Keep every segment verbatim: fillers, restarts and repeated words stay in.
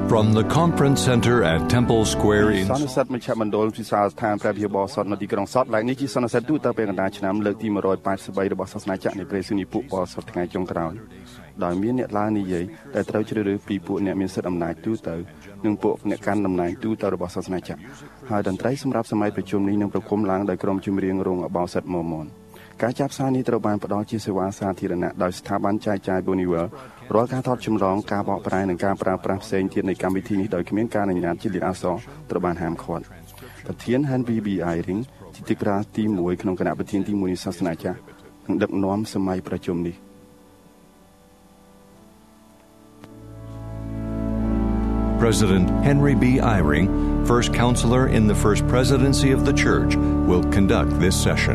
From the Conference Center at Temple Square in សន្និសីទមជ្ឈមណ្ឌលពិសាស្ថានព្រះភិបោសតនៅទីក្រុងសតឡែកនេះជាសន្និសីទទូទៅពេលកណ្ដាលឆ្នាំលើកទីone hundred eighty-threeរបស់សាសនាចក្រនៃព្រះសិនីពួកបោសតថ្ងៃចុងក្រោយដោយមានអ្នកឡើងនិយាយដែលត្រូវជ្រើសរើសពីពួកអ្នកមានសិទ្ធិអំណាចទូទៅនិងពួកអ្នកកាន់តំណែងទូទៅរបស់សាសនាចក្រហើយតន្ត្រីសម្រាប់សម័យប្រជុំនេះនឹងប្រគំឡើងដោយក្រុមចម្រៀងរោងអបោសិតម៉ូម៉ុនការចាប់ផ្សាយនេះត្រូវបានផ្ដល់ជាសេវាសាធារណៈដោយស្ថាប័នចែកចាយ Boniwell រាល់ការថតចម្លងការបកប្រែនិងការប្រើប្រាស់ផ្សេងទៀតនៃកម្មវិធីនេះដោយគ្មានការអនុញ្ញាតជាលិខិតអក្សរត្រូវបានហាមឃាត់ប្រធាន Henry B. Eyring ជាទីក្រាលទីoneក្នុងគណៈប្រធានទីoneនៃសាសនាចាស់នឹងដឹកនាំសម័យប្រជុំនេះ President Henry B. Eyring, first counselor in the First Presidency of the Church, will conduct this session.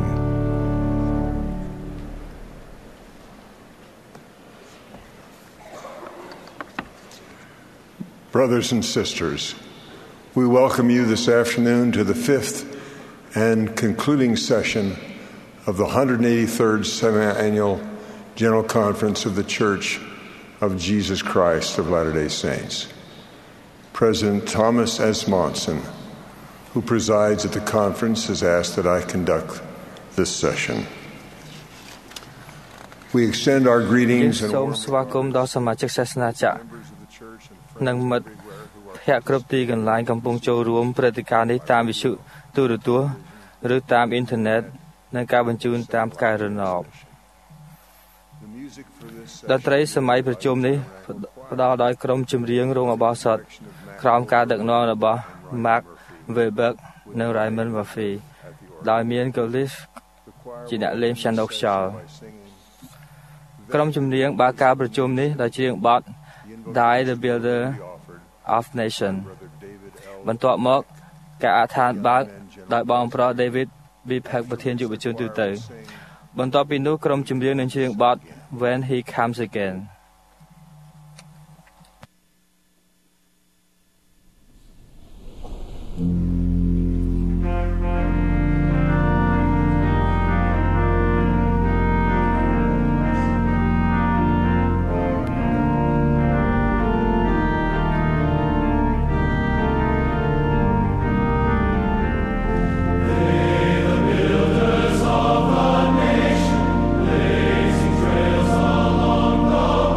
Brothers and sisters, we welcome you this afternoon to the fifth and concluding session of the one hundred eighty-third Semi-Annual General Conference of the Church of Jesus Christ of Latter-day Saints. President Thomas S. Monson, who presides at the conference, has asked that I conduct this session. We extend our greetings and warm និងមិត្តភ័ក្តិគ្រប់ទីកន្លែងកំពុងចូលរួមព្រឹត្តិការណ៍នេះតាមវិទ្យុទូរទស្សន៍ឬតាមអ៊ីនធឺណិតនិងការបញ្ជូនតាមផ្កាយរណបតន្ត្រីសម័យប្រជុំនេះផ្ដល់ដោយក្រុមចម្រៀងរោងអបោសតក្រោមការដឹកនាំរបស់ Mark Weber និង Raymond Murphy ដោយមាន Gillis ជាអ្នកលេង piano ខ្យល់ក្រុមចម្រៀងបើកការប្រជុំនេះដោយច្រៀងបទDie the Builder of Nation បន្ទាប់មកការអធិប្បាយដោយបងប្រុស David B. Peck ប្រធានយុវជនទូទៅបន្ទាប់ពីនោះក្រុមចម្រៀងនឹងច្រៀងបទ When He Comes Again Trails along the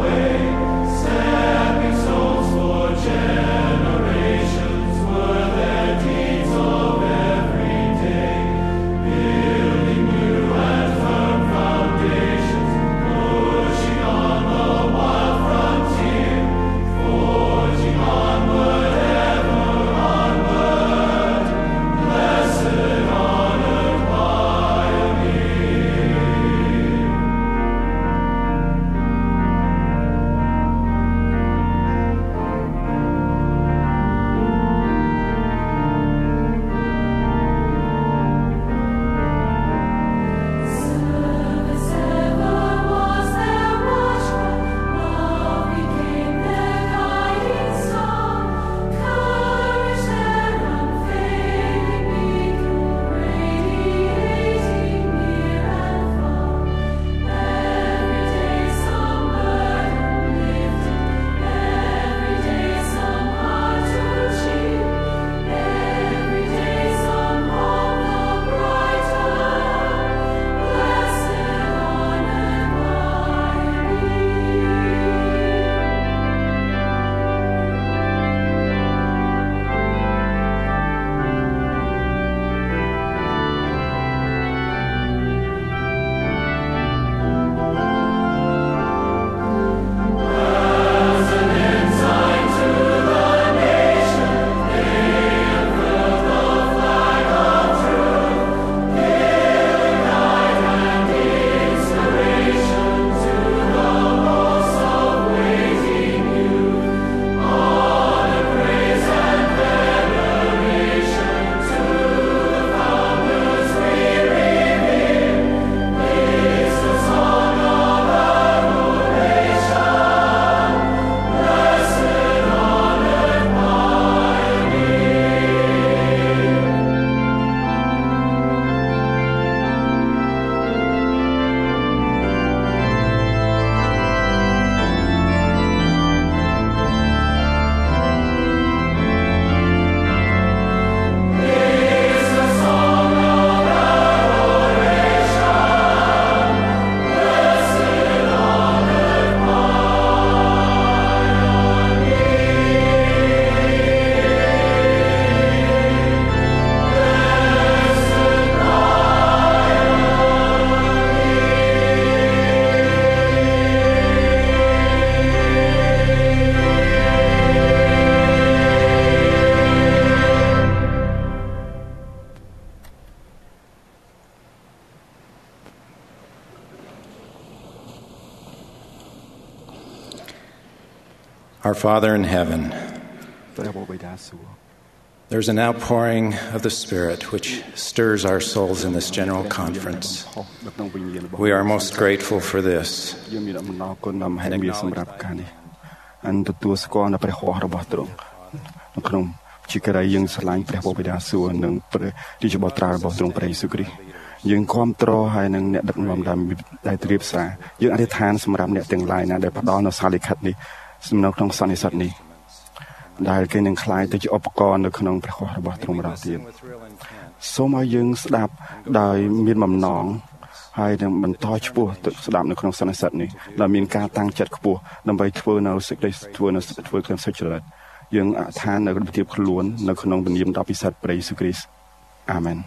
Our Father in heaven, ព្រះបិតាសួគ៌ there's an outpouring of the Spirit which stirs our souls in this general conference. We are most grateful for this. យើងមានអំណរគុណដល់មហិមាសម្រាប់ការនេះអនទទួលស្គាល់នៅព្រះហស្ថរបស់ទ្រង់នៅក្នុងជាក្រីយើងស្រឡាញ់ព្រះបិតាសួគ៌និងព្រះរាជបុត្រារបស់ទ្រង់ព្រះយេស៊ូវគ្រីស្ទយើងគ្រប់គ្រងហើយនឹងអ្នកដឹកនាំតាមដែលត្រៀបសារយើងអធិដ្ឋានសម្រាប់អ្នកទាំងឡាយណាដែលផ្ដល់នៅសារលិខិតនេះសំណុំក្នុងសន្និសីទនេះដែលគេនឹងខ្លាយទៅជាឧបករណ៍នៅក្នុងព្រះហស្ថរបស់ទ្រង់ម្ដងទៀតសូមឲ្យយើងស្ដាប់ដោយមានបំណងហើយនឹងបន្តឆ្ពោះទៅស្ដាប់នៅក្នុងសន្និសីទនេះដែលមានការតាំងចិត្តខ្ពស់ដើម្បីធ្វើនៅសេចក្តីធ្វើនៅធ្វើក្នុងសេចក្តីយើងអធិដ្ឋាននៅក្នុងភាពខ្លួននៅក្នុងព្រះនាមដ៏ពិសិដ្ឋព្រះយេស៊ូវគ្រីស្ទអាមែន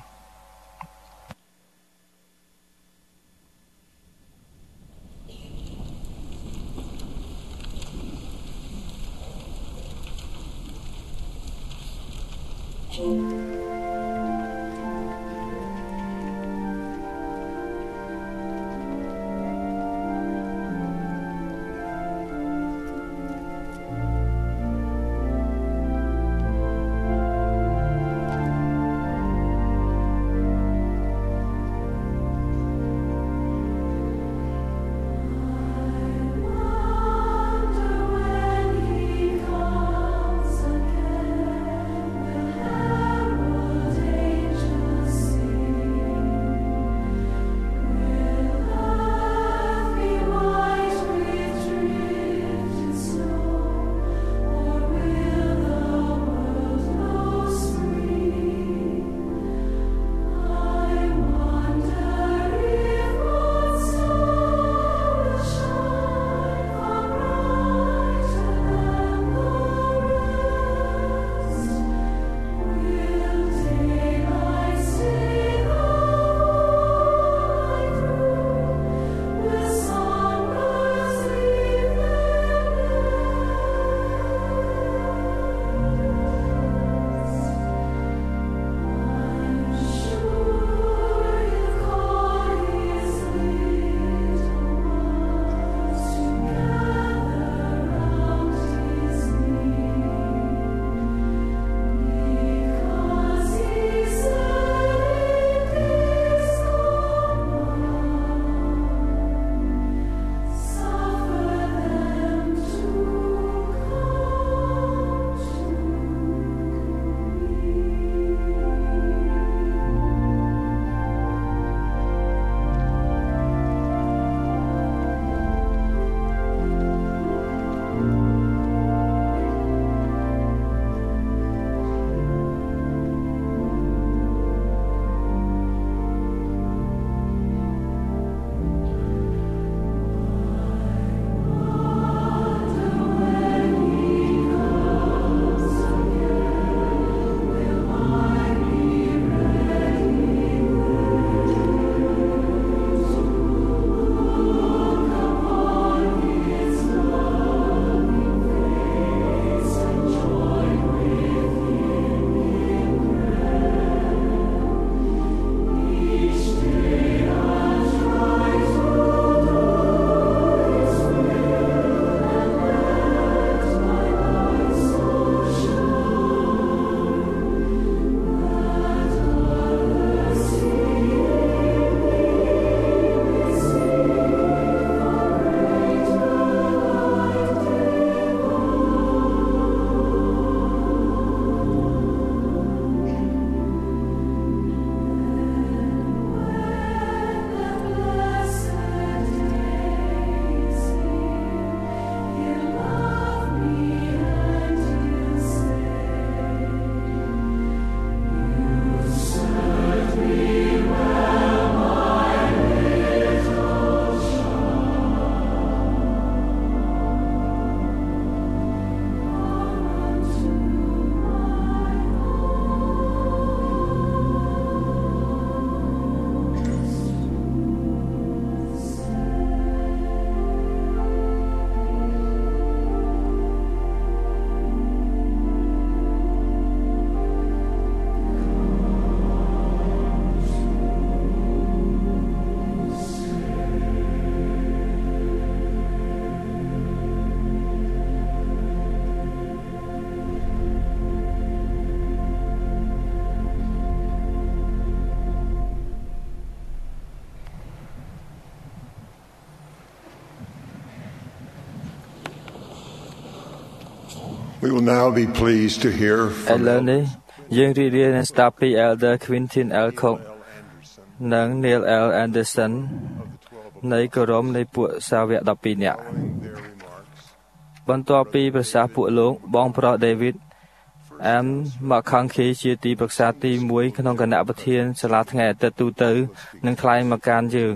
We will now be pleased to hear from ឥឡូវនេះយើងរីករាយនឹងស្ដាប់ពី Elder Quintin L. Cook និង Neil L. Anderson នៃក្រុមនៃពួកសាវកដប់ពីរនាក់បន្ទាប់ពីប្រសាសន៍ពួកលោកបងប្រុស David M. McConkie ជាទីប្រឹក្សាទីមួយក្នុងគណៈប្រធានសាលាថ្ងៃអាទិត្យទូទៅនឹងថ្លែងមកកាន់យើង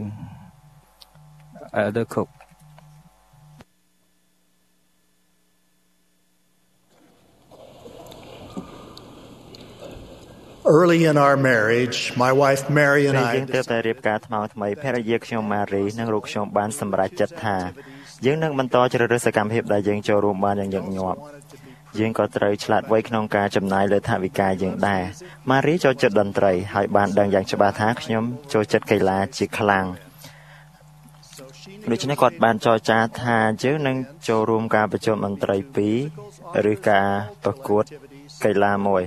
Elder Cook Early in our marriage, my wife Mary and I យើងទើបតែរៀបការថ្មថ្មីភរិយាខ្ញុំម៉ារីនិងរូបខ្ញុំបានសម្រេចចិត្តថាយើងនឹងបន្តជ្រើសរើសសកម្មភាពដែលយើងចូលរួមបានយ៉ាងញឹកញាប់យើងក៏ត្រូវឆ្លាតវៃក្នុងការចំណាយលើថវិកាយើងដែរម៉ារីចូលចិត្តតន្ត្រីហើយបានដឹងយ៉ាងច្បាស់ថាខ្ញុំចូលចិត្តកីឡាជាខ្លាំងដូច្នេះគាត់បានចរចាថាយើងនឹងចូលរួមការប្រជុំតន្ត្រីពីរឬការប្រកួតកីឡាមួយ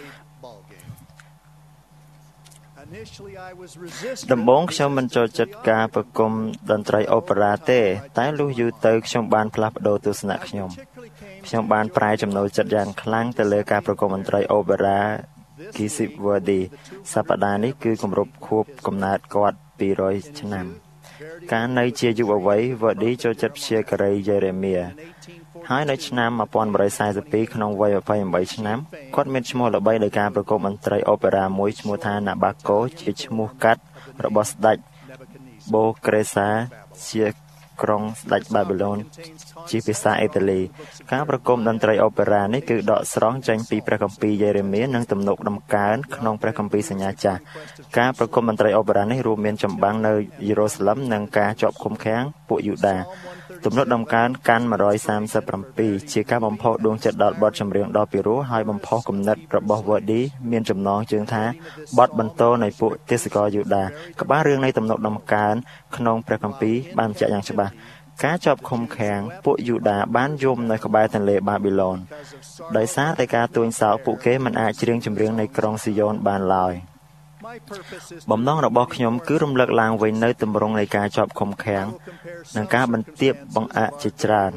ដំបូងខ្ញុំមិនចូលចិត្តការប្រគំតន្ត្រីអូប៉េរ៉ាទេតែលុះយូរទៅខ្ញុំបានផ្លាស់ប្ដូរទស្សនៈខ្ញុំខ្ញុំបានប្រែចំណូលចិត្តយ៉ាងខ្លាំងទៅលើការប្រគំតន្ត្រីអូប៉េរ៉ា Giuseppe Verdi សប្តាហ៍នេះគឺគម្រប់ខួបកំណើតគាត់ពីររយឆ្នាំកាលនៅជាយុវវ័យ Verdi ចូលចិត្តព្យាការី Jeremiah ហើយនៅឆ្នាំmột nghìn bảy trăm bốn mươi haiក្នុងវ័យยี่สิบแปดឆ្នាំគាត់មានឈ្មោះល្បីដោយការប្រគំតន្ត្រីអូប៉េរ៉ាមួយឈ្មោះថា Nabucco ជាឈ្មោះកាត់របស់ស្ដេច Boccace ជាក្រុងស្ដេចបាប៊ីឡូនជាភាសាអ៊ីតាលីការប្រគំតន្ត្រីអូប៉េរ៉ានេះគឺដកស្រង់ចេញពីព្រះគម្ពីរយេរេមៀនិងទំនុកដំកើងក្នុងព្រះគម្ពីរសញ្ញាចាស់ការប្រគំតន្ត្រីអូប៉េរ៉ានេះរួមមានចម្បាំងនៅយេរូសាឡឹមនិងការជាប់ឃុំឃាំងពួកយូដាទំនុកដំកើងកាន់một trăm ba mươi bảyជាការបំផុសដួងចិត្តដល់បទចម្រៀងដ៏ពិរោះហើយបំផុសគំនិតរបស់ Verdi មានចំណងជើងថាបទបន្ទរនៃពួកទេសករយូដាក្បាលរឿងនៃទំនុកដំកើងក្នុងព្រះគម្ពីរបានបញ្ជាក់យ៉ាងច្បាស់ការជាប់ឃុំឃាំងពួកយូដាបានយំនៅក្បែរទន្លេបាប៊ីឡូនដោយសារតែការទួញសោកពួកគេមិនអាចច្រៀងចម្រៀងនៃក្រុងស៊ីយ៉ូនបានឡើយបំណងរបស់ខ្ញុំគឺរំលឹកឡើងវិញនៅទម្រង់នៃការជាប់ឃុំឃាំងនិងការបន្ទាបបង្អាក់ជាច្រើន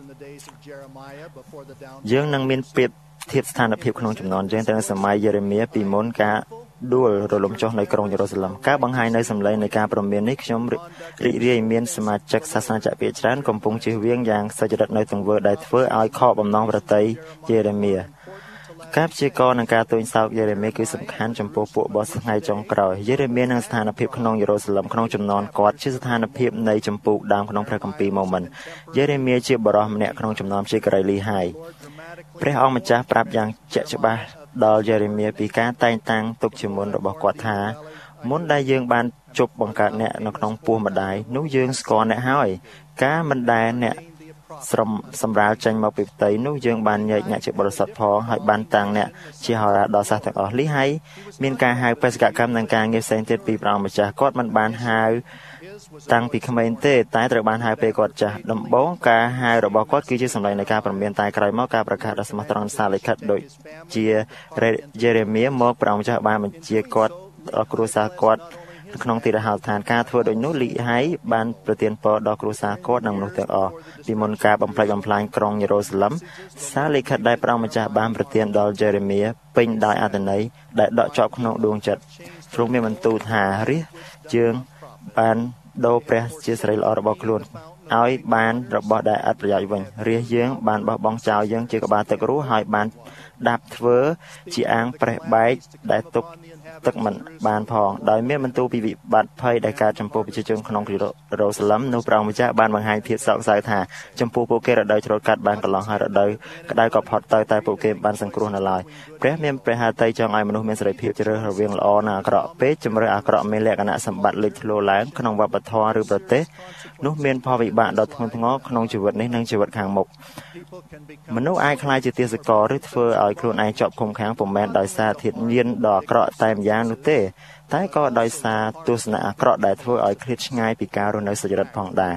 យើងនឹងមានប្រៀបធៀបស្ថានភាពក្នុងចំនួនយើងទៅនឹងសម័យយេរេមៀពីមុនការដួលរលំចុះនៅក្រុងយេរូសាឡឹមការបង្ហាញនៅសម្លេងនៃការប្រមាននេះខ្ញុំរីករាយមានសមាជិកសាសនាចាក់ភាគច្រើនកំពុងជៀសវាងយ៉ាងសុចរិតនៅទង្វើដែលធ្វើឲ្យខកបំណងប្រតិយេរេមៀការព្យាករណ៍និងការទួញសោកយេរេមៀគឺសំខាន់ចំពោះពួកបោះថ្ងៃចុងក្រោយយេរេមៀនឹងស្ថានភាពក្នុងយេរូសាឡឹមក្នុងចំណោមគាត់ជាស្ថានភាពនៃចម្ពោះដើមក្នុងព្រះគម្ពីរម៉ូមិនយេរេមៀជាបរិសម្នាក់ក្នុងចំណោមជាការីលីហើយព្រះអង្គម្ចាស់ប្រាប់យ៉ាងជាក់ច្បាស់ដល់យេរេមៀពីការតែងតាំងទុកជាមុនរបស់គាត់ថាមុនដែលយើងបានជប់បង្កើតអ្នកនៅក្នុងពោះម្ដាយនោះយើងស្គាល់អ្នកហើយការមិនដែលអ្នកស្រំសម្រាលចេញមកពីផ្ទៃនោះយើងបានញែកអ្នកជាបរិសុទ្ធផងហើយបានតាំងអ្នកជាហោរាដល់សាសទាំងអស់លីហើយមានការហៅបេសកកម្មនិងការងារផ្សេងទៀតពីព្រះអង្គម្ចាស់គាត់មិនបានហៅតាំងពីក្មេងទេតែត្រូវបានហៅពេលគាត់ចាស់ដំបូងការហៅរបស់គាត់គឺជាសម្លេងនៃការព្រមានតែក្រោយមកការប្រកាសដ៏ស្មោះត្រង់សារលិខិតដូចជាយេរេមៀមកព្រះអង្គម្ចាស់បានបញ្ជាគាត់ដល់គ្រួសារគាត់ក្នុងទីរហោឋានការធ្វើដូចនោះលីហៃបានប្រទានពរដល់គ្រួសារគាត់និងមនុស្សទាំងអស់ពីមុនការបំផ្លិចបំផ្លាញក្រុងយេរូសាឡឹមសារលិខិតដែលព្រះម្ចាស់បានប្រទានដល់យេរេមៀពេញដោយអត្ថន័យដែលដកជាប់ក្នុងដួងចិត្តទ្រង់មានបន្ទូលថារាជយើងបានដូរព្រះជាស្រីល្អរបស់ខ្លួនឲ្យបានរបស់ដែលអត់ប្រយោជន៍វិញរាជយើងបានបោះបង់ចោលយើងជាក្បាលទឹករស់ហើយបានដាប់ធ្វើជាអាងប្រេះបែកដែលទុកទឹកមិនបានផងដោយមានបន្ទូលពីវិបត្តិភ័យដែលកើតចំពោះប្រជាជនក្នុងយេរូសាឡឹមនោះព្រះអង្គម្ចាស់បានបង្ហាញភាពសោកសៅថាចំពោះពួកគេរដូវច្រូតកាត់បានកន្លងហើយរដូវក្តៅក៏ផុតទៅតែពួកគេបានសង្គ្រោះនៅឡើយព្រះមានព្រះហឫទ័យចង់ឲ្យមនុស្សមានសេរីភាពជ្រើសរវាងល្អនិងអាក្រក់ពេកជំរឿអាក្រក់មានលក្ខណៈសម្បត្តិលេចធ្លោឡើងក្នុងវប្បធម៌ឬប្រទេសនោះមានផលវិបាកដ៏ធ្ងន់ធ្ងរក្នុងជីវិតនេះនិងជីវិតខាងមុខមនុស្សអាចខ្លាចជាទាសករឬធ្វើឲ្យខ្លួនឯងជាប់ឃុំឃាំងពុំមែនដោយសារធាតុញៀនដ៏អាក្រក់តែម្យ៉ាងនោះទេតែក៏ដោយសារទស្សនៈអាក្រក់ដែលធ្វើឲ្យឃ្លាតឆ្ងាយពីការរស់នៅសុចរិតផងដែរ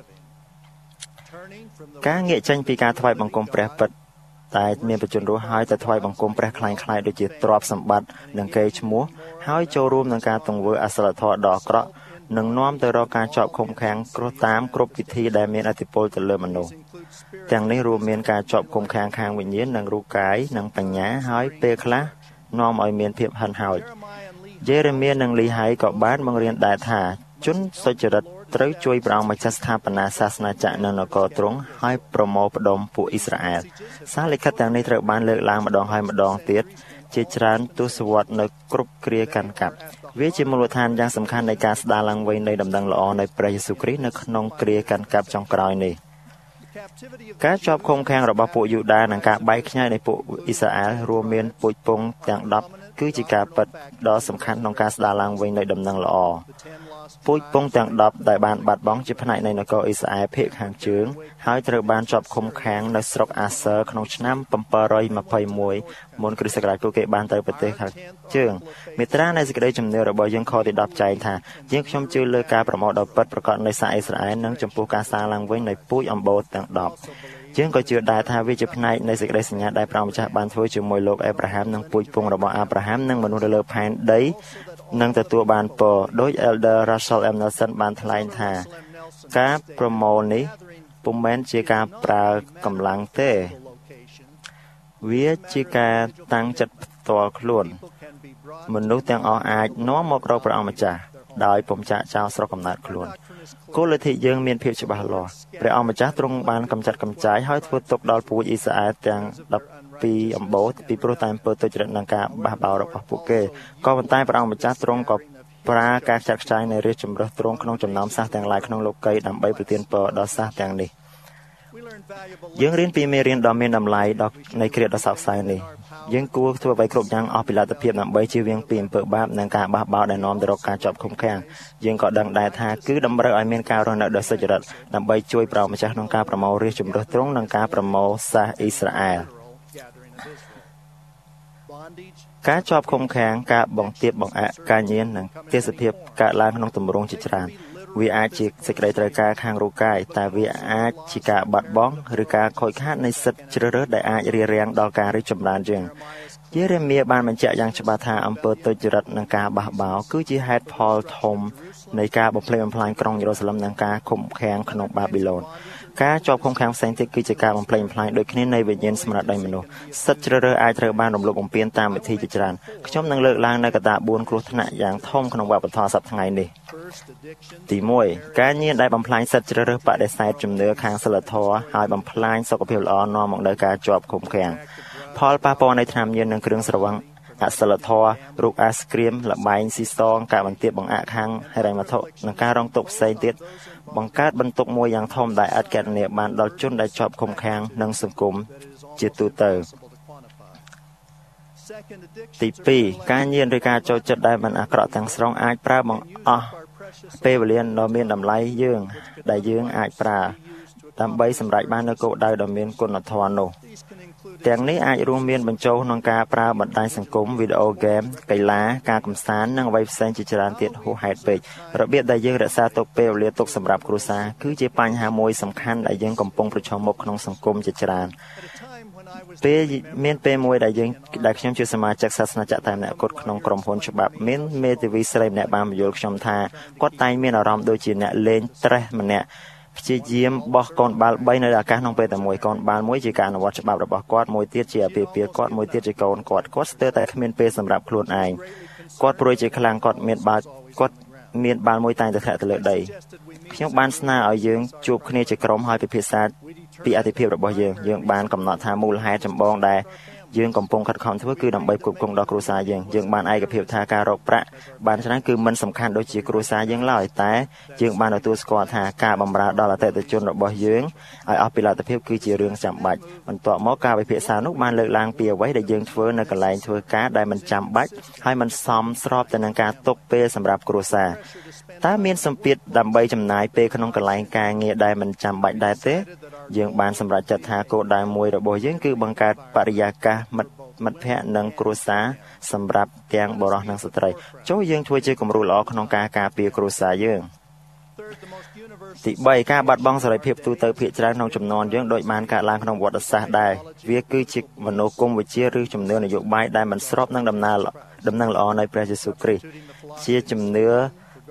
ការងាកចេញពីការថ្វាយបង្គំព្រះពិតតែមានបញ្ជនរស់ហើយតែថ្វាយបង្គំព្រះខ្លាញ់ខ្លាយដូចជាទ្រព្យសម្បត្តិនិងកេរ្តិ៍ឈ្មោះហើយចូលរួមនឹងការទង្វើអសិលធម៌ដ៏អាក្រក់នឹងនាំទៅរកការជាប់ឃុំឃាំងគ្រោះតាមគ្រប់វិធីដែលមានឥទ្ធិពលទៅលើមនុស្សទាំងនេះរួមមានការជាប់ឃុំឃាំងខាងវិញ្ញាណនិងរូបកាយនិងបញ្ញាហើយពេលខ្លះនាំឲ្យមានភាពហិនហោចយេរេមៀនិងលីហៃក៏បានបង្រៀនដែរថាជនសុចរិតត្រូវជួយព្រះអង្គម្ចាស់ស្ថាបនាសាសនាចក្រនៅនគរទ្រង់ហើយប្រមូលផ្ដុំពួកអ៊ីស្រាអែលសារលិខិតទាំងនេះត្រូវបានលើកឡើងម្ដងហើយម្ដងទៀតជាច្រើនទសវត្សរ៍នៅគ្រប់គ្រាកាន់កាប់វាជាមូលដ្ឋានយ៉ាងសំខាន់នៃការស្ដារឡើងវិញនៃដំណឹងល្អនៃព្រះយេស៊ូវគ្រីស្ទនៅក្នុងគ្រាកាន់កាប់ចុងក្រោយនេះការជាប់ឃុំឃាំងរបស់ពួកយូដានិងការបែកខ្ញែកនៃពួកអ៊ីស្រាអែលរួមមានពូជពង្សទាំងដប់គឺជាការពិតដ៏សំខាន់ក្នុងការស្ដារឡើងវិញនៃដំណឹងល្អពូជពង្សទាំងដប់ដែលបានបាត់បង់ជាផ្នែកនៃនគរអ៊ីស្រាអែលភាគខាងជើងហើយត្រូវបានជាប់ឃុំឃាំងនៅស្រុកអាសឺក្នុងឆ្នាំbảy hai mộtមុនគ្រិស្តសករាជពួកគេបានទៅប្រទេសខាងជើងមេត្រានៃសេចក្តីជំនឿរបស់យើងខទីដប់ចែងថាយើងខ្ញុំជឿលើការប្រមូលដ៏ពិតប្រាកដនៃសាសអ៊ីស្រាអែលនិងចំពោះការសាងឡើងវិញនៃពូជអម្បូរទាំងដប់យើងក៏ជឿដែរថាវាជាផ្នែកនៃសេចក្តីសញ្ញាដែលព្រះម្ចាស់បានធ្វើជាមួយលោកអេប្រាហាំនិងពូជពង្សរបស់អាប់រ៉ាហាំនិងមនុស្សនៅលើផែនដីនឹងទទួលបានពរដោយ Elder Russell M. Nelson បានថ្លែងថាការប្រមូលនេះពុំមែនជាការប្រើកម្លាំងទេវាជាការតាំងចិត្តផ្ទាល់ខ្លួនមនុស្សទាំងអស់អាចនាំមករកព្រះអង្គម្ចាស់ដោយពុំចាកចោលស្រុកកំណើតខ្លួនគោលលទ្ធិយើងមានភាពច្បាស់លាស់ព្រះអង្គម្ចាស់ទ្រង់បានកម្ចាត់កម្ចាយហើយធ្វើទុកដល់ពួកអ៊ីស្រាអែលទាំងដប់ពីអំបូរពីព្រោះតែអំពើទុច្ចរិតនិងការបះបោររបស់ពួកគេក៏ប៉ុន្តែព្រះអង្គម្ចាស់ទ្រង់ក៏ប្រើការចាត់ខ្ចាយនៃរាជជំរឹះទ្រង់ក្នុងចំណោមសាសទាំងឡាយក្នុងលោកីយ៍ដើម្បីប្រទានពរដល់សាសទាំងនេះយើងរៀនពីមេរៀនដ៏មានតម្លៃដល់នៃគ្រាដ៏សោកសៅនេះយើងគួរធ្វើអ្វីគ្រប់យ៉ាងអស់ពីលទ្ធភាពដើម្បីជៀសវាងពីអំពើបាបនិងការបះបោរដែលនាំទៅរកការជាប់ឃុំឃាំងយើងក៏ដឹងដែរថាគឺតម្រូវឲ្យមានការរស់នៅដ៏សុចរិតដើម្បីជួយព្រះម្ចាស់ក្នុងការប្រមូលរាជជំរឹះទ្រង់និងការប្រមូលសាសអ៊ីស្រាអែលការជាប់ឃុំឃាំងការបង្ទៀបបង្អាក់ការញៀននិងទេសភាពកើតឡើងក្នុងទម្រង់ជាច្រើនវាអាចជាសេចក្តីត្រូវការខាងរូបកាយតែវាអាចជាការបាត់បង់ឬការខូចខាតនៃសិទ្ធិជ្រើសរើសដែលអាចរារាំងដល់ការរីកចម្រើនយើងយេរេមៀបានបញ្ជាក់យ៉ាងច្បាស់ថាអំពើទុច្ចរិតនិងការបះបោរគឺជាហេតុផលធំនៃការបំផ្លិចបំផ្លាញក្រុងយេរូសាឡឹមនិងការឃុំឃាំងក្នុងបាប៊ីឡូនការជាប់ឃុំឃាំងផ្សេងទៀតគឺជាការបំផ្លិចបំផ្លាញដូចគ្នានៃវិញ្ញាណស្មារតីមនុស្សសិទ្ធិជ្រើសរើសអាចត្រូវបានរំលោភបំពានតាមវិធីជាច្រើនខ្ញុំនឹងលើកឡើងនៅកត្តាបួនគ្រោះថ្នាក់យ៉ាងធំក្នុងវប្បធម៌សប្តាហ៍ថ្ងៃនេះទីមួយការញៀនដែលបំផ្លាញសិទ្ធិជ្រើសរើសបដិសេធជំនឿខាងសិលធម៌ហើយបំផ្លាញសុខភាពល្អនាំមកដល់ការជាប់ឃុំឃាំងផលប៉ះពាល់នៃថ្នាំញៀននិងគ្រឿងស្រវឹងអសិលធម៌រោគអាស្គ្រៀមលបែងស៊ីសងការបន្ទាបបង្អាក់ខាងហិរញ្ញវត្ថុនិងការរងទុក្ខផ្សេងទៀតបង្កើតបន្ទុកមួយយ៉ាងធំដែលអាចកណនាបានដល់ជនដែលជាប់ឃុំឃាំងនិងសង្គមជាទូទៅទីពីរការញៀនឬការចូលចិត្តដែលមិនអាក្រក់ទាំងស្រុងអាចប្រើបង្អស់ពេលវេលាដ៏មានតម្លៃយើងដែលយើងអាចប្រើដើម្បីសម្រេចបាននូវគោលដៅដ៏មានគុណធម៌នោះទាំងនេះអាចរួមមានបញ្ចូលក្នុងការប្រើបណ្ដាញសង្គមវីដេអូហ្គេមកីឡាការកម្សាន្តនិងអ្វីផ្សេងជាច្រើនទៀតហួសហេតុពេករបៀបដែលយើងរក្សាទុកពេលវេលាទុកសម្រាប់គ្រួសារគឺជាបញ្ហាមួយសំខាន់ដែលយើងកំពុងប្រឈមមុខក្នុងសង្គមជាច្រើនពេលមានពេលមួយដែលយើងដែលខ្ញុំជាសមាជិកសាសនាចក្រតែម្នាក់គត់ក្នុងក្រុមហ៊ុនច្បាប់មានមេធាវីស្រីម្នាក់បានបញ្យល់ខ្ញុំថាគាត់តែងមានអារម្មណ៍ដូចជាអ្នកលេងត្រេសម្នាក់ព្យាយាមបោះកូនបាល់បីនៅអាកាសក្នុងពេលតែមួយកូនបាល់មួយជាការអនុវត្តច្បាប់របស់គាត់មួយទៀតជាអាពាហ៍ពិពាហ៍គាត់មួយទៀតជាកូនគាត់គាត់ស្ទើរតែគ្មានពេលសម្រាប់ខ្លួនឯងគាត់ព្រួយជាខ្លាំងគាត់មានបាល់គាត់មានបាល់មួយតែងតែធ្លាក់ទៅលើដីខ្ញុំបានស្នើឲ្យយើងជួបគ្នាជាក្រុមហើយពិភាក្សាពីអត្ថិភាពរបស់យើងយើងបានកំណត់ថាមូលហេតុចម្បងដែលយើងកំពុងខិតខំធ្វើគឺដើម្បីផ្គត់ផ្គង់ដល់គ្រួសារយើងយើងបានឯកភាពថាការរកប្រាក់បានច្រើនគឺមិនសំខាន់ដូចជាគ្រួសារយើងឡើយតែយើងបានទទួលស្គាល់ថាការបម្រើដល់អតិថិជនរបស់យើងឲ្យអស់ពីលទ្ធភាពគឺជារឿងចាំបាច់បន្ទាប់មកការវិភាគនោះបានលើកឡើងពីអ្វីដែលយើងធ្វើនៅកន្លែងធ្វើការដែលមិនចាំបាច់ហើយមិនសមស្របទៅនឹងការទុកពេលសម្រាប់គ្រួសារតើមានសម្ពាធដើម្បីចំណាយពេលក្នុងកន្លែងការងារដែលមិនចាំបាច់ដែរទេយើងបានសម្រេចចិត្តថាគោលដៅមួយរបស់យើងគឺបង្កើតបរិយាកាសមិត្តមិត្តភ័ក្តិនិងគ្រួសារសម្រាប់ទាំងបុរសនិងស្ត្រីចូលយើងធ្វើជាគំរូល្អក្នុងការការពារគ្រួសារយើងទីបីការបាត់បង់សេរីភាពទូទៅភាគច្រើនក្នុងចំនួនយើងដូចបានកើតឡើងក្នុងវដ្តសាស្ត្រដែរវាគឺជាមនោគមវិជ្ជាឬជំនឿនយោបាយដែលមិនស្របនឹងដំណើរដំណឹងល្អនៃព្រះយេស៊ូវគ្រីស្ទជាជំនឿ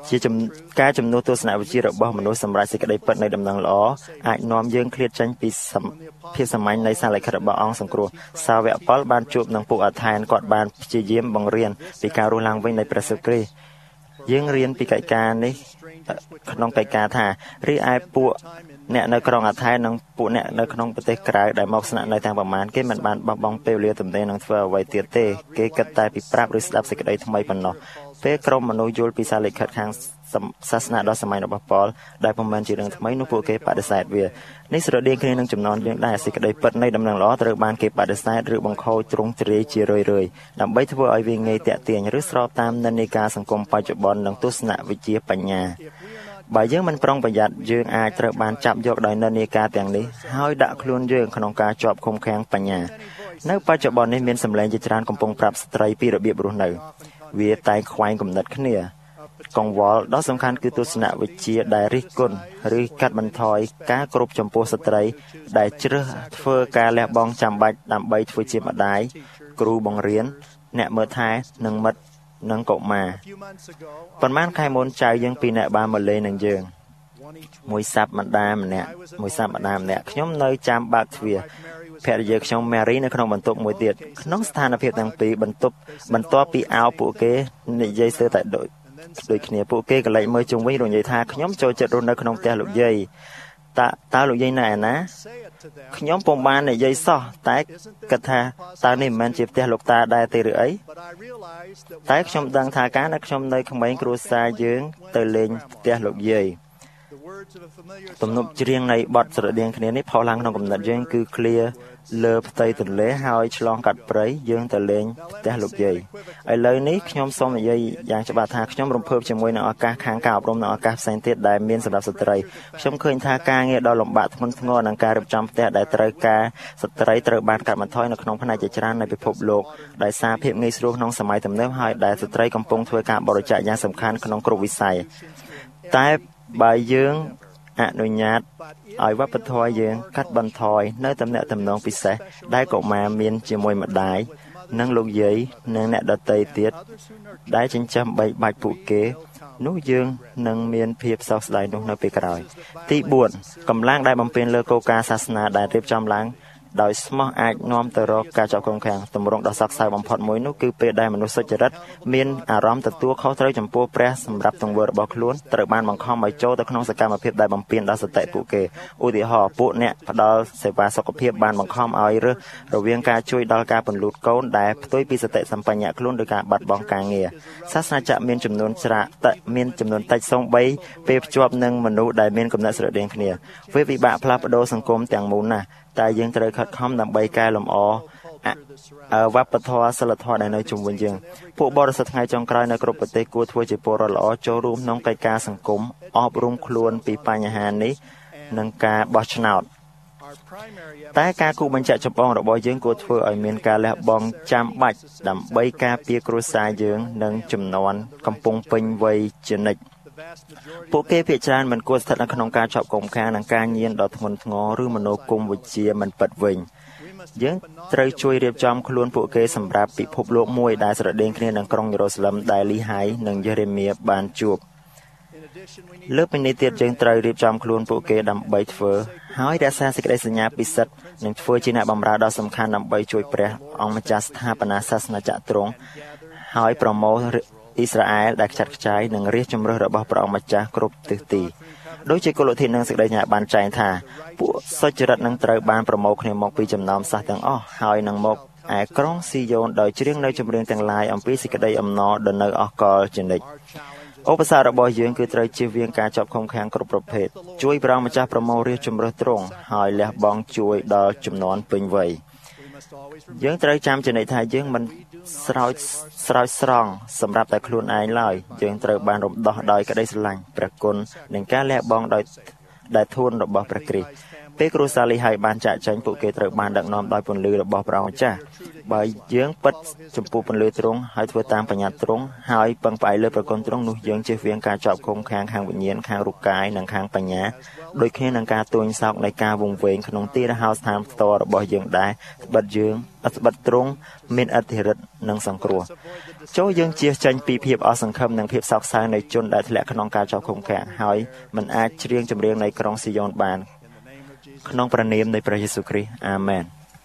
ជាការជំនួសទស្សនវិជ្ជារបស់មនុស្សសម្រាប់សេចក្តីពិតនៃដំណឹងល្អអាចនាំយើងឃ្លាតចេញពីភាពសាមញ្ញនៃសារលិខិតរបស់អង្គសង្គ្រោះសាវកប៉ុលបានជួបនឹងពួកអថែនគាត់បានព្យាយាមបង្រៀនពីការរស់ឡើងវិញនៃព្រះសិទ្ធគ្រីស្ទយើងរៀនពីកិច្ចការនេះក្នុងកិច្ចការថារីឯពួកអ្នកនៅក្រុងអថែននិងពួកអ្នកនៅក្នុងប្រទេសក្រៅដែលមកស្នាក់នៅទាំងប្រមាណគេមិនបានបោះបង់ពេលវេលាទំនេរនឹងធ្វើអ្វីទៀតទេគេគិតតែពីប្រាប់ឬស្ដាប់សេចក្តីថ្មីប៉ុណ្ណោះពេលក្រុមមនុស្សយល់ពីសារលិខិតខាងសាសនាដ៏សម័យរបស់ប៉ុលដែលពុំមែនជារឿងថ្មីនោះពួកគេបដិសេធវានេះស្រដៀងគ្នានឹងចំណន់យើងដែរសេចក្តីពិតនៃដំណឹងល្អត្រូវបានគេបដិសេធឬបង្ខូចទ្រង់ទ្រាយជារឿយៗដើម្បីធ្វើឲ្យវាងាយតាក់ទាញឬស្របតាមនិន្នាការសង្គមបច្ចុប្បន្ននិងទស្សនវិជ្ជាបញ្ញាបើយើងមិនប្រុងប្រយ័ត្នយើងអាចត្រូវបានចាប់យកដោយនិន្នាការទាំងនេះហើយដាក់ខ្លួនយើងក្នុងការជាប់ឃុំឃាំងបញ្ញានៅបច្ចុប្បន្ននេះមានសម្លេងជាច្រើនកំពុងប្រាប់ស្ត្រីពីរបៀបរស់នៅវាតែងខ្វែងគំនិតគ្នាកង្វល់ដ៏សំខាន់គឺទស្សនវិជ្ជាដែលរិះគន់ឬកាត់បន្ថយការគោរពចំពោះស្ត្រីដែលជ្រើសធ្វើការលះបង់ចាំបាច់ដើម្បីធ្វើជាម្ដាយគ្រូបង្រៀនអ្នកមើលថែនិងមិត្តនិងកុមារប៉ុន្មានខែមុនចៅយើងពីរនាក់បានមកលេងនឹងយើងមួយសប្តាហ៍ម្នាក់មួយសប្តាហ៍ម្នាក់ខ្ញុំនៅចាំបើកទ្វារភរិយាខ្ញុំ Mary នៅក្នុងបន្ទប់មួយទៀតក្នុងស្ថានភាពទាំងពីរបន្ទប់បន្ទាប់ពីអោពួកគេនិយាយស្ទើរតែដូចដូចគ្នាពួកគេក៏លេចមើលជុំវិញរនិយាយថាខ្ញុំចូលចិត្តរស់នៅក្នុងផ្ទះលោកយាយតើតើលោកយាយនៅឯណាខ្ញុំពុំបាននិយាយសោះតែគិតថាតើនេះមិនមែនជាផ្ទះលោកតាដែរទេឬអីតែខ្ញុំដឹងថាកាលនៅខ្ញុំនៅក្មេងគ្រួសារយើងទៅលេងផ្ទះលោកយាយទំនុកច្រៀងនៃបទស្រដៀងគ្នានេះផុសឡើងក្នុងគំនិតយើងគឺឃ្លាលើផ្ទៃទន្លេហើយឆ្លងកាត់ព្រៃយើងទៅលេងផ្ទះលោកយាយឥឡូវនេះខ្ញុំសូមនិយាយយ៉ាងច្បាស់ថាខ្ញុំរំភើបជាមួយនឹងឱកាសខាងការអប់រំនិងឱកាសផ្សេងទៀតដែលមានសម្រាប់ស្ត្រីខ្ញុំឃើញថាការងារដ៏លំបាកធ្ងន់ធ្ងរនិងការរៀបចំផ្ទះដែលត្រូវការស្ត្រីត្រូវបានកាត់បន្ថយនៅក្នុងផ្នែកជាច្រើននៃពិភពលោកដោយសារភាពងាយស្រួលក្នុងសម័យទំនើបហើយដែលស្ត្រីកំពុងធ្វើការបរិច្ចាគយ៉ាងសំខាន់ក្នុងគ្រប់វិស័យតែបើយើងអនុញ្ញាតឲ្យវប្បធម៌យើងកាត់បន្ថយនៅទំនាក់ទំនងពិសេសដែលកុមារមានជាមួយម្ដាយនិងលោកយាយនិងអ្នកដទៃទៀតដែលចិញ្ចឹមបីបាច់ពួកគេនោះយើងនឹងមានភាពសោកស្ដាយនោះនៅពេលក្រោយទីបួនកម្លាំងដែលបំពេញលើគោលការណ៍សាសនាដែលរៀបចំឡើងដោយស្មោះអាចនាំទៅរកការចាប់ឃុំឃាំងទម្រង់ដ៏សោកសៅបំផុតមួយនោះគឺពេលដែលមនុស្សសុចរិតមានអារម្មណ៍ទទួលខុសត្រូវចំពោះព្រះសម្រាប់ទង្វើរបស់ខ្លួនត្រូវបានបង្ខំឲ្យចូលទៅក្នុងសកម្មភាពដែលបំពានដល់សតិពួកគេឧទាហរណ៍ពួកអ្នកផ្ដល់សេវាសុខភាពបានបង្ខំឲ្យរើសរវាងការជួយដល់ការពន្លូតកូនដែលផ្ទុយពីសតិសម្បញ្ញៈខ្លួនដោយការបាត់បង់ការងារសាសនាចក្រមានចំនួនច្រាក់មានចំនួនតិចសូម្បីពេលភ្ជាប់នឹងមនុស្សដែលមានគំនិតស្រដៀងគ្នាវាពិបាកផ្លាស់ប្ដូរសង្គមទាំងមូលណាស់តែយើងត្រូវខិតខំដើម្បីកែលម្អវប្បធម៌សិលធម៌ដែលនៅជុំវិញយើងពួកបរិសុទ្ធថ្ងៃចុងក្រោយនៅគ្រប់ប្រទេសគួរធ្វើជាពលរដ្ឋល្អចូលរួមក្នុងកិច្ចការសង្គមអប់រំខ្លួនពីបញ្ហានេះនិងការបោះឆ្នោតតែការគូបញ្ជាក់ចម្បងរបស់យើងគួរធ្វើឲ្យមានការលះបង់ចាំបាច់ដើម្បីការពារគ្រួសារយើងនិងជំនាន់កំពុងពេញវ័យជានិច្ចពួកគេភាគច្រើនមិនគួរស្ថិតនៅក្នុងការជាប់ឃុំឃាំងនិងការញៀនដ៏ធ្ងន់ធ្ងរឬមនោគមវិជ្ជាមិនពិតវិញយើងត្រូវជួយរៀបចំខ្លួនពួកគេសម្រាប់ពិភពលោកមួយដែលស្រដៀងគ្នានឹងក្រុងយេរូសាឡឹមដែលលីហៃនិងយេរេមៀបានជួបលើសពីនេះទៀតយើងត្រូវរៀបចំខ្លួនពួកគេដើម្បីធ្វើហើយរក្សាសេចក្តីសញ្ញាពិសិដ្ឋនិងធ្វើជាអ្នកបម្រើដ៏សំខាន់ដើម្បីជួយព្រះអង្គម្ចាស់ស្ថាបនាសាសនាចក្រទ្រង់ហើយប្រមូលអ៊ីស្រាអែលដែលខ្ចាត់ខ្ចាយនិងរាជជំរើសរបស់ព្រះអង្គម្ចាស់គ្រប់ទិសទីដោយជាគោលធាតុនិងសេចក្តីញ៉ាបានចែងថាពួកសុចរិតនឹងត្រូវបានប្រមូលគ្នាមកពីចំណោមសាសទាំងអស់ហើយនឹងមកឯក្រុងស៊ីយ៉ូនដោយច្រៀងនៅចម្រៀងទាំងឡាយអំពីសេចក្តីអំណរដ៏នៅអស់កលជានិច្ចឧបសគ្គរបស់យើងគឺត្រូវជៀសវាងការជាប់ឃុំឃាំងគ្រប់ប្រភេទជួយព្រះអង្គម្ចាស់ប្រមូលរាជជំរើសទ្រង់ហើយលះបង់ជួយដល់ជំនាន់ពេញវ័យយើងត្រូវចាំចំណេញថាយើងមិនស្រោចស្រោចស្រង់សម្រាប់តែខ្លួនឯងឡើយយើងត្រូវបានរំដោះដោយក្តីស្រឡាញ់ព្រះគុណនិងការលះបង់ដោយដែលធួនរបស់ព្រះគ្រីស្ទពេលគ្រូសាលីហើយបានចាក់ចែងពួកគេត្រូវបានដឹកនាំដោយពន្លឺរបស់ព្រះអង្គម្ចាស់បើយើងពិតចំពោះពន្លឺទ្រង់ហើយធ្វើតាមបញ្ញត្តិទ្រង់ហើយពឹងផ្អែកលើប្រគុណទ្រង់នោះយើងជៀសវាងការជាប់ឃុំខាងខាងវិញ្ញាណខាងរូបកាយនិងខាងបញ្ញាដូចគ្នានឹងការទួញសោកនៃការវង្វេងក្នុងទីរហោស្ថានផ្ទាល់របស់យើងដែរត្បិតយើងអត្បិតទ្រង់មានអធិរិទ្ធនិងសង្គ្រោះចូលយើងជៀសចេញពីភាពអស់សង្ឃឹមនិងភាពសោកសៅនៃជនដែលធ្លាក់ក្នុងការជាប់ឃុំឃាំងហើយមិនអាចច្រៀងចម្រៀងនៃក្រុងស៊ីយ៉ូនបានក្នុងព្រះនាមនៃព្រះយេស៊ូវគ្រីស្ទអាមែន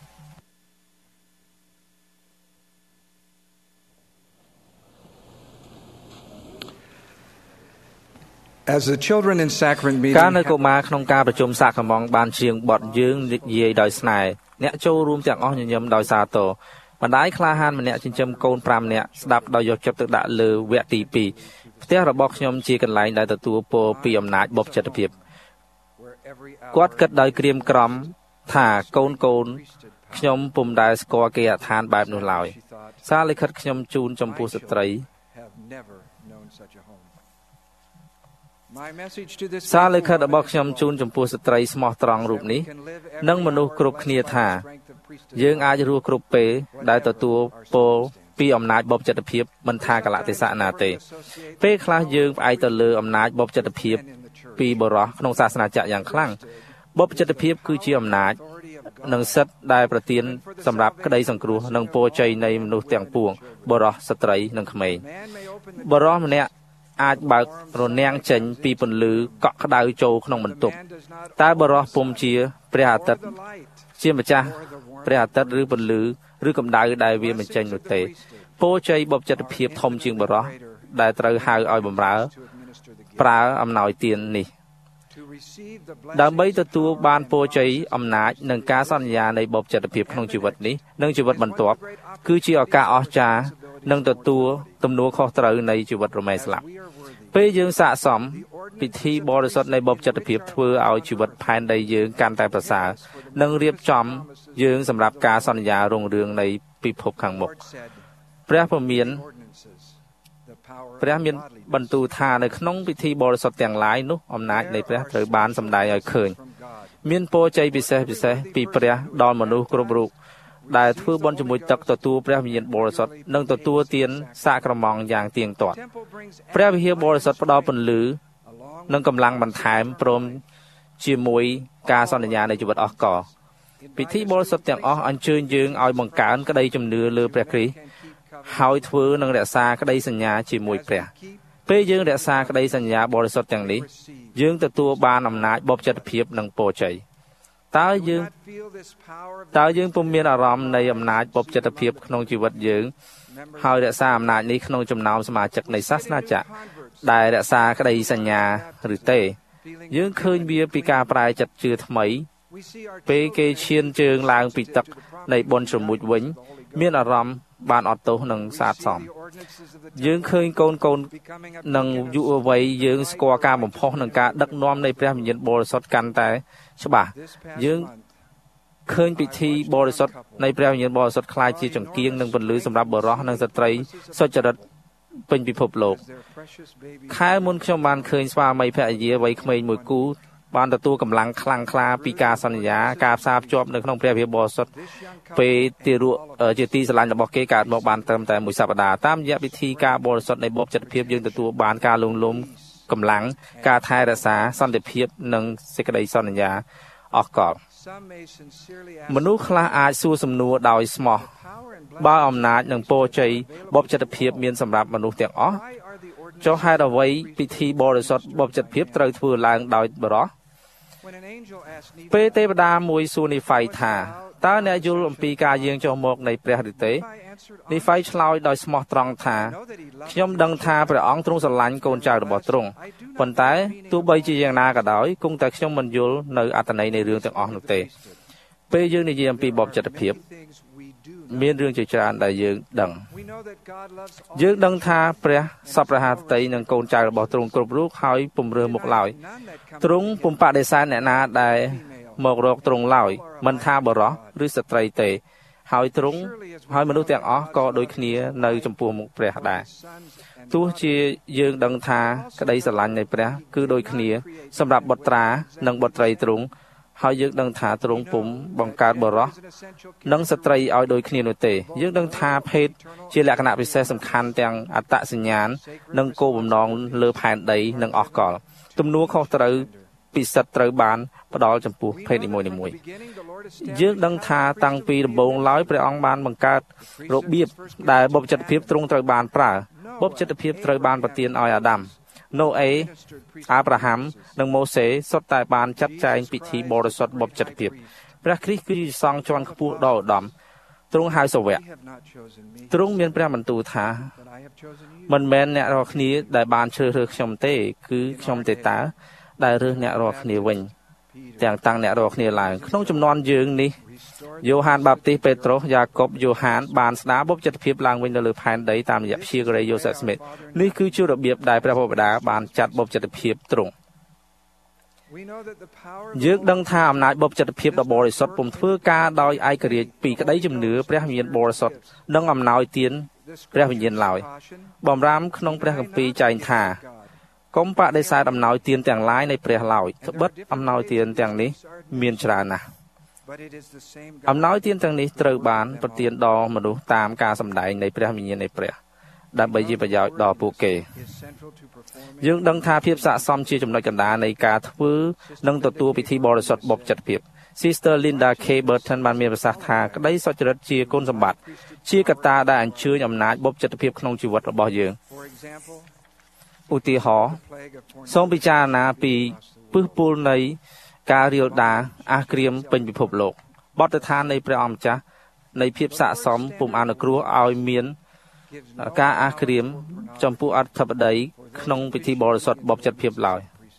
As the children in sacrament meeting ការនៅកុមារក្នុងការប្រជុំសាក្រមង្គបានជាងបទយើងនិយាយដោយស្នេហ៍អ្នកចូលរួមទាំងអស់ញញឹមដោយសាទរម្ដាយក្លាហានម្នាក់ចិញ្ចឹមកូនប្រាំនាក់ស្ដាប់ដោយយកចិត្តទុកដាក់លើវគ្គទីពីរផ្ទះរបស់ខ្ញុំជាកន្លែងដែលទទួលពរពីអំណាចបុព្វចិត្តភាពគាត់គិតដោយក្រៀមក្រំថាកូនកូនខ្ញុំពុំដែលស្គាល់គេអឋានបែបនោះឡើយសារលិខិតខ្ញុំជូនចំពោះស្ត្រីសារលិខិតរបស់ខ្ញុំជូនចំពោះស្ត្រីស្មោះត្រង់រូបនេះនិងមនុស្សគ្រប់គ្នាថាយើងអាចរស់គ្រប់ពេលដែលទទួលពរពីអំណាចបុព្វចិត្តភាពមិនថាកលៈទេសៈណាទេពេលខ្លះយើងផ្អែកទៅលើអំណាចបុព្វចិត្តភាពពីបរិះក្នុងសាសនាចក្រយ៉ាងខ្លាំងបុព្វចិត្តភាពគឺជាអំណាចនិងសិទ្ធិដែលប្រទានសម្រាប់ក្តីសង្គ្រោះនិងពរជ័យនៃមនុស្សទាំងពួងបរិះស្ត្រីនិងក្មេងបរិះម្នាក់អាចបើករនាំងចេញពីពន្លឺកក់ក្ដៅចូលក្នុងបន្ទប់តែបរិះពុំជាព្រះអាទិត្យជាម្ចាស់ព្រះអាទិត្យឬពន្លឺឬកម្ដៅដែលវាបញ្ចេញនោះទេពរជ័យបុព្វចិត្តភាពធំជាងបរិះដែលត្រូវហៅឲ្យបម្រើប្រើអំណោយទាននេះដើម្បីទទួលបានពរជ័យអំណាចនិងការសន្យានៃបុព្វចិត្តភាពក្នុងជីវិតនេះនិងជីវិតបន្ទាប់គឺជាឱកាសអស្ចារ្យនិងទទួលទំនួលខុសត្រូវនៃជីវិតរមែងស្លាប់ពេលយើងស័ក្តិសមពិធីបរិសុទ្ធនៃបុព្វចិត្តភាពធ្វើឲ្យជីវិតផែនដីយើងកាន់តែប្រសើរនិងរៀបចំយើងសម្រាប់ការសន្យារុងរឿងនៃពិភពខាងមុខព្រះពុំមានព្រះមានបន្ទូលថានៅក្នុងពិធីបរិសុទ្ធទាំងឡាយនោះអំណាចនៃព្រះត្រូវបានសម្ដែងឲ្យឃើញមានពរជ័យពិសេសពិសេសពីព្រះដល់មនុស្សគ្រប់រូបដែលធ្វើបុណ្យជាមួយទឹកទទួលព្រះវិញ្ញាណបរិសុទ្ធនិងទទួលទានសាក្រមង្គយ៉ាងទៀងទាត់ព្រះវិហារបរិសុទ្ធផ្ដល់ពន្លឺនិងកម្លាំងបន្ថែមព្រមជាមួយការសន្យានៃជីវិតអស់កលពិធីបរិសុទ្ធទាំងអស់អញ្ជើញយើងឲ្យបង្កើនក្តីជំនឿលើព្រះគ្រីស្ទហើយធ្វើនិងរក្សាក្តីសញ្ញាជាមួយព្រះពេលយើងរក្សាក្តីសញ្ញាបរិសុទ្ធទាំងនេះយើងទទួលបានអំណាចបុព្វចិត្តភាពនិងពរជ័យតើយើងតើយើងពុំមានអារម្មណ៍នៃអំណាចបុព្វចិត្តភាពក្នុងជីវិតយើងហើយរក្សាអំណាចនេះក្នុងចំណោមសមាជិកនៃសាសនាចក្រដែលរក្សាក្តីសញ្ញាឬទេយើងឃើញវាពីការប្រែចិត្តជឿថ្មីពេលគេឈានជើងឡើងពីទឹកនៃបុណ្យជ្រមុជវិញមានអារម្មណ៍បានអត់ទោសនិងសាទសមយើងឃើញកូនកូននិងយុវវ័យយើងស្គាល់ការបំផុសនិងការដឹកនាំនៃព្រះវិញ្ញាណបរិសុទ្ធកាន់តែច្បាស់យើងឃើញពិធីបរិសុទ្ធនៃព្រះវិញ្ញាណបរិសុទ្ធคล้ายជាចង្គៀងនិងពន្លឺសម្រាប់បុរសនិងស្ត្រីសុចរិតពេញពិភពលោកខែមុនខ្ញុំបានឃើញស្វាមីភរិយាវ័យក្មេងមួយគូបានទទួលកម្លាំងខ្លាំងក្លាពីការសន្យាការផ្សារភ្ជាប់នៅក្នុងព្រះវិហារបរិសុទ្ធពេលទីរក់ជាទីស្រឡាញ់របស់គេកើតមកបានត្រឹមតែមួយសប្តាហ៍តាមរយៈពិធីការបរិសុទ្ធនៃបុព្វចិត្តភាពយើងទទួលបានការលងលំកម្លាំងការថែរក្សាសន្តិភាពនិងសេចក្តីសន្យាអស់កលមនុស្សខ្លះអាចសួរសំណួរដោយស្មោះបើអំណាចនិងពរជ័យបុព្វចិត្តភាពមានសម្រាប់មនុស្សទាំងអស់ចុះហេតុអ្វីពិធីបរិសុទ្ធបុព្វចិត្តភាពត្រូវធ្វើឡើងដោយបរិះពេលទេវតាមួយសួរនីហ្វៃថាតើអ្នកយល់អំពីការយាងចុះមកនៃព្រះឬទេនីហ្វៃឆ្លើយដោយស្មោះត្រង់ថាខ្ញុំដឹងថាព្រះអង្គទ្រង់ស្រឡាញ់កូនចៅរបស់ទ្រង់ប៉ុន្តែទោះបីជាយ៉ាងណាក៏ដោយគង់តែខ្ញុំមិនយល់នៅអត្ថន័យនៃរឿងទាំងអស់នោះទេពេលយើងនិយាយអំពីបុព្វចិត្តភាពមានរឿងជាច្រើនដែលយើងដឹងយើងដឹងថាព្រះសព្វហាតីនិងកូនចៅរបស់ទ្រង់គ្រប់រូបហើយពុំរើសមុខឡើយទ្រង់ពុំបដិសេធអ្នកណាដែលមករកទ្រង់ឡើយមិនថាបរិះឬស្ត្រីទេហើយទ្រង់ហើយមនុស្សទាំងអស់ក៏ដូចគ្នានៅចំពោះមុខព្រះដែរទោះជាយើងដឹងថាក្តីស្រឡាញ់នៃព្រះគឺដូចគ្នាសម្រាប់បុត្រានិងបុត្រីទ្រង់ហើយយើងដឹងថាទ្រង់ពុំបង្កើតបរិសនិងស្ត្រីឲ្យដូចគ្នានោះទេយើងដឹងថាភេទជាលក្ខណៈពិសេសសំខាន់ទាំងអត្តសញ្ញាណនិងគោលបំណងលើផែនដីនិងអស់កលទំនួលខុសត្រូវពិសិដ្ឋត្រូវបានផ្ដល់ចំពោះភេទនីមួយៗយើងដឹងថាតាំងពីដំបូងឡើយព្រះអង្គបានបង្កើតរបៀបដែលបុព្វជិតភាពទ្រង់ត្រូវបានប្រើបុព្វជិតភាពត្រូវបានប្រទានឲ្យអាដាមណូអេអាប់រ៉ាហាំនិងម៉ូសេសុទ្ធតែបានចាត់ចែងពិធីបរិសុទ្ធបុព្វជិតភាពព្រះគ្រីស្ទគឺជាសង្ឃជាន់ខ្ពស់ដ៏ឧត្តមទ្រង់ហៅសាវកទ្រង់មានព្រះបន្ទូលថាមិនមែនអ្នករាល់គ្នាដែលបានជ្រើសរើសខ្ញុំទេគឺខ្ញុំទេតើដែលរើសអ្នករាល់គ្នាវិញទាំងតាំងអ្នករាល់គ្នាឡើងក្នុងចំនួនយើងនេះយ៉ូហានបាបទីពេត្រុសយ៉ាកុបយ៉ូហានបានស្ដារបុព្វជិតភាពឡើងវិញនៅលើផែនដីតាមរយៈព្យាការីយ៉ូសេហ្វស្មីតនេះគឺជារបៀបដែលព្រះបិតាបានចាត់បុព្វជិតភាពទ្រង់យើងដឹងថាអំណាចបុព្វជិតភាពដ៏បរិសុទ្ធពុំធ្វើការដោយឯករាជ្យពីក្តីជំនឿព្រះវិញ្ញាណបរិសុទ្ធនិងអំណោយទានព្រះវិញ្ញាណឡើយបំរាមក្នុងព្រះគម្ពីរចែងថាកុំបដិសេធអំណោយទានទាំងឡាយនៃព្រះឡើយត្បិតអំណោយទានទាំងនេះមានច្រើនណាស់អំណោយទានទាំងនេះត្រូវបានប្រទានដល់មនុស្សតាមការសម្ដែងនៃព្រះវិញ្ញាណនៃព្រះដើម្បីជាប្រយោជន៍ដល់ពួកគេយើងដឹងថាភាពស័ក្តិសមជាចំណុចកណ្ដាលនៃការធ្វើនិងទទួលពិធីបរិសុទ្ធបុព្វជិតភាព Sister Linda K Burton បានមានប្រសាសន៍ថាក្តីសុចរិតជាគុណសម្បត្តិជាកត្តាដែលអញ្ជើញអំណាចបុព្វជិតភាពក្នុងជីវិតរបស់យើងឧទាហរណ៍សូមពិចារណាពីពឹសពុលនៃការរាលដាលអាសគ្រាមពេញពិភពលោកបទដ្ឋាននៃព្រះអង្គម្ចាស់នៃភាពស័ក្តិសមពុំអនុគ្រោះឲ្យមានការអាសគ្រាមចំពោះអធិបតីក្នុងពិធីបរិសុទ្ធបុព្វជិតភាពឡើយ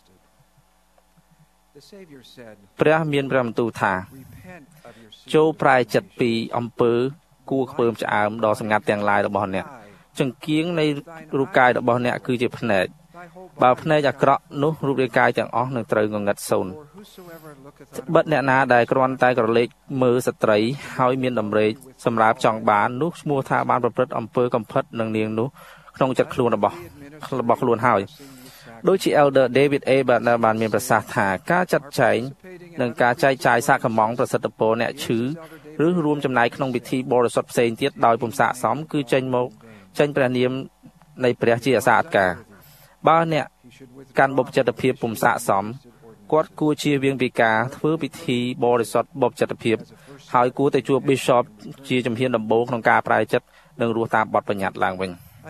ព្រះមានព្រះបន្ទូលថាចូលប្រែចិត្តពីអំពើគួរខ្ពើមឆ្អើមដ៏សម្ងាត់ទាំងឡាយរបស់អ្នកចង្គៀងនៃរូបកាយរបស់អ្នកគឺជាភ្នែកបើភ្នែកអាក្រក់នោះរូបរាងកាយទាំងអស់នឹងត្រូវងងឹតសូន្យបិទអ្នកណាដែលគ្រាន់តែក្រឡេកមើលស្ត្រីហើយមានដំរេកសម្រាប់ចង់បាននោះឈ្មោះថាបានប្រព្រឹត្តអំពើកំផិតនឹងនាងនោះក្នុងចិត្តខ្លួនរបស់របស់ខ្លួនហើយដូចជា Elder David A បានមានប្រសាសន៍ថាការចាត់ចែងនិងការចែកចាយសាកកម្មង់ប្រសិទ្ធពរអ្នកឈឺឬរួមចំណែកក្នុងពិធីបរិសុទ្ធផ្សេងទៀតដោយពុំស័ក្តិសមគឺចេញមកចេញព្រះនាមនៃព្រះជាអាសាអត្ការបើអ្នកកាន់បុព្វជិតភាពពុំស័ក្តិសមគាត់គួរជៀសវាងពីការធ្វើពិធីបរិសុទ្ធបុព្វជិតភាពហើយគួរតែជួប Bishop ជាជំហានដំបូងក្នុងការប្រែចិត្តនិងរស់តាមបទបញ្ញត្តិឡើងវិញ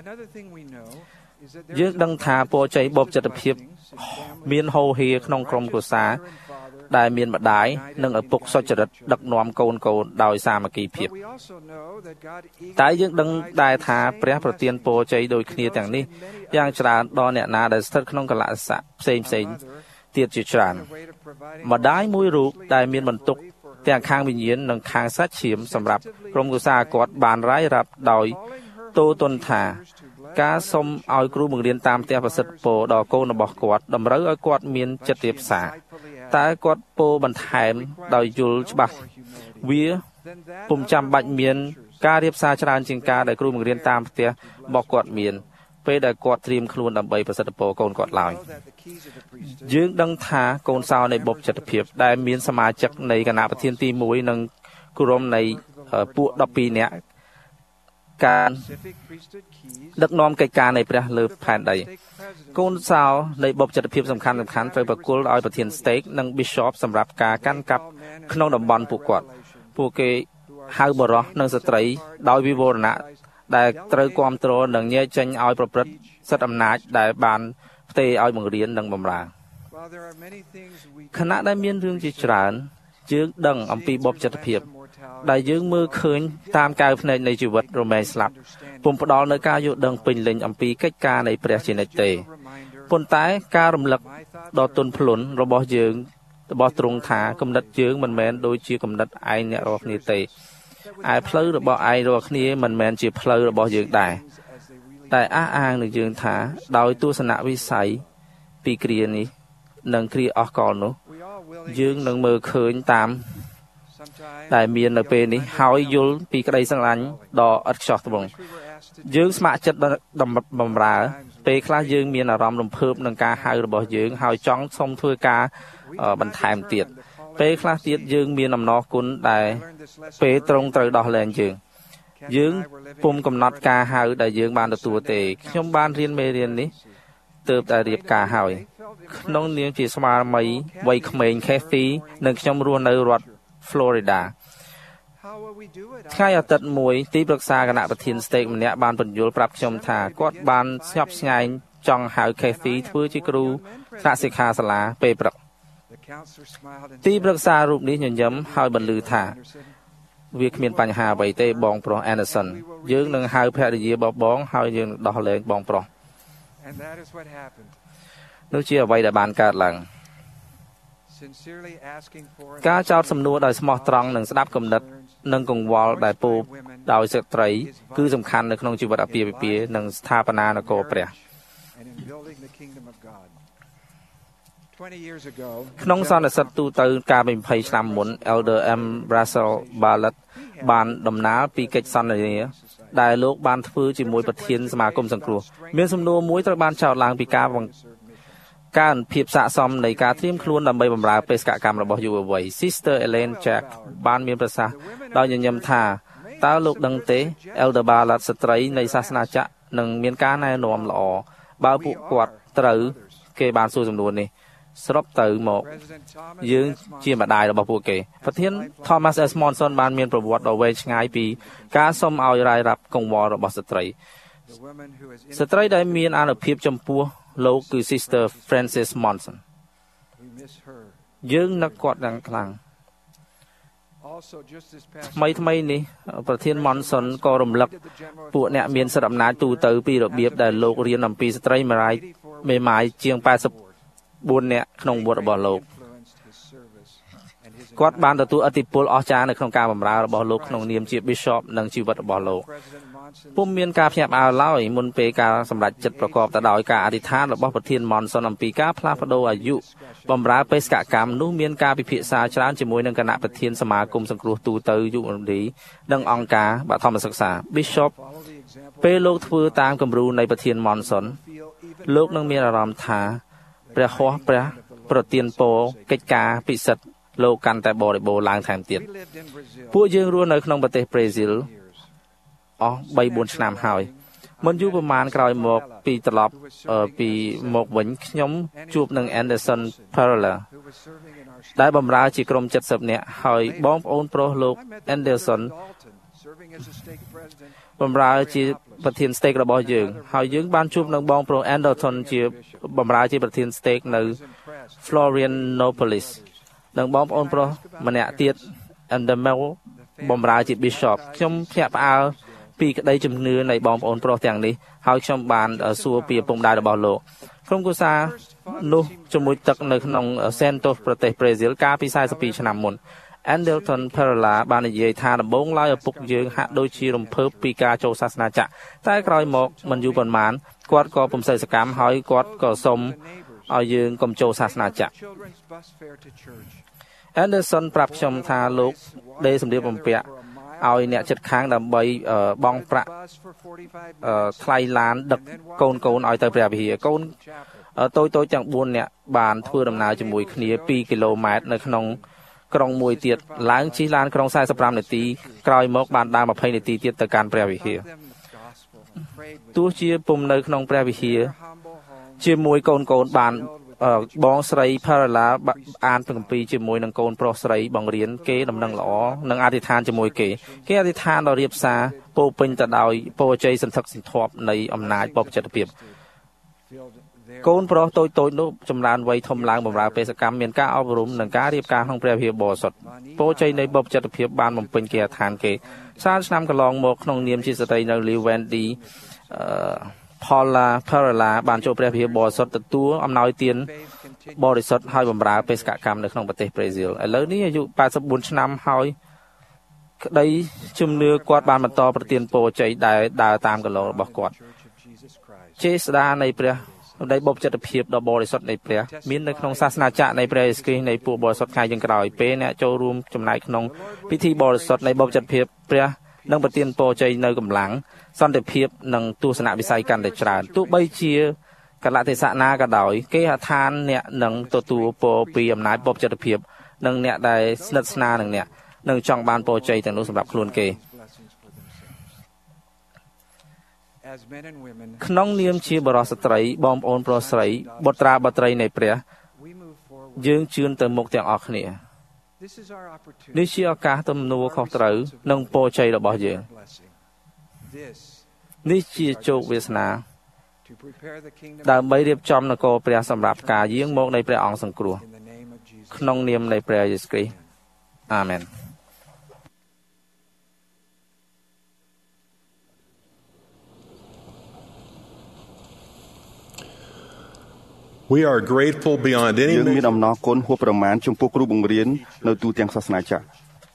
យើងដឹងថាពរជ័យបុព្វជិតភាពមានហូរហៀរក្នុងក្រុមគ្រួសារដែលមានម្ដាយនិងឪពុកសុចរិតដឹកនាំកូនកូនដោយសាមគ្គីភាពតែយើងដឹងដែរថាព្រះប្រទានពរជ័យដូចគ្នាទាំងនេះយ៉ាងច្រើនដល់អ្នកណាដែលស្ថិតក្នុងកលៈស័កផ្សេងផ្សេងទៀតជាច្រើនម្ដាយមួយរូបដែលមានបន្ទុកទាំងខាងវិញ្ញាណនិងខាងសាច់ឈាមសម្រាប់ក្រុមគ្រួសារគាត់បានរាយរាប់ដោយតូទន់ថាការសុំឲ្យគ្រូបង្រៀនតាមផ្ទះប្រសិទ្ធពរដល់កូនរបស់គាត់តម្រូវឲ្យគាត់មានចិត្តរៀបសារតែគាត់ពោលបន្ថែមដោយយល់ច្បាស់វាពុំចាំបាច់មានការរៀបសារច្រើនជាងការដែលគ្រូបង្រៀនតាមផ្ទះរបស់គាត់មានពេលដែលគាត់ត្រៀមខ្លួនដើម្បីប្រសិទ្ធពរកូនគាត់ឡើយយើងដឹងថាកូនសោនៃបុព្វជិតភាពដែលមានសមាជិកនៃគណៈប្រធានទីមួយនិងក្រុមនៃពួកដប់ពីរនាក់ការដឹកនាំកិច្ចការនៃព្រះលើផែនដីកូនសោនៃបុព្វជិតភាពសំខាន់សំខាន់ត្រូវប្រគល់ឲ្យប្រធាន Stake និង Bishop សម្រាប់ការកាន់កាប់ក្នុងតំបន់ពួកគាត់ពួកគេហៅបរិសនិងស្ត្រីដោយវិវរណៈដែលត្រូវគ្រប់គ្រងនិងញែកចេញឲ្យប្រព្រឹត្តសិទ្ធិអំណាចដែលបានផ្ទេរឲ្យបង្រៀននិងបម្រើខណៈដែលមានរឿងជាច្រើនយើងដឹងអំពីបុព្វជិតភាពដែលយើងមើលឃើញតាមកែវភ្នែកនៃជីវិតរមែងស្លាប់ពុំផ្ដល់នៅការយល់ដឹងពេញលេញអំពីកិច្ចការនៃព្រះជានិច្ចទេប៉ុន្តែការរំលឹកដ៏ទន់ភ្លន់របស់យើងរបស់ទ្រង់ថាគំនិតយើងមិនមែនដូចជាគំនិតឯងអ្នករាល់គ្នាទេឯផ្លូវរបស់ឯងរាល់គ្នាមិនមែនជាផ្លូវរបស់យើងដែរតែអះអាងនឹងយើងថាដោយទស្សនវិស័យពីគ្រានេះនិងគ្រាអស់កលនោះយើងនឹងមើលឃើញតាមដែលមាននៅពេលនេះហើយយល់ពីក្តីស្រឡាញ់ដ៏ឥតខ្ចោះត្បូងយើងស្ម័គ្រចិត្តបម្រើពេលខ្លះយើងមានអារម្មណ៍រំភើបនឹងការហៅរបស់យើងហើយចង់សុំធ្វើការបន្ថែមទៀតពេលខ្លះទៀតយើងមានអំណរគុណដែលពេលត្រង់ត្រូវដោះលែងយើងយើងពុំកំណត់ការហៅដែលយើងបានទទួលទេខ្ញុំបានរៀនមេរៀននេះទើបតែរៀបការហើយក្នុងនាមជាស្វាមីវ័យក្មេង Kathy និងខ្ញុំរស់នៅរដ្ឋ Florida ថ្ងៃអាទិត្យមួយទីប្រឹក្សាគណៈប្រធាន Stake ម្នាក់បានបញ្យល់ប្រាប់ខ្ញុំថាគាត់បានស្ញប់ស្ញែងចង់ហៅ Kathy ធ្វើជាគ្រូថ្នាក់សិក្ខាសាលាពេលព្រឹកទីប្រឹក្សារូបនេះញញឹមហើយបន្លឺថាវាគ្មានបញ្ហាអ្វីទេបងប្រុស Anderson យើងនឹងហៅភរិយារបស់បងហើយយើងនឹងដោះលែងបងប្រុសនោះជាអ្វីដែលបានកើតឡើងការចោទសំណួរដោយស្មោះត្រង់និងស្ដាប់គំនិតនិងកង្វល់ដែលពោលដោយស្ត្រីគឺសំខាន់នៅក្នុងជីវិតអាពាហ៍ពិពាហ៍និងស្ថាបនានគរព្រះក្នុងសន្និសីទទូទៅកាលពីยี่สิบឆ្នាំមុន Elder M. Russell Ballard បានដំណើរពីកិច្ចសន្ទនាដែលលោកបានធ្វើជាមួយប្រធានសមាគមសង្គ្រោះមានសំណួរមួយត្រូវបានចោទឡើងពីការការភាពស័ក្តិសមនៃការត្រៀមខ្លួនដើម្បីបម្រើបេសកកម្មរបស់យុវវ័យ Sister Elaine Jack បានមានប្រសាសន៍ដោយញញឹមថាតើលោកដឹងទេ Elder Ballard ស្ត្រីនៃសាសនាចក្រនឹងមានការណែនាំល្អបើពួកគាត់ត្រូវគេបានសួរសំណួរនេះស្របទៅមកយើងជាម្ដាយរបស់ពួកគេប្រធាន Thomas S. Monson បានមានប្រវត្តិដ៏វែងឆ្ងាយពីការសុំឲ្យរាយរាប់កង្វល់របស់ស្ត្រីស្ត្រីដែលមានអានុភាពចំពោះលោកគឺ Sister Frances Monson យើងនឹកគាត់យ៉ាងខ្លាំងថ្មីថ្មីនេះប្រធាន Monson ក៏រំលឹកពួកអ្នកមានសិទ្ធិអំណាចទូទៅពីរបៀបដែលលោករៀនអំពីស្ត្រីមេម៉ាយមេម៉ាយជាងแปดสิบbốnនាក់ក្នុងវត្តរបស់លោកគាត់បានទទួលឥទ្ធិពលអស្ចារ្យនៅក្នុងការបម្រើរបស់លោកក្នុងនាមជា Bishop និងជីវិតរបស់លោកពុំមានការភ្ញាក់ផ្អើលឡើយមុនពេលការសម្រេចចិត្តប្រកបទៅដោយការអធិដ្ឋានរបស់ប្រធាន Monson អំពីការផ្លាស់ប្ដូរអាយុបម្រើបេសកកម្មនោះមានការពិភាក្សាច្រើនជាមួយនឹងគណៈប្រធានសមាគមសង្គ្រោះទូទៅយុវតីនិងអង្គការបឋមសិក្សា Bishop ពេលលោកធ្វើតាមគំរូនៃប្រធាន Monson លោកនឹងមានអារម្មណ៍ថាព្រះហស្ថព្រះប្រទានពរកិច្ចការពិសិដ្ឋលោកកាន់តែបរិបូរណ៍ឡើងថែមទៀតពួកយើងរស់នៅក្នុងប្រទេសប្រេស៊ីលអស់បីបួនឆ្នាំហើយមិនយូរប្រហែលក្រោយមកពីត្រឡប់ពីមកវិញខ្ញុំជួបនឹង Anderson Perla ដែលបម្រើជាក្រុមเจ็ดสิบនាក់ហើយបងប្អូនប្រុសលោក Anderson បម្រើជាប្រធាន Stake របស់យើងហើយយើងបានជួបនឹងបងប្រុស Anderson ជាបម្រើជាប្រធាន Stake នៅ Florianopolis និងបងប្អូនប្រុសម្នាក់ទៀត Andamel បម្រើជា Bishop ខ្ញុំភ្ញាក់ផ្អើលពីក្តីជំនឿនៃបងប្អូនប្រុសទាំងនេះហើយខ្ញុំបានសួរពីឪពុកម្ដាយរបស់លោកក្រុមគ្រួសារនោះជាមួយទឹកនៅក្នុង Santos ប្រទេសប្រេស៊ីលកាលពីสี่สิบtwoឆ្នាំមុន Anderson Perla បាននិយាយថាដំបូងឡើយឪពុកយើងហាក់ដូចជារំភើបពីការចូលសាសនាចក្រតែក្រោយមកមិនយូរប៉ុន្មានគាត់ក៏ពុំសូវសកម្មហើយគាត់ក៏សុំឲ្យយើងកុំចូលសាសនាចក្រ Anderson ប្រាប់ខ្ញុំថាលោកដេរសម្លៀកបំពាក់ឲ្យអ្នកចិត្តខាងដើម្បីបង់ប្រាក់ថ្លៃឡានដឹកកូនកូនឲ្យទៅព្រះវិហារកូនតូចតូចទាំងbốnនាក់បានធ្វើដំណើរជាមួយគ្នាtwoគីឡូម៉ែត្រនៅក្នុងក្រុងមួយទៀតឡើងជិះឡានក្រុងforty-fiveនាទីក្រោយមកបានដើរtwentyនាទីទៀតទៅកាន់ព្រះវិហារទោះជាពុំនៅក្នុងព្រះវិហារជាមួយកូនកូនបានបងស្រី Perla អានពីគម្ពីរជាមួយនឹងកូនប្រុសស្រីបង្រៀនគេដំណឹងល្អនិងអធិដ្ឋានជាមួយគេគេអធិដ្ឋានដល់រៀបសារពោពេញទៅដោយពរជ័យសន្ធឹកសន្ធាប់នៃអំណាចបព្វជិតភាពកូនប្រុសតូចតូចនោះចម្រើនវ័យធំឡើងបម្រើបេសកកម្មមានការអប់រំនិងការរៀបការក្នុងព្រះវិហារបរិសុទ្ធពរជ័យនៃបព្វជិតភាពបានបំពេញគេអធិដ្ឋានគេសាលឆ្នាំកន្លងមកក្នុងនាមជាស្ត្រីនៅ Lewendy Paula Perla បានចូលព្រះវិហារបរិសុទ្ធទទួលអំណោយទានបរិសុទ្ធហើយបម្រើបេសកកម្មនៅក្នុងប្រទេសប្រេស៊ីលឥឡូវនេះអាយុeighty-fourឆ្នាំហើយក្តីជំនឿគាត់បានបន្តប្រទានពរជ័យដែលដើរតាមគន្លងរបស់គាត់ចេស្តានៃព្រះនៃបព្វជិតភាពដ៏បរិសុទ្ធនៃព្រះមាននៅក្នុងសាសនាចក្រនៃព្រះយេស៊ូវគ្រីស្ទនៃពួកបរិសុទ្ធថ្ងៃចុងក្រោយពេលអ្នកចូលរួមចំណែកក្នុងពិធីបរិសុទ្ធនៃបព្វជិតភាពព្រះនិងប្រទានពរជ័យនៅកម្លាំងសន្តិភាពនិងទស្សនវិស័យកាន់តែច្រើនទោះបីជាកលៈទេសៈណាក៏ដោយគេហដ្ឋានអ្នកនឹងទទួលពរពីអំណាចបព្វជិតភាពនិងអ្នកដែលស្និទ្ធស្នាលនឹងអ្នកនឹងចង់បានពរជ័យទាំងនោះសម្រាប់ខ្លួនគេក្នុងនាមជាបរិសុទ្ធស្ត្រីបងប្អូនប្រុសស្រីបុត្រាបុត្រីនៃព្រះយើងជឿនទៅមុខទាំងអស់គ្នានេះជាឱកាសទំនួលខុសត្រូវនិងពរជ័យរបស់យើងនេះជាជោគវាសនាដើម្បីរៀបចំនគរព្រះសម្រាប់ការយាងមកនៃព្រះអង្គសង្គ្រោះក្នុងនាមនៃព្រះយេស៊ូវគ្រីស្ទអាមែន We are grateful beyond any យើងមានអំណរគុណហួសប្រមាណចំពោះគ្រូបង្រៀននៅទូទាំងសាសនាចាស់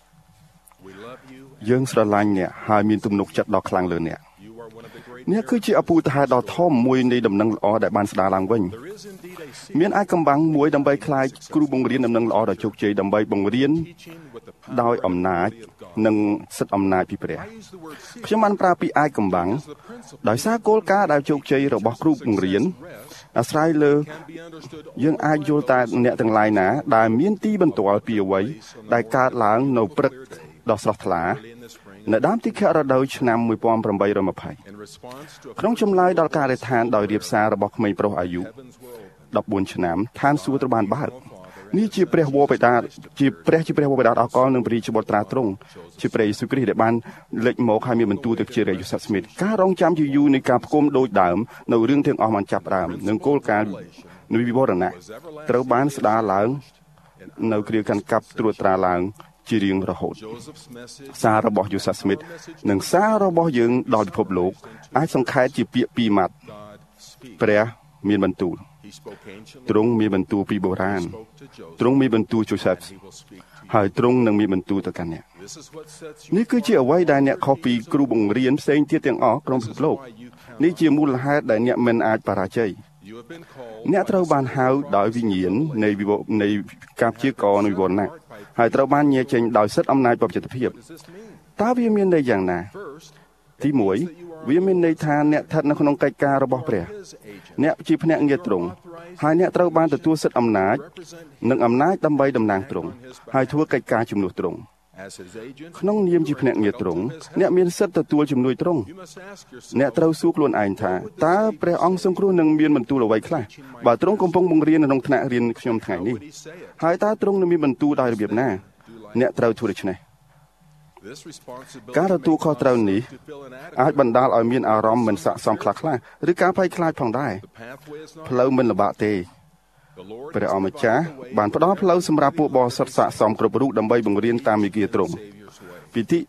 យើងស្រឡាញ់អ្នកហើយមានទំនុកចិត្តដ៏ខ្លាំងលើអ្នកអ្នកគឺជាឪពុកតាដ៏ធំមួយនៃដំណឹងល្អដែលបានស្ដារឡើងវិញមានអាចកំបាំងមួយដើម្បីខ្លាចគ្រូបង្រៀនដំណឹងល្អដ៏ជោគជ័យដើម្បីបង្រៀនដោយអំណាចនិងសិទ្ធិអំណាចពីព្រះខ្ញុំបានប្រើពាក្យអាចកំបាំងដោយសារគោលការណ៍ដែលជោគជ័យរបស់គ្រូបង្រៀនអាស្រ័យលើយើងអាចយល់តែអ្នកទាំងឡាយណាដែលមានទីបន្ទាល់ពីអ្វីដែលកើតឡើងនៅព្រឹកដ៏ស្រស់ថ្លានៅដើមទីខែរដូវឆ្នាំmột nghìn tám trăm hai mươiក្នុងចម្លើយដល់ការរិះឋានដោយរៀបសាររបស់ក្មេងប្រុសអាយុដប់បួនឆ្នាំឋានសួគ៌ត្រូវបានបើកនេះជាព្រះវរបិតាជាព្រះជាព្រះវរបិតាអកលនិងព្រះរាជបុត្រាទ្រង់ជាព្រះយេស៊ូវគ្រីស្ទដែលបានលេចមកហើយមានបន្ទូលទៅជារាជយូសាស្មីតការរងចាំជាយូរនៃការផ្គុំដូចដើមនៅរឿងទាំងអស់បានចាប់ផ្ដើមនិងគោលការណ៍នៃវិវរណៈត្រូវបានស្ដារឡើងនៅគ្រាកាន់កាប់ត្រួតត្រាឡើងជារៀងរហូតសាររបស់យូសាស្មីតនិងសាររបស់យើងដល់ពិភពលោកអាចសង្ខេបជាពាក្យពីរម៉ាត់ព្រះមានបន្ទូលទ្រង់មានបន្ទូលពីបុរាណទ្រង់មានបន្ទូលយូសាហ្វហើយទ្រង់នឹងមានបន្ទូលទៅកាន់អ្នកនេះគឺជាអ្វីដែលអ្នកខុសពីគ្រូបង្រៀនផ្សេងទៀតទាំងអស់ក្នុងពិភពលោកនេះជាមូលហេតុដែលអ្នកមិនអាចបរាជ័យអ្នកត្រូវបានហៅដោយវិញ្ញាណនៃនៃការព្យាករណ៍នៃវិវរណៈហើយត្រូវបានញែកចេញដោយសិទ្ធិអំណាចបព្វជិតភាពតើវាមានន័យយ៉ាងណាទីមួយវាមានន័យថាអ្នកស្ថិតនៅក្នុងកិច្ចការរបស់ព្រះអ្នកជាភ្នាក់ងារទ្រង់ហើយអ្នកត្រូវបានទទួលសិទ្ធិអំណាចនិងអំណាចដើម្បីតំណាងទ្រង់ហើយធ្វើកិច្ចការជំនួសទ្រង់ក្នុងនាមជាភ្នាក់ងារទ្រង់អ្នកមានសិទ្ធិទទួលជំនួយទ្រង់អ្នកត្រូវសួរខ្លួនឯងថាតើព្រះអង្គសង្គ្រោះនឹងមានបន្ទូលអ្វីខ្លះបើទ្រង់កំពុងបង្រៀននៅក្នុងថ្នាក់រៀនខ្ញុំថ្ងៃនេះហើយតើទ្រង់នឹងមានបន្ទូលដោយរបៀបណាអ្នកត្រូវធ្វើដូច្នេះការទទួលខុសត្រូវនេះអាចបណ្ដាលឲ្យមានអារម្មណ៍មិនស័ក្តិសមខ្លះៗឬការភ័យខ្លាចផងដែរផ្លូវមិនលំបាកទេព្រះអម្ចាស់បានផ្ដល់ផ្លូវសម្រាប់ពួកបរិសុទ្ធស័ក្តិសមគ្រប់រូបដើម្បីបង្រៀនតាមវិគាទ្រង់ពីទី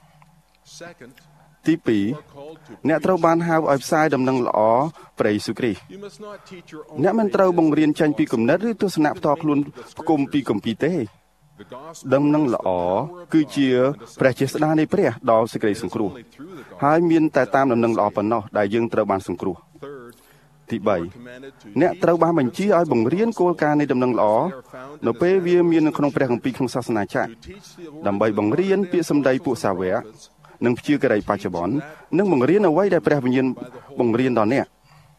ទីពីរអ្នកត្រូវបានហៅឲ្យផ្សាយដំណឹងល្អព្រះយេស៊ូវគ្រីស្ទអ្នកមិនត្រូវបង្រៀនចេញពីគំនិតឬទស្សនៈផ្ទាល់ខ្លួនផ្គុំពីគម្ពីរទេដំណឹងល្អគឺជាព្រះជាស្ដានៃព្រះដល់សេចក្តីសង្គ្រោះហើយមានតែតាមដំណឹងល្អប៉ុណ្ណោះដែលយើងត្រូវបានសង្គ្រោះទីបីអ្នកត្រូវបានបញ្ជាឲ្យបង្រៀនគោលការណ៍នៃដំណឹងល្អនៅពេលវាមាននៅក្នុងព្រះគម្ពីរក្នុងសាសនាចាស់ដើម្បីបង្រៀនពាក្យសម្ដីពួកសាវកនិងព្យាការីបច្ចុប្បន្ននិងបង្រៀនអ្វីដែលព្រះវិញ្ញាណបង្រៀនដល់អ្នក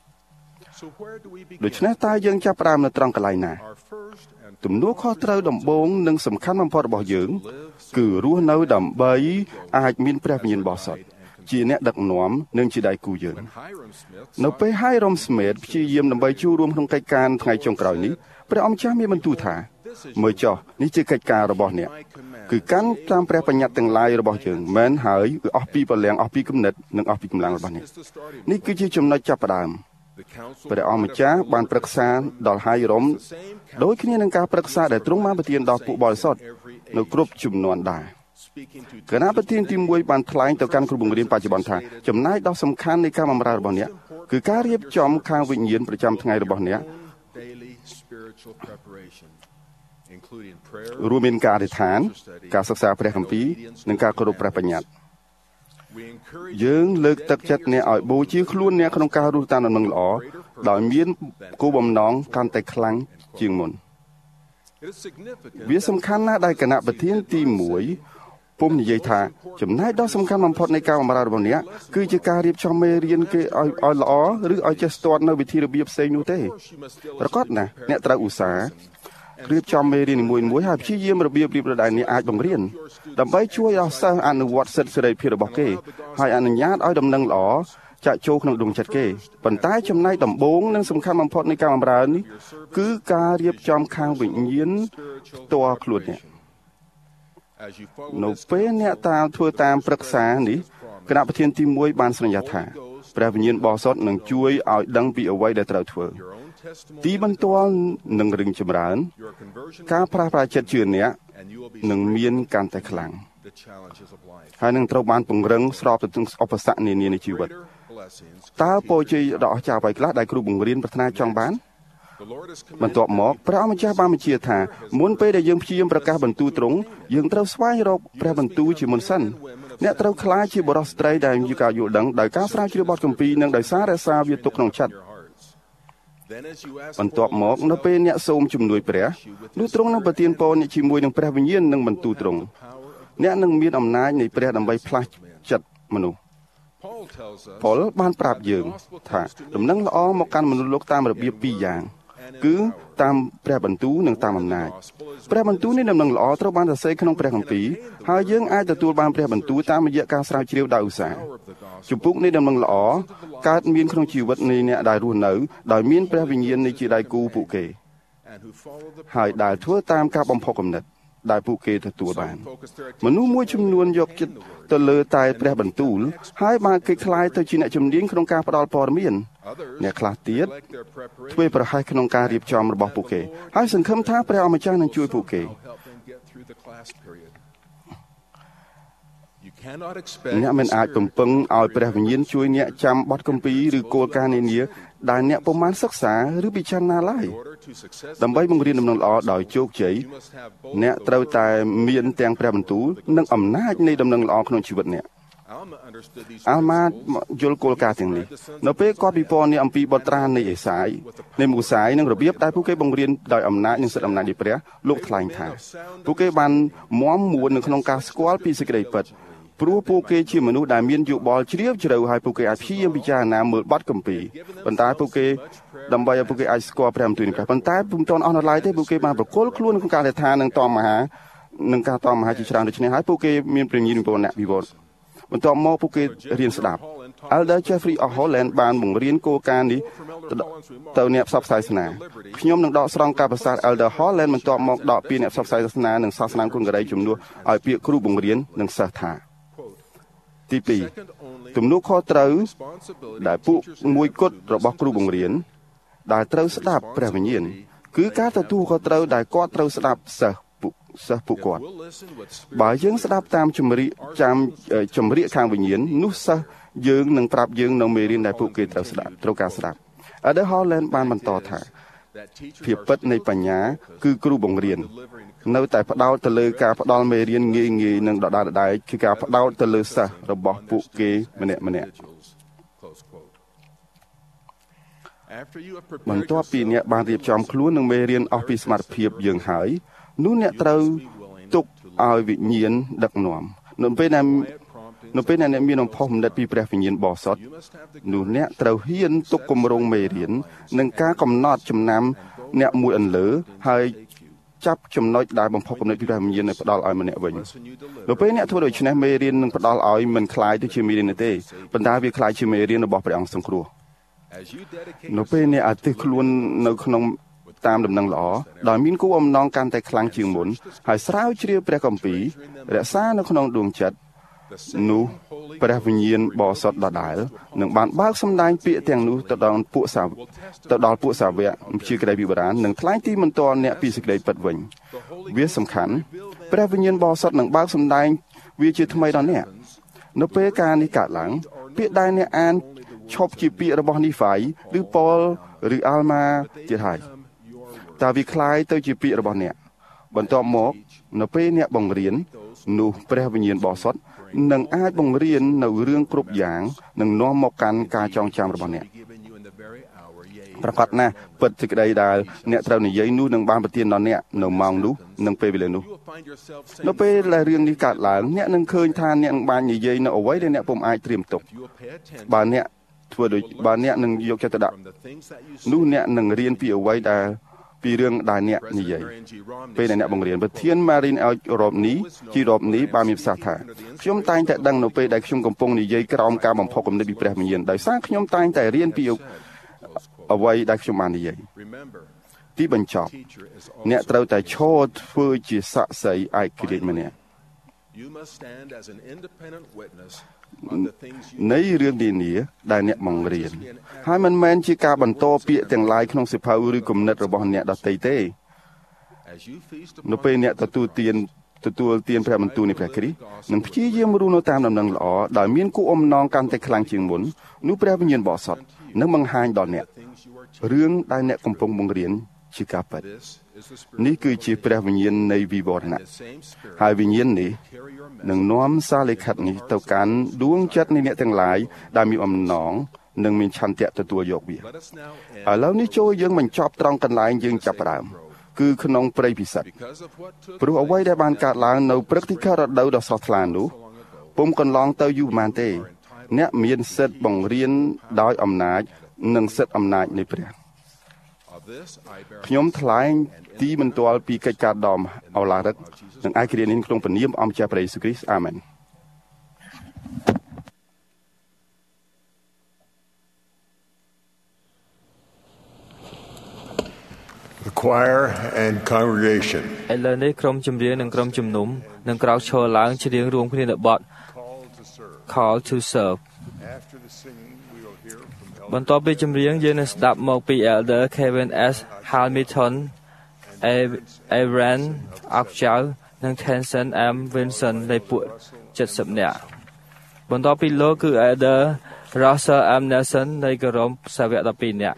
ដូច្នេះតើយើងចាប់ផ្ដើមនៅត្រង់កន្លែងណាទំនួលខុសត្រូវដំបូងនិងសំខាន់បំផុតរបស់យើងគឺរស់នៅដើម្បីអាចមានព្រះវិញ្ញាណបរិសុទ្ធជាអ្នកដឹកនាំនិងជាដៃគូយើងនៅពេល Hiram Smith ព្យាយាមដើម្បីចូលរួមក្នុងកិច្ចការថ្ងៃចុងក្រោយនេះព្រះអម្ចាស់មានបន្ទូលថាមើលចុះនេះជាកិច្ចការរបស់អ្នកគឺកាន់តាមព្រះបញ្ញត្តិទាំងឡាយរបស់យើងមិនហើយគឺអស់ពីពលំអស់ពីគំនិតនិងអស់ពីកម្លាំងរបស់អ្នកនេះគឺជាចំណុចចាប់ផ្ដើមព្រះអម្ចាស់បានប្រឹក្សាដល់ Hiram ដោយគ្នានឹងការប្រឹក្សាដែលទ្រង់បានប្រទានដល់ពួកបរិសុទ្ធនៅគ្រប់ជំនាន់ដែរគណៈប្រធានទីមួយបានថ្លែងទៅកាន់គ្រូបង្រៀនបច្ចុប្បន្នថាចំណែកដ៏សំខាន់នៃការបម្រើរបស់អ្នកគឺការរៀបចំខាងវិញ្ញាណប្រចាំថ្ងៃរបស់អ្នករួមមានការអធិដ្ឋានការសិក្សាព្រះគម្ពីរនិងការគោរពព្រះបញ្ញត្តិយើងលើកទឹកចិត្តអ្នកឲ្យបូជាខ្លួនអ្នកក្នុងការរស់តាមដំណឹងល្អដោយមានគោលបំណងកាន់តែខ្លាំងជាងមុនវាសំខាន់ណាស់ដែលគណៈប្រធានទីមួយពុំនិយាយថាចំណែកដ៏សំខាន់បំផុតនៃការបម្រើរបស់អ្នកគឺជាការរៀបចំមេរៀនគេឲ្យឲ្យល្អឬឲ្យចេះស្ទាត់នៅវិធីរបៀបផ្សេងនោះទេប្រកបណាស់អ្នកត្រូវឧស្សាហ៍រៀបចំមេរៀននីមួយៗហើយព្យាយាមរបៀបរៀបរយដែលអ្នកអាចបង្រៀនដើម្បីជួយឲ្យសិស្សអនុវត្តសិទ្ធិសេរីភាពរបស់គេហើយអនុញ្ញាតឲ្យដំណឹងល្អចាក់ចូលក្នុងដួងចិត្តគេប៉ុន្តែចំណែកដំបូងនិងសំខាន់បំផុតនៃការបម្រើនេះគឺការរៀបចំខាងវិញ្ញាណផ្ទាល់ខ្លួនអ្នកនៅពេលអ្នកតាមធ្វើតាមប្រឹក្សានេះគណៈប្រធានទីមួយបានសន្យាថាព្រះវិញ្ញាណបរិសុទ្ធនឹងជួយឲ្យដឹងពីអ្វីដែលត្រូវធ្វើទីបន្ទាល់នឹងរឹងចម្រើនការប្រាស្រ័យចិត្តជឿអ្នកនឹងមានកាន់តែខ្លាំងហើយនឹងត្រូវបានពង្រឹងស្របទៅនឹងឧបសគ្គនានានៃជីវិតតើពរជ័យដ៏អស្ចារ្យអ្វីខ្លះដែលគ្រូបង្រៀនប្រាថ្នាចង់បានបន្ទាប់មកព្រះអម្ចាស់បានបញ្ជាថាមុនពេលដែលយើងព្យាយាមប្រកាសបន្ទូលទ្រង់យើងត្រូវស្វែងរកព្រះបន្ទូលជាមុនសិនអ្នកត្រូវក្លាយជាបុរសស្ត្រីដែលមានការយល់ដឹងដោយការស្រាវជ្រាវបទគម្ពីរនិងដោយសាររក្សាវាទុកក្នុងចិត្តបន្ទាប់មកនៅពេលអ្នកសូមជំនួយព្រះនោះទ្រង់នឹងប្រទានពរអ្នកជាមួយនឹងព្រះវិញ្ញាណនិងបន្ទូលទ្រង់អ្នកនឹងមានអំណាចនៃព្រះដើម្បីផ្លាស់ចិត្តមនុស្សប៉ុលបានប្រាប់យើងថាដំណឹងល្អមកកាន់មនុស្សលោកតាមរបៀបពីរយ៉ាងគឺតាមព្រះបន្ទូលនិងតាមអំណាចព្រះបន្ទូលនេះដំណឹងល្អត្រូវបានសរសេរក្នុងព្រះគម្ពីរហើយយើងអាចទទួលបានព្រះបន្ទូលតាមរយៈការស្រាវជ្រាវដោយឧស្សាហ៍ជំពូកនៃដំណឹងល្អកើតមានក្នុងជីវិតនៃអ្នកដែលរស់នៅដោយមានព្រះវិញ្ញាណនៃជាដៃគូពួកគេហើយដែលធ្វើតាមការបំផុសគំនិតដែលពួកគេទទួលបានមនុស្សមួយចំនួនយកចិត្តទៅលើតែព្រះបន្ទូលហើយបានគេខ្លាយទៅជាអ្នកជំនាញក្នុងការផ្ដល់ព័ត៌មានអ្នកខ្លះទៀតធ្វើប្រហែសក្នុងការរៀបចំរបស់ពួកគេហើយសង្ឃឹមថាព្រះអម្ចាស់នឹងជួយពួកគេអ្នកមិនអាចពំពឹងឲ្យព្រះវិញ្ញាណជួយអ្នកចាំបទគម្ពីរឬគោលការណ៍នានាដែលអ្នកពុំបានសិក្សាឬពិចារណាឡើយដើម្បីបង្រៀនដំណឹងល្អដោយជោគជ័យអ្នកត្រូវតែមានទាំងព្រះបន្ទូលនិងអំណាចនៃដំណឹងល្អក្នុងជីវិតអ្នកអាល់ម៉ាយល់គោលការណ៍ទាំងនេះនៅពេលគាត់ពិពណ៌នាអំពីបុត្រានៃអេសាយនៃមូសាយនិងរបៀបដែលពួកគេបង្រៀនដោយអំណាចនិងសិទ្ធិអំណាចនៃព្រះលោកថ្លែងថាពួកគេបានមាំមួននៅក្នុងការស្គាល់ពីសេចក្តីពិតព្រោះពួកគេជាមនុស្សដែលមានយោបល់ជ្រាលជ្រៅហើយពួកគេអាចព្យាយាមពិចារណាមើលបទគម្ពីរប៉ុន្តែពួកគេដើម្បីឲ្យពួកគេអាចស្គាល់ព្រះបន្ទូលនេះប៉ុន្តែពុំទាន់អស់នៅឡើយទេពួកគេបានប្រគល់ខ្លួនក្នុងការដែលថានឹងតមហានឹងការតមហាជាច្រើនដូច្នេះហើយពួកគេមានព្រះញាណពិវរណៈពិវរបន្ទាប់មកពួកគេរៀនស្ដាប់ Elder Jeffrey of Holland បានបង្រៀនគោលការណ៍នេះទៅអ្នកផ្សព្វផ្សាយសាសនាខ្ញុំនឹងដកស្រង់ការប្រសាសន៍ Elder Holland បន្ទាប់មកដកពីអ្នកផ្សព្វផ្សាយសាសនានិងសាសនាគុណការីជំនួសឲ្យពាក្យគ្រូបង្រៀននិងសិស្សថាទីពីរទំនួលខុសត្រូវដែលពួកមួយគត់របស់គ្រូបង្រៀនដែលត្រូវស្ដាប់ព្រះវិញ្ញាណគឺការទទួលខុសត្រូវដែលគាត់ត្រូវស្ដាប់សិស្សពួកសិស្សពួកគាត់បើយើងស្ដាប់តាមចម្រៀកចាំចម្រៀកខាងវិញ្ញាណនោះសិស្សយើងនឹងប្រាប់យើងនៅមេរៀនដែលពួកគេត្រូវស្ដាប់ត្រូវការស្ដាប់ Elder Holland បានបន្តថាភាពពិតនៃបញ្ញាគឺគ្រូបង្រៀននៅតែផ្ដោតទៅលើការផ្ដល់មេរៀនងាយងាយនិងដដែលដដែលគឺការផ្ដោតទៅលើសិស្សរបស់ពួកគេម្នាក់ម្នាក់បន្ទាប់ពីអ្នកបានរៀបចំខ្លួននឹងមេរៀនអស់ពីសមត្ថភាពយើងហើយនោះអ្នកត្រូវទុកឲ្យវិញ្ញាណដឹកនាំនៅពេលដែលនៅពេលដែលអ្នកមានអំផុសគំនិតពីព្រះវិញ្ញាណបរិសុទ្ធនោះអ្នកត្រូវហ៊ានទុកគម្រោងមេរៀននិងការកំណត់ចំណាំអ្នកមួយអន្លើហើយចាប់ចំណុចដែលបំផុសគំនិតពីព្រះវិញ្ញាណផ្ដល់ឲ្យម្នាក់វិញនៅពេលអ្នកធ្វើដូច្នេះមេរៀននឹងផ្ដល់ឲ្យមិនคล้ายទៅជាមេរៀនទេប៉ុន្តែវាคล้ายជាមេរៀនរបស់ព្រះអង្គសង្គ្រោះនៅពេលអ្នកអាទិសខ្លួននៅក្នុងតាមដំណឹងល្អដោយមានគោលអំណងកាន់តែខ្លាំងជាងមុនហើយស្រាវជ្រាវព្រះគម្ពីររក្សានៅក្នុងដួងចិត្តនោះព្រះវិញ្ញាណបរិសុទ្ធដដែលនឹងបានបើកសម្ដែងពាក្យទាំងនោះទៅដល់ពួកសាវកទៅដល់ពួកសាវកជាក្តីពិបារាននិងថ្លែងទីបន្ទាល់អ្នកពីសេចក្តីពិតវិញវាសំខាន់ព្រះវិញ្ញាណបរិសុទ្ធនឹងបើកសម្ដែងវាជាថ្មីដល់អ្នកនៅពេលការនេះកើតឡើងពាក្យដែលអ្នកអានឈប់ជាពាក្យរបស់នីហ្វៃឬប៉ុលឬអាល់ម៉ាទៀតហើយតើវាคล้ายទៅជាពាក្យរបស់អ្នកបន្ទាប់មកនៅពេលអ្នកបង្រៀននោះព្រះវិញ្ញាណបរិសុទ្ធនឹងអាចបង្រៀននៅរឿងគ្រប់យ៉ាងនិងនាំមកកាន់ការចងចាំរបស់អ្នកប្រកាសណាស់ពិតសេចក្តីដែលអ្នកត្រូវនិយាយនោះនឹងបានប្រទានដល់អ្នកនៅម៉ោងនោះនិងពេលវេលានោះនៅពេលដែលរឿងនេះកើតឡើងអ្នកនឹងឃើញថាអ្នកនឹងបាននិយាយនៅអ្វីដែលអ្នកពុំអាចត្រៀមទុកបើអ្នកធ្វើដូចបើអ្នកនឹងយកចិត្តទុកដាក់នោះអ្នកនឹងរៀនពីអ្វីដែលពីរឿងដែលអ្នកនិយាយពេលដែលអ្នកបង្រៀនប្រធាន Marine ឲ្យរ៉ូបនីជីរ៉ូបនីបានមានប្រសាសន៍ថាខ្ញុំតែងតែដឹងនៅពេលដែលខ្ញុំកំពុងនិយាយក្រោមការបំផុសគំនិតពីព្រះវិញ្ញាណដោយសារខ្ញុំតែងតែរៀនពីអ្វីដែលខ្ញុំបាននិយាយទីបញ្ចប់អ្នកត្រូវតែឈរធ្វើជាសាក្សីឯករាជ្យម្នាក់នៃរឿងនានាដែលអ្នកបង្រៀនហើយមិនមែនជាការបន្តពាក្យទាំងឡាយក្នុងសិភៅឬគំនិតរបស់អ្នកដទៃទេនៅពេលអ្នកទទួលទានទទួលទានព្រះបន្ទូលនៃព្រះគ្រីស្ទនិងព្យាយាមរស់នៅតាមដំណឹងល្អដែលមានគោលអំណងកាន់តែខ្លាំងជាងមុននោះព្រះវិញ្ញាណបរិសុទ្ធនឹងបង្ហាញដល់អ្នករឿងដែលអ្នកកំពុងបង្រៀនជាការពិតនេះគឺជាព្រះវិញ្ញាណនៃវិវរណៈហើយវិញ្ញាណនេះនឹងនាំសារលិខិតនេះទៅកាន់ដួងចិត្តនៃអ្នកទាំងឡាយដែលមានអំណងនិងមានឆន្ទៈទទួលយកវាឥឡូវនេះចូលយើងបញ្ចប់ត្រង់កន្លែងយើងចាប់ផ្ដើមគឺក្នុងព្រៃពិសិដ្ឋព្រោះអ្វីដែលបានកើតឡើងនៅព្រឹត្តិការណ៍រដូវដ៏ស្រស់ថ្លានោះពុំកន្លងទៅយូរប៉ុន្មានទេអ្នកមានសិទ្ធិបង្រៀនដោយអំណាចនិងសិទ្ធិអំណាចនៃព្រះខ្ញុំថ្លែងទីបន្ទាល់ពីកិច្ចការដ៏ឱឡារិកនិងឯករាជ្យនេះក្នុងព្រះនាមព្រះម្ចាស់ព្រះយេស៊ូវគ្រីស្ទអាមែន The choir and congregation ឥឡូវនេះក្រុមចម្រៀងនិងក្រុមជំនុំនឹងក្រោកឈរឡើងច្រៀងរួមគ្នានៅបទ Call to Serve បន្ទាប់ពីចម្រៀងយើងនឹងស្ដាប់មកពី Elder Kevin S Hamilton Aaron Akjal និង Tenson M Vincent នៃពួក70នាក់បន្ទាប់ពីលោកគឺ Elder Russell M Nelson នៃក្រុមសាវក12នាក់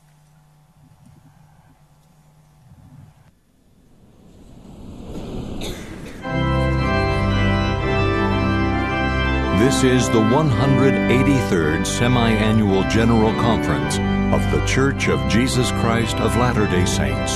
This is the one hundred eighty-third Semi-Annual General Conference of The Church of Jesus Christ of Latter-day Saints.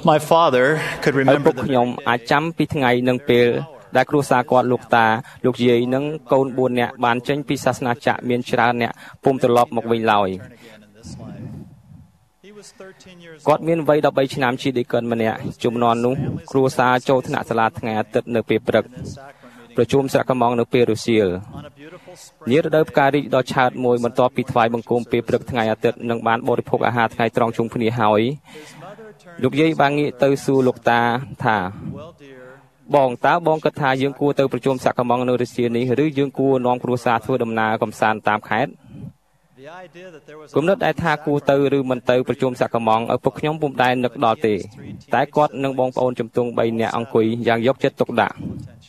My father could remember ខ្ញុំអាចចាំពីថ្ងៃនិងពេលដែលគ្រួសារគាត់លោកតាលោកយាយនិងកូនបួននាក់បានចេញពីសាសនាចក្រមានច្រើនអ្នកពុំត្រឡប់មកវិញឡើយគាត់មានវ័យដប់បីឆ្នាំជាឌីកិនម្នាក់ជំនាន់នោះគ្រួសារចូលថ្នាក់សាលាថ្ងៃអាទិត្យនៅពេលព្រឹកប្រជុំស្រកកំងនៅពេលរសៀលនារដូវផ្ការីកដ៏ឆើតមួយបន្ទាប់ពីថ្វាយបង្គំពេលព្រឹកថ្ងៃអាទិត្យនិងបានបរិភោគអាហារថ្ងៃត្រង់ជុំគ្នាហើយលោកយាយបានងាកទៅសួរលោកតាថាបងតើបងគិតថាយើងគួរទៅប្រជុំសកម្មនៅរសៀលនេះឬយើងគួរនាំគ្រួសារធ្វើដំណើរកម្សាន្តតាមខេត្តគំនិតដែលថាគួរទៅឬមិនទៅប្រជុំសកម្មឪពុកខ្ញុំពុំដែលនឹកដល់ទេតែគាត់និងបងប្អូនជំទង់បីនាក់អង្គុយយ៉ាងយកចិត្តទុកដាក់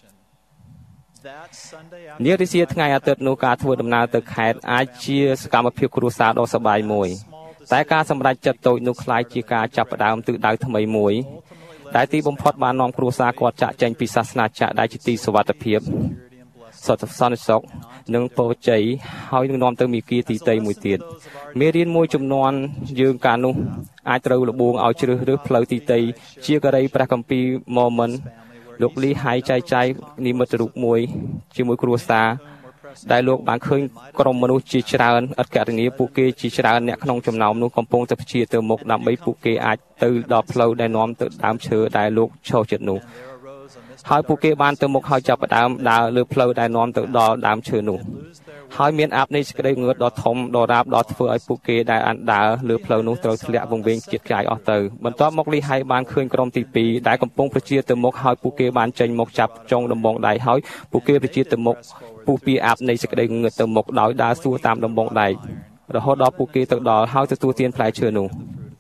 នារសៀលថ្ងៃអាទិត្យនោះការធ្វើដំណើរទៅខេត្តអាចជាសកម្មភាពគ្រួសារដ៏សប្បាយមួយតែការសម្រេចចិត្តតូចនោះคล้ายជាការចាប់ផ្ដើមទិសដៅថ្មីមួយដែលទីបំផុតបាននាំគ្រួសារគាត់ចាក់ចែងពីសាសនាចក្រដែលជាទីសុវត្ថិភាពសន្តិសន្តិសុខនិងពរជ័យហើយនឹងនាំទៅមីគាទីតីមួយទៀតមេរៀនមួយចំនួនយើងកាលនោះអាចត្រូវលបួងឲ្យជ្រើសរើសផ្លូវទីតីជាការីព្រះគម្ពីរម៉ូមិនលោកលីហៃចែកចាយនិមិត្តរូបមួយជាមួយគ្រួសារដែលលោកបានឃើញក្រុមមនុស្សជាច្រើនឥតកតញ្ញូពួកគេជាច្រើនអ្នកក្នុងចំណោមនោះកំពុងតែព្យាទៅមុខដើម្បីពួកគេអាចទៅដល់ផ្លូវដែលនាំទៅដើមឈើដែលលោកឈរចិត្តនោះហើយពួកគេបានទៅមុខហើយចាប់ផ្ដើមដើរលើផ្លូវដែលនាំទៅដល់ដើមឈើនោះហើយមានអាប់នៃសេចក្តីងឿតដ៏ធំដ៏រាបដ៏ធ្វើឲ្យពួកគេដែលអានដើរលើផ្លូវនោះត្រូវធ្លាក់វង្វេងជាតិខ្ចាយអស់ទៅបន្ទាប់មកលីហៃបានឃើញក្រុមទីពីរដែលកំពុងប្រជាទៅមុខហើយពួកគេបានចេញមកចាប់ចុងដំបងដៃហើយពួកគេប្រជាទៅមុខពុះពីអាប់នៃសេចក្តីងឿតទៅមុខដោយដើរសួរតាមដំបងដែករហូតដល់ពួកគេទៅដល់ហើយទទួលទានផ្លែឈើនោះ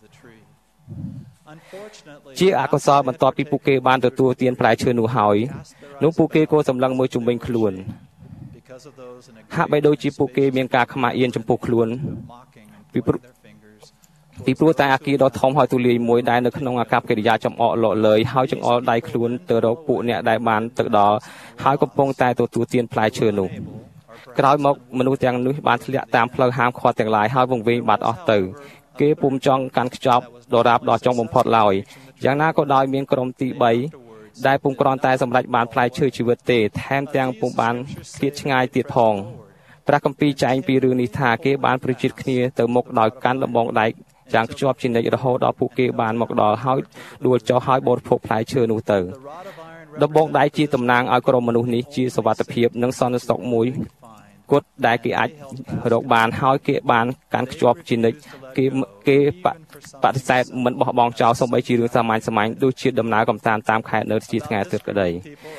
ជាអកុសលបន្ទាប់ពីពួកគេបានទទួលទានផ្លែឈើនោះហើយនោះពួកគេក៏សម្លឹងមើលជុំវិញខ្លួនហាក់បីដូចជាពួកគេមានការខ្មាស់អៀនចំពោះខ្លួនពីព្រោះពីព្រោះតែអាគារដ៏ធំហើយទូលាយមួយដែលនៅក្នុងអាកប្បកិរិយាចំអកលក់លើយហើយចង្អុលដៃខ្លួនទៅរកពួកអ្នកដែលបានទៅដល់ហើយកំពុងតែទទួលទានផ្លែឈើនោះក្រោយមកមនុស្សទាំងនោះបានធ្លាក់តាមផ្លូវហាមឃាត់ទាំងឡាយហើយវង្វេងបាត់អស់ទៅគេពុំចង់កាន់ខ្ចប់ដរាបដល់ចុងបំផុតឡើយយ៉ាងណាក៏ដោយមានក្រុមទីបីដែលពុំគ្រាន់តែសម្រេចបានផ្លែឈើជីវិតទេថែមទាំងពុំបានគៀតឆ្ងាយទៀតផងព្រះគម្ពីរចែងពីរឿងនេះថាគេបានប្រជិតគ្នាទៅមុខដោយកាន់ដំបងដែកយ៉ាងខ្ជាប់ជានិច្ចរហូតដល់ពួកគេបានមកដល់ហើយដួលចុះហើយបរិភោគផ្លែឈើនោះទៅដំបងដែកជាតំណាងឲ្យក្រុមមនុស្សនេះជាសុវត្ថិភាពនិងសន្តិសុខមួយគត់ដែលគេអាចរកបានហើយគេបានកាន់ខ្ជាប់ជានិច្ចគេគេបដិសេធមិនបោះបង់ចោលសូម្បីជារឿងសាមញ្ញសាមញ្ញដូចជាដំណើរកម្សាន្តតាមខេត្តនៅជាថ្ងៃអាទិត្យក្តី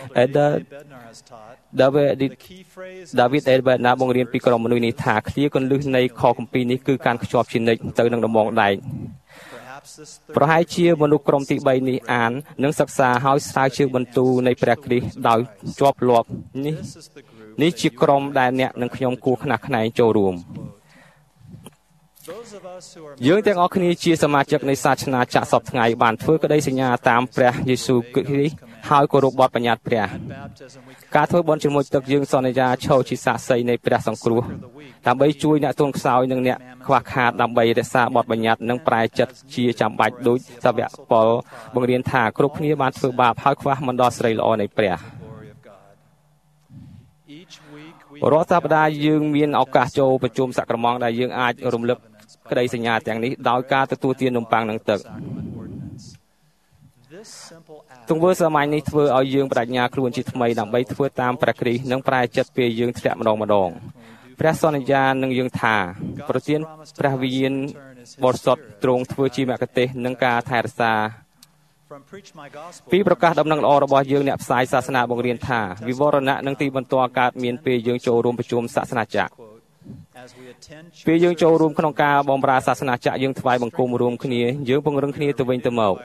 ដាវីតដាវីតអេបណាបង្រៀនពីក្រុមមនុស្សនេះថាឃ្លាគន្លឹះនៃខគម្ពីរនេះគឺកាន់ខ្ជាប់ជានិច្ចទៅនឹងដំបងដែកប្រហែលជាមនុស្សក្រុមទីបីនេះអាននិងសិក្សាហើយស្រាវជ្រាវបន្ទូលនៃព្រះគ្រីស្ទដោយជាប់លាប់នេះនេះជាក្រុមដែលអ្នកនិងខ្ញុំគួរខ្នះខ្នែងចូលរួមយើងទាំងអស់គ្នាជាសមាជិកនៃសាសនាចក្រសពថ្ងៃបានធ្វើក្តីសញ្ញាតាមព្រះយេស៊ូវគ្រីស្ទហើយគោរពបទបញ្ញត្តិព្រះការធ្វើបុណ្យជាមួយទឹកយើងសន្យាឈរជាសាក្សីនៃព្រះសង្គ្រោះដើម្បីជួយអ្នកទន់ខ្សោយនិងអ្នកខ្វះខាតដើម្បីរក្សាបទបញ្ញត្តិនិងប្រែចិត្តជាចាំបាច់ដោយសាវកប៉ុលបង្រៀនថាគ្រប់គ្នាបានធ្វើបាបហើយខ្វះមិនដល់ស្រីល្អនៃព្រះរាល់សប្តាហ៍យើងមានឱកាសចូលប្រជុំសក្រមដែលយើងអាចរំលឹកក្តីសញ្ញាទាំងនេះដោយការទទួលទាននំប៉័ងនិងទឹកទង្វើសាមញ្ញនេះធ្វើឲ្យយើងបដិញ្ញាខ្លួនជាថ្មីដើម្បីធ្វើតាមព្រះគ្រីស្ទនិងប្រែចិត្តពេលយើងធ្លាក់ម្ដងម្ដងព្រះសន្យានឹងយើងថាប្រទានព្រះវិញ្ញាណបរិសុទ្ធទ្រង់ធ្វើជាមគ្គុទ្ទេសក៍និងការថែរក្សាពីប្រកាសដំណឹងល្អរបស់យើងអ្នកផ្សាយសាសនាបង្រៀនថាវិវរណៈនិងទីបន្ទាល់កើតមានពេលយើងចូលរួមប្រជុំសាសនាចក្រពេលយើងចូលរួមក្នុងការបម្រើសាសនាចក្រយើងថ្វាយបង្គំរួមគ្នាយើងពង្រឹងគ្នាទៅវិញទៅមក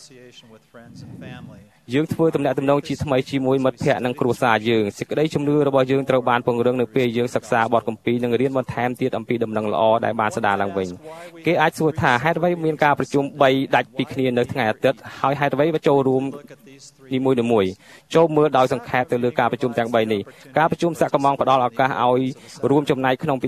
យើងធ្វើទំនាក់ទំនងជាថ្មីជាមួយមិត្តភ័ក្តិនិងគ្រួសារយើងសេចក្តីជំនឿរបស់យើងត្រូវបានពង្រឹងនៅពេលយើងសិក្សាបទគម្ពីរនិងរៀនបន្ថែមទៀតអំពីដំណឹងល្អដែលបានស្ដារឡើងវិញគេអាចសួរថាហេតុអ្វីមានការប្រជុំបីដាច់ពីគ្នានៅថ្ងៃអាទិត្យហើយហេតុអ្វីមកចូលរួមនីមួយៗចូលមើលដោយសង្ខេបទៅលើការប្រជុំទាំងបីនេះការប្រជុំសកម្មផ្ដល់ឱកាសឲ្យរួមចំណែកក្នុងពិ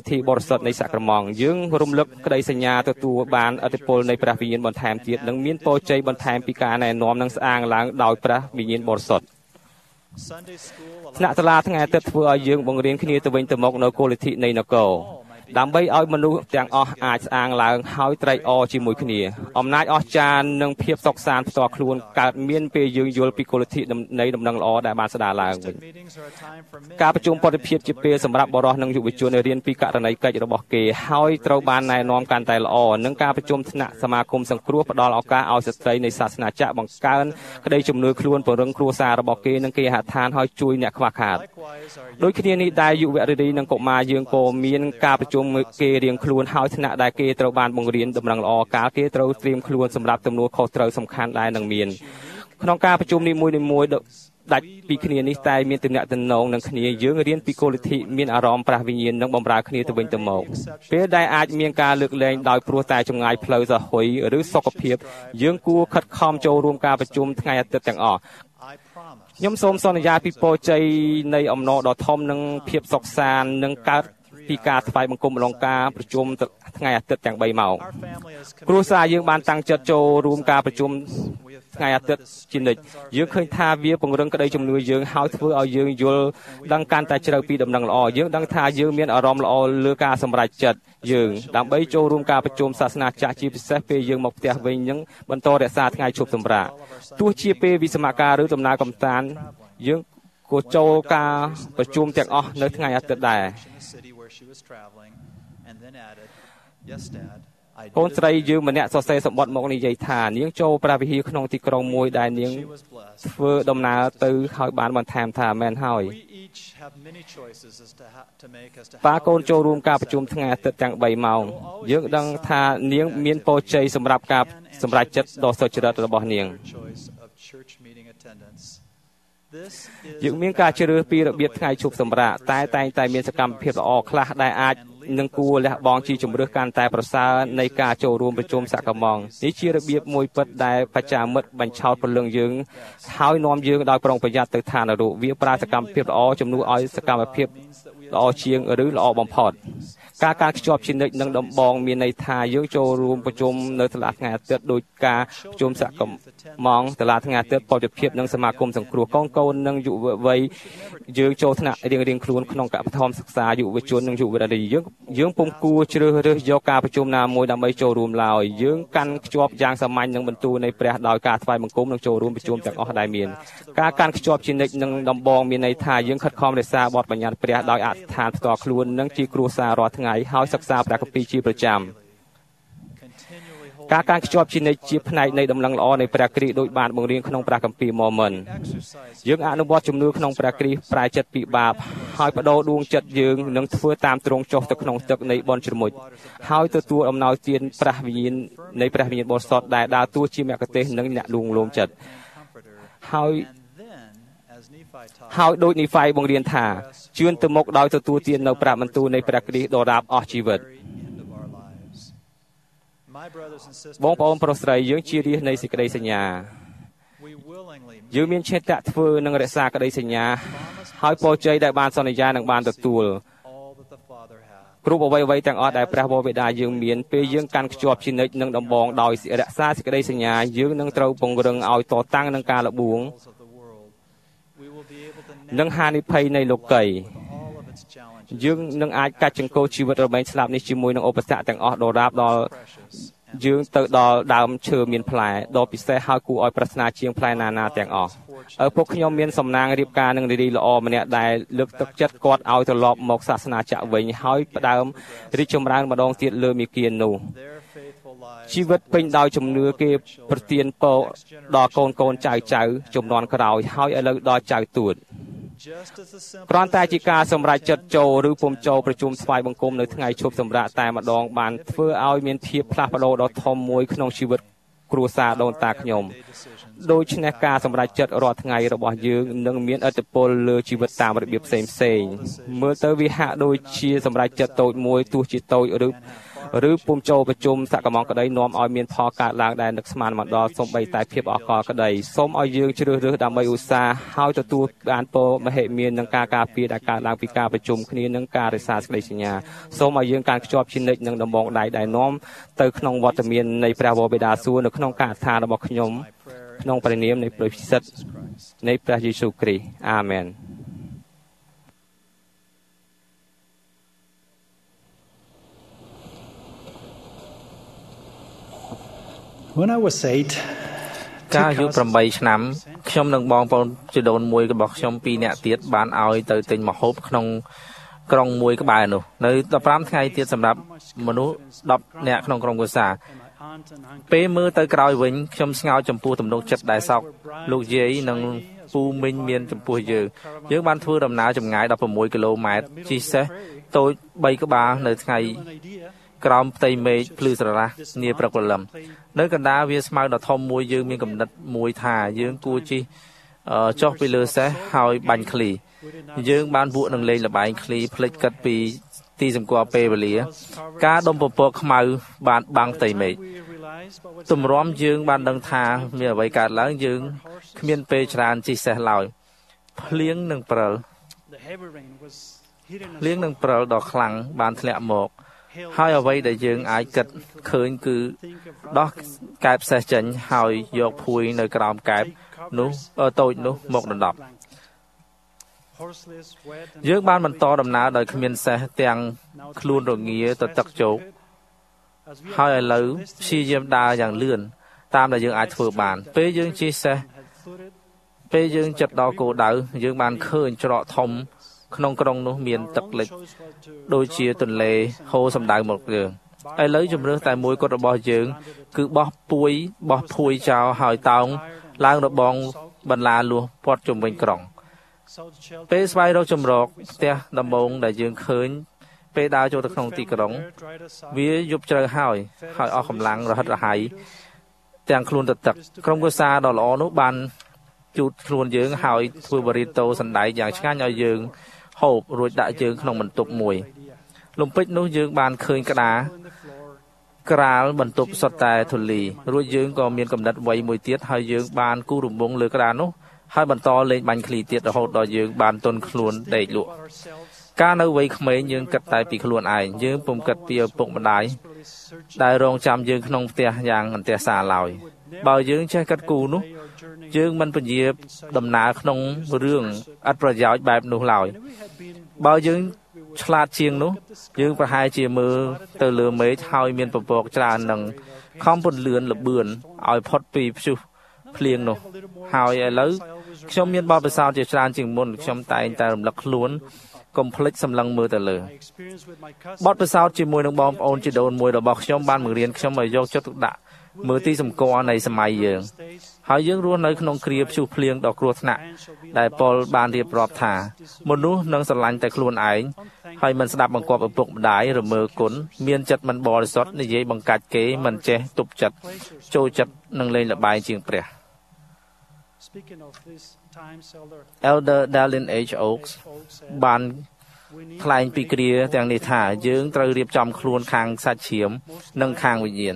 ធីបរិសុទ្ធនៃសក្រមង្គយើងរំលឹកក្តីសញ្ញាទទួលបានឥទ្ធិពលនៃព្រះវិញ្ញាណបន្ថែមទៀតនិងមានពរជ័យបន្ថែមពីការណែនាំនិងស្អាងឡើងដោយព្រះវិញ្ញាណបរិសុទ្ធថ្នាក់សាលាថ្ងៃអាទិត្យធ្វើឲ្យយើងបង្រៀនគ្នាទៅវិញទៅមកនៅគោលលទ្ធិនៃនគរដើម្បីឲ្យមនុស្សទាំងអស់អាចស្អាងឡើងហើយត្រេកអរជាមួយគ្នាអំណាចអស្ចារ្យនិងភាពសុខសាន្តផ្ទាល់ខ្លួនកើតមានពេលយើងយល់ពីគោលលទ្ធិនៃដំណឹងល្អដែលបានស្ដារឡើងវិញការប្រជុំបទិភាពជាពេលសម្រាប់បរិសុទ្ធនិងយុវជនរៀនពីករណីកិច្ចរបស់គេហើយត្រូវបានណែនាំកាន់តែល្អនិងការប្រជុំថ្នាក់សមាគមសង្គ្រោះផ្ដល់ឱកាសឲ្យស្ត្រីនៃសាសនាចក្របង្កើនក្តីជំនឿខ្លួនពង្រឹងគ្រួសាររបស់គេនិងគេហដ្ឋានឲ្យជួយអ្នកខ្វះខាតដូចគ្នានេះដែរយុវរារីនិងកុមារយើងក៏មានការប្រជុំគេរៀងខ្លួនហើយថ្នាក់ដែលគេត្រូវបានបង្រៀនដំណឹងល្អកាលគេត្រូវត្រៀមខ្លួនសម្រាប់ទំនួលខុសត្រូវសំខាន់ដែលនឹងមានក្នុងការប្រជុំនីមួយៗដាច់ពីគ្នានេះតែមានទំនាក់ទំនងនឹងគ្នាយើងរៀនពីគោលលទ្ធិមានអារម្មណ៍ព្រះវិញ្ញាណនិងបម្រើគ្នាទៅវិញទៅមកពេលដែលអាចមានការលើកលែងដោយព្រោះតែចម្ងាយផ្លូវសហុយឬសុខភាពយើងគួរខិតខំចូលរួមការប្រជុំថ្ងៃអាទិត្យទាំងអស់ខ្ញុំសូមសន្យាពីពរជ័យនៃអំណរដ៏ធំនិងភាពសុខសាន្តនឹងកើតពីការថ្វាយបង្គំអលង្ការប្រជុំថ្ងៃអាទិត្យទាំងបីម៉ោងគ្រួសារយើងបានតាំងចិត្តចូលរួមការប្រជុំថ្ងៃអាទិត្យជានិច្ចយើងឃើញថាវាពង្រឹងក្តីជំនឿយើងហើយធ្វើឲ្យយើងយល់ដឹងកាន់តែជ្រៅពីដំណឹងល្អយើងដឹងថាយើងមានអារម្មណ៍ល្អលើការសម្រេចចិត្តយើងដើម្បីចូលរួមការប្រជុំសាសនាចក្រជាពិសេសពេលយើងមកផ្ទះវិញនឹងបន្តរក្សាថ្ងៃឈប់សម្រាកទោះជាពេលវិស្សមការឬដំណើរកម្សាន្តយើងគួរចូលការប្រជុំទាំងអស់នៅថ្ងៃអាទិត្យដែរកូនស្រីយើងម្នាក់សរសេរសម្បត្តិមកនិយាយថានាងចូលព្រះវិហារក្នុងទីក្រុងមួយដែលនាងធ្វើដំណើរទៅហើយបានបន្ថែមថាមែនហើយប៉ាកូនចូលរួមការប្រជុំថ្ងៃអាទិត្យទាំងបីម៉ោងយើងដឹងថានាងមានពរជ័យសម្រាប់ការសម្រេចចិត្តដ៏សុចរិតរបស់នាងយើងមានការជ្រើសរើសពីរបៀបថ្ងៃឈប់សម្រាកតែតែងតែមានសកម្មភាពល្អខ្លះដែលអាចនឹងគួរលះបង់ជាជំរឿសកាន់តែប្រសើរនៃការចូលរួមប្រជុំសកមងនេះជារបៀបមួយពិតដែលបច្ចាមិត្តបញ្ឆោតព្រលឹងយើងហើយនាំយើងដោយប្រុងប្រយ័ត្នទៅឋាននរកវាប្រើសកម្មភាពល្អជំនួសឲ្យសកម្មភាពល្អជាងឬល្អបំផុតការការខ្ជាប់ជានិច្ចនិងដំបងមានន័យថាយើងចូលរួមប្រជុំនៅតឡាថ្ងៃអាទិត្យដោយការប្រជុំសកមងតឡាថ្ងៃអាទិត្យបរិភាពនិងសមាគមសង្គ្រោះកូនកូននិងយុវវ័យយើងចូលថ្នាក់រៀងរៀងខ្លួនក្នុងកបឋមសិក្សាយុវជននិងយុវរារីយើងយើងពុំគួរជ្រើសរើសយកការប្រជុំណាមួយដើម្បីចូលរួមឡើយយើងកាន់ខ្ជាប់យ៉ាងសាមញ្ញនឹងបន្ទូលនៃព្រះដោយការថ្វាយបង្គំនិងចូលរួមប្រជុំទាំងអស់ដែលមានការកាន់ខ្ជាប់ជានិច្ចនិងដំបងមានន័យថាយើងខិតខំរក្សាបទបញ្ញត្តិព្រះដោយអធិដ្ឋានផ្ទាល់ខ្លួននិងជាគ្រួសាររាល់ថ្ងៃហើយសិក្សាព្រះគម្ពីរជាប្រចាំការកាន់ខ្ជាប់ជានិច្ចជាផ្នែកនៃដំណឹងល្អនៃព្រះគ្រីស្ទដោយបានបង្រៀនក្នុងព្រះគម្ពីរម៉ូមិនយើងអនុវត្តជំនឿក្នុងព្រះគ្រីស្ទប្រែចិត្តពីបាបហើយបដូរដួងចិត្តយើងនឹងធ្វើតាមទ្រង់ចុះទៅក្នុងទឹកនៃបនជ្រមុជហើយទទួលអំណោយទានព្រះវិញ្ញាណនៃព្រះវិញ្ញាណបរិសុទ្ធដែលដើរតួជាមគ្គុទ្ទេសក៍និងអ្នកលួងលោមចិត្តហើយហើយដោយនីហ្វៃបង្រៀនថាជឿនទៅមុខដោយទទួលទាននៅព្រះបន្ទូលនៃព្រះគ្រីស្ទដរាបអស់ជីវិតបងប្អូនប្រុសស្រីយើងជារាជនៃសេចក្តីសញ្ញាយើងមានឆន្ទៈធ្វើនិងរក្សាក្តីសញ្ញាហើយពរជ័យដែលបានសន្យានឹងបានទទួលគ្រប់អ្វីៗទាំងអស់ដែលព្រះវរបិតាយើងមានពេលយើងកាន់ខ្ជាប់ជានិច្ចនឹងដំបងដោយរក្សាសេចក្តីសញ្ញាយើងនឹងត្រូវពង្រឹងឲ្យតតាំងនឹងការលបួងនិងហានិភ័យនៃលោកីយើងនឹងអាចកាត់ចង្កូតជីវិតរមែងស្លាប់នេះជាមួយនឹងឧបសគ្គទាំងអស់ដរាបដល់យើងទៅដល់ដើមឈើមានផ្លែដ៏ពិសេសហើយគួរឲ្យប្រាថ្នាជាងផ្លែណាណាទាំងអស់ឪពុកខ្ញុំមានសំណាងរៀបការនឹងនារីល្អម្នាក់ដែលលើកទឹកចិត្តគាត់ឲ្យត្រឡប់មកសាសនាចក្រវិញហើយផ្ដើមរីកចម្រើនម្ដងទៀតលើមេគានោះជីវិតពេញដោយជំនឿគេប្រទានពរដល់កូនកូនចៅចៅជំនាន់ក្រោយហើយឥឡូវដល់ចៅទួតគ្រាន់តែជាការសម្រេចចិត្តចូលឬពុំចូលប្រជុំស្វ័យបង្គំនៅថ្ងៃឈប់សម្រាកតែម្ដងបានធ្វើឲ្យមានភាពផ្លាស់ប្ដូរដ៏ធំមួយក្នុងជីវិតគ្រួសារដូនតាខ្ញុំដូច្នេះការសម្រេចចិត្តរាល់ថ្ងៃរបស់យើងនឹងមានឥទ្ធិពលលើជីវិតតាមរបៀបផ្សេងផ្សេងមើលទៅវាហាក់ដូចជាសម្រេចចិត្តតូចមួយទោះជាតូចឬឬពុំចូលប្រជុំសកម្មក្តីនាំឲ្យមានផលកើតឡើងដែលនឹកស្មានមិនដល់សូម្បីតែភាពអកលក្តីសូមឲ្យយើងជ្រើសរើសដើម្បីឧស្សាហ៍ហើយទទួលបានពរមហិមាននឹងការការពារដែលកើតឡើងពីការប្រជុំគ្នានិងការរក្សាសេចក្តីសញ្ញាសូមឲ្យយើងការខ្ជាប់ជានិច្ចនឹងដំបងដៃដែលនាំទៅក្នុងវត្តមាននៃព្រះវរបិតាសួគ៌នៅក្នុងការអធិដ្ឋានរបស់ខ្ញុំក្នុងព្រះនាមនៃព្រះពិសិដ្ឋនៃព្រះយេស៊ូវគ្រីស្ទអាមែន When I was eight កាលអាយុ8ឆ្នាំខ្ញុំនិងបងប្អូនជីដូនមួយរបស់ខ្ញុំពីរនាក់ទៀតបានឲ្យទៅទិញម្ហូបក្នុងក្រុងមួយក្បែរនោះនៅ15ថ្ងៃទៀតសម្រាប់មនុស្ស10នាក់ក្នុងក្រុមគ្រួសារពេលមើលទៅក្រោយវិញខ្ញុំស្ងើចចំពោះទំនុកចិត្តដែលសោកលោកយាយនិងពូមីងមានចំពោះយើងយើងបានធ្វើដំណើរចម្ងាយ16គីឡូម៉ែត្រជិះសេះតូច3ក្បាលនៅថ្ងៃក្រោមផ្ទៃមេឃភ្លឺស្រឡះនាព្រឹកព្រលឹមនៅកណ្ដាលវាស្មៅដ៏ធំមួយយើងមានកំណត់មួយថាយើងគួរជិះចុះពីលើសេះហើយបាញ់ឃ្លីយើងបានវក់នឹងលេងល្បែងឃ្លីភ្លេចគិតពីទីសម្គាល់ពេលវេលាការដុំពពកខ្មៅបានបាំងផ្ទៃមេឃទម្រាំយើងបានដឹងថាមានអ្វីកើតឡើងយើងគ្មានពេលច្រើនជិះសេះឡើយភ្លៀងនិងព្រិលភ្លៀងនិងព្រិលដ៏ខ្លាំងបានធ្លាក់មកហើយអ្វីដែលយើងអាចគិតឃើញគឺដោះកែបសេះចេញហើយយកភួយនៅក្រោមកែបនោះតូចនោះមកដណ្ដប់យើងបានបន្តដំណើរដោយគ្មានសេះទាំងខ្លួនរងាទៅទឹកជោកហើយឥឡូវព្យាយាមដើរយ៉ាងលឿនតាមដែលយើងអាចធ្វើបានពេលយើងជិះសេះពេលយើងចិត្តដល់គោលដៅយើងបានឃើញច្រកធំក្នុងក្រុងនោះមានទឹកលិចដូចជាទន្លេហូរសម្ដៅមកយើងឥឡូវជំរឿសតែមួយគត់របស់យើងគឺបោះពួយបោះភួយចោលហើយតោងឡើងរបងបន្លាលួសព័ទ្ធជុំវិញក្រុងពេលស្វែងរកជំរកផ្ទះដំបងដែលយើងឃើញពេលដើរចូលទៅក្នុងទីក្រុងវាយប់ជ្រៅហើយហើយអស់កម្លាំងរហិតរហៃទាំងខ្លួនទៅទឹកក្រុមគ្រួសារដ៏ល្អនោះបានជូតខ្លួនយើងហើយធ្វើបរិតូសណ្ដែកយ៉ាងឆ្ងាញ់ឲ្យយើងហូបរួចដាក់យើងក្នុងបន្ទប់មួយលំពេចនោះយើងបានឃើញក្តារក្រាលបន្ទប់សុទ្ធតែធូលីរួចយើងក៏មានកំណត់វ័យមួយទៀតហើយយើងបានគូររំងលើក្តារនោះហើយបន្តលេងបាញ់ឃ្លីទៀតរហូតដល់យើងបានទន់ខ្លួនដេកលក់កាលនៅវ័យក្មេងយើងគិតតែពីខ្លួនឯងយើងពុំគិតពីឪពុកម្ដាយដែលរងចាំយើងក្នុងផ្ទះយ៉ាងអន្ទះសារឡើយបើយើងចេះគិតគូរនោះយើងមិនពញាដំណើរក្នុងរឿងឥតប្រយោជន៍បែបនោះឡើយបើយើងឆ្លាតជាងនោះយើងប្រហែលជាមើលទៅលើមេឃហើយមានពពកច្រើននឹងខំពន្លឿនលបឿនឲ្យផុតពីព្យុះភ្លៀងនោះហើយឥឡូវខ្ញុំមានបទពិសោធន៍ជាច្រើនជាងមុនខ្ញុំតែងតែរំលឹកខ្លួនកុំភ្លេចសម្លឹងមើលទៅលើបទពិសោធន៍ជាមួយនឹងបងប្អូនជីដូនមួយរបស់ខ្ញុំបានបង្រៀនខ្ញុំឲ្យយកចិត្តទុកដាក់មើលទីសម្គាល់នៃសម័យយើងហើយយើងរស់នៅក្នុងគ្រាព្យុះភ្លៀងដ៏គ្រោះថ្នាក់ដែលប៉ុលបានរៀបរាប់ថាមនុស្សនឹងស្រឡាញ់តែខ្លួនឯងហើយមិនស្ដាប់បង្គាប់ឪពុកម្ដាយរមើលគុណមានចិត្តមិនបរិសុទ្ធនិយាយបង្កាច់គេមិនចេះទប់ចិត្តចូលចិត្តនឹងលេងល្បែងជាងព្រះ Elder Dallin H. Oaks បានថ្លែងពីគ្រាទាំងនេះថាយើងត្រូវរៀបចំខ្លួនខាងសាច់ឈាមនិងខាងវិញ្ញាណ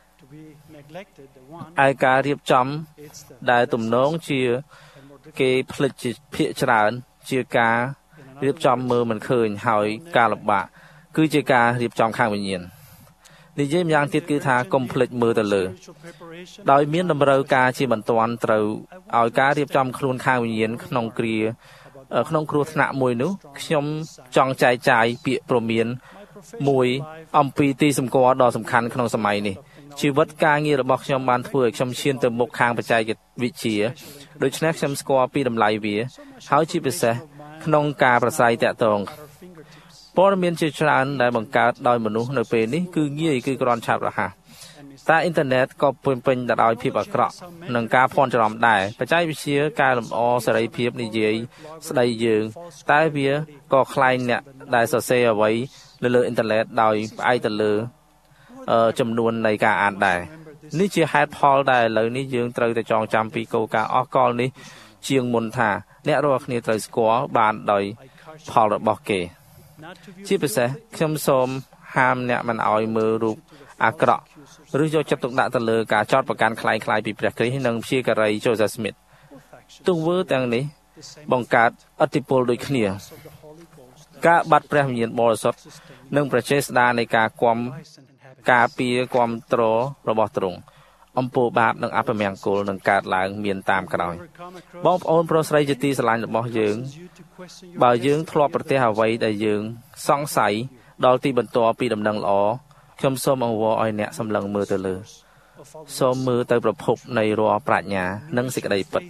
ឯការរៀបចំដែលទំនងជាគេភ្លេចភាគច្រើនជាការរៀបចំមើលមិនឃើញហើយការលំបាកគឺជាការរៀបចំខាងវិញ្ញាណនិយាយម្យ៉ាងទៀតគឺថាកុំភ្លេចមើលទៅលើដោយមានតម្រូវការជាបន្ទាន់ត្រូវឲ្យការរៀបចំខ្លួនខាងវិញ្ញាណក្នុងគ្រាក្នុងគ្រោះថ្នាក់មួយនោះខ្ញុំចង់ចែកចាយពាក្យព្រមានមួយអំពីទីសម្គាល់ដ៏សំខាន់ក្នុងសម័យនេះជីវិតការងាររបស់ខ្ញុំបានធ្វើឲ្យខ្ញុំឈានទៅមុខខាងបច្ចេកវិទ្យាដូច្នេះខ្ញុំស្គាល់ពីតម្លៃវាហើយជាពិសេសក្នុងការប្រស្រ័យតាក់ទងព័ត៌មានជាច្រើនដែលបង្កើតដោយមនុស្សនៅពេលនេះគឺងាយគឺគ្រាន់ឆាប់រហ័សតែអ៊ីនធឺណិតក៏ពេញពេញទៅដោយភាពអាក្រក់និងការភ័ន្តច្រឡំដែរបច្ចេកវិទ្យាកែលម្អសេរីភាពនិយាយស្ដីយើងតែវាក៏ខ្លែងអ្នកដែលសរសេរអ្វីនៅលើអ៊ីនធឺណិតដោយផ្អែកទៅលើចំនួននៃការអានដែរនេះជាហេតុផលដែលឥឡូវនេះយើងត្រូវតែចងចាំពីគោលការណ៍អស់កលនេះជាងមុនថាអ្នករាល់គ្នាត្រូវស្គាល់បានដោយផលរបស់គេជាពិសេសខ្ញុំសូមហាមអ្នកមិនឲ្យមើលរូបអាក្រក់ឬយកចិត្តទុកដាក់ទៅលើការចោទប្រកាន់คล้ายៗពីព្រះគ្រីស្ទនិងព្យាការី Joseph Smith ទង្វើទាំងនេះបង្កើតឥទ្ធិពលដូចគ្នាការបាត់ព្រះវិញ្ញាណបរិសុទ្ធនិងប្រជាស្ដារនៃការគំការពារគាំទ្ររបស់ទ្រង់អំពើបាបនិងអពមង្គលនឹងកើតឡើងមានតាមក្រោយបងប្អូនប្រុសស្រីជាទីស្រឡាញ់របស់យើងបើយើងធ្លាប់ប្រទះអ្វីដែលយើងសង្ស័យដល់ទីបន្ទាល់ពីដំណឹងល្អខ្ញុំសូមអង្វរឲ្យអ្នកសម្លឹងមើលទៅលើសូមមើលទៅប្រភពនៃរាល់ប្រាជ្ញានិងសេចក្តីពិត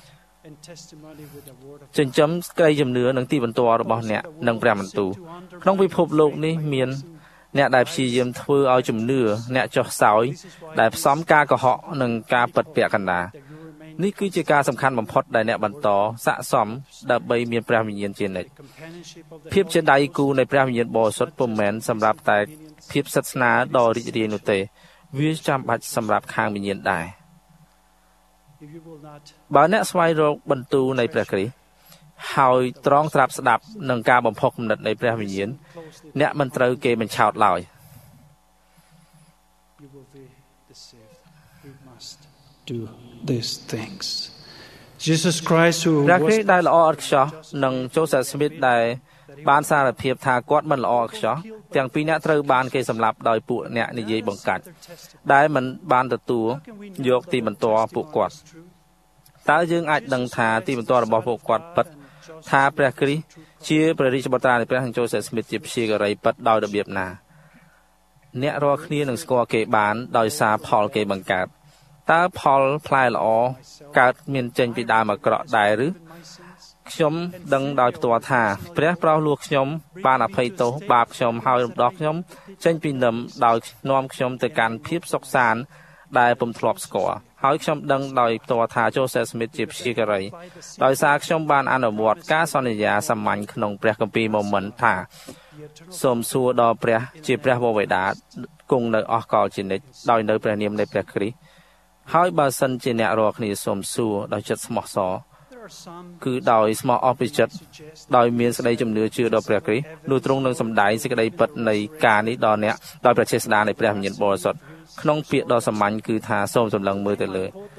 ចិញ្ចឹមក្តីជំនឿនិងទីបន្ទាល់របស់អ្នកនិងព្រះបន្ទូលក្នុងពិភពលោកនេះមានអ្នកដែលព្យាយាមធ្វើឲ្យជំនឿអ្នកចុះសោយដែលផ្សំការកុហកនិងការពិតពាក់កណ្ដាលនេះគឺជាការសំខាន់បំផុតដែលអ្នកបន្តស័ក្តិសមដើម្បីមានព្រះវិញ្ញាណជានិច្ចភាពជាដៃគូនៃព្រះវិញ្ញាណបរិសុទ្ធពុំមែនសម្រាប់តែភាពសិទ្ធស្នាលដ៏រីករាយនោះទេវាចាំបាច់សម្រាប់ខាងវិញ្ញាណដែរបើអ្នកស្វែងរកបន្ទូលនៃព្រះគ្រីស្ទហើយត្រង់ត្រាប់ស្ដាប់នឹងការបំផុសគំនិតនៃព្រះវិញ្ញាណអ្នកមិនត្រូវគេបញ្ឆោតឡើយ do these things Jesus Christ who ព្រះគ្រីស្ទដែលល្អឥតខ្ចោះនិង Joseph Smith ដែលបានសារភាពថាគាត់មិនល្អឥតខ្ចោះទាំងពីរអ្នកត្រូវបានគេសម្លាប់ដោយពួកអ្នកនិយាយបង្កាច់ដែលមិនបានទទួលយកទីបន្ទាល់ពួកគាត់តើយើងអាចដឹងថាទីបន្ទាល់របស់ពួកគាត់ពិតថាព្រះគ្រីស្ទជាព្រះរាជបុត្រានៃព្រះនិង Joseph Smith ជាព្យាការីពិតដោយរបៀបណាអ្នករាល់គ្នានឹងស្គាល់គេបានដោយសារផលគេបង្កើតតើផលផ្លែល្អកើតមានចេញពីដើមអាក្រក់ដែរឬខ្ញុំដឹងដោយផ្ទាល់ថាព្រះប្រោសលោកខ្ញុំបានអភ័យទោសបាបខ្ញុំហើយរំដោះខ្ញុំចេញពីនឹមដោយនាំខ្ញុំទៅកាន់ភាពសុខសាន្តដែលពុំធ្លាប់ស្គាល់ហើយខ្ញុំដឹងដោយផ្ទាល់ថា Joseph Smith ជាព្យាការីដោយសារខ្ញុំបានអនុវត្តការសន្យាសាមញ្ញក្នុងព្រះគម្ពីរមុនថាសូមសួរដល់ព្រះជាព្រះវរបិតាគង់នៅអស់កលជានិច្ចដោយនៅព្រះនាមនៃព្រះគ្រីស្ទហើយបើសិនជាអ្នករាល់គ្នាសូមសួរដោយចិត្តស្មោះសរគឺដោយស្មោះអស់ពីចិត្តដោយមានសេចក្តីជំនឿជឿដល់ព្រះគ្រីស្ទនោះទ្រង់នឹងសម្ដែងសេចក្តីពិតនៃការនេះដល់អ្នកដោយប្រជាស្ដារនៃព្រះវិញ្ញាណបរិសុទ្ធក្នុងពាក្យដ៏សាមញ្ញគឺថាសូមសម្លឹងមើលទៅលើ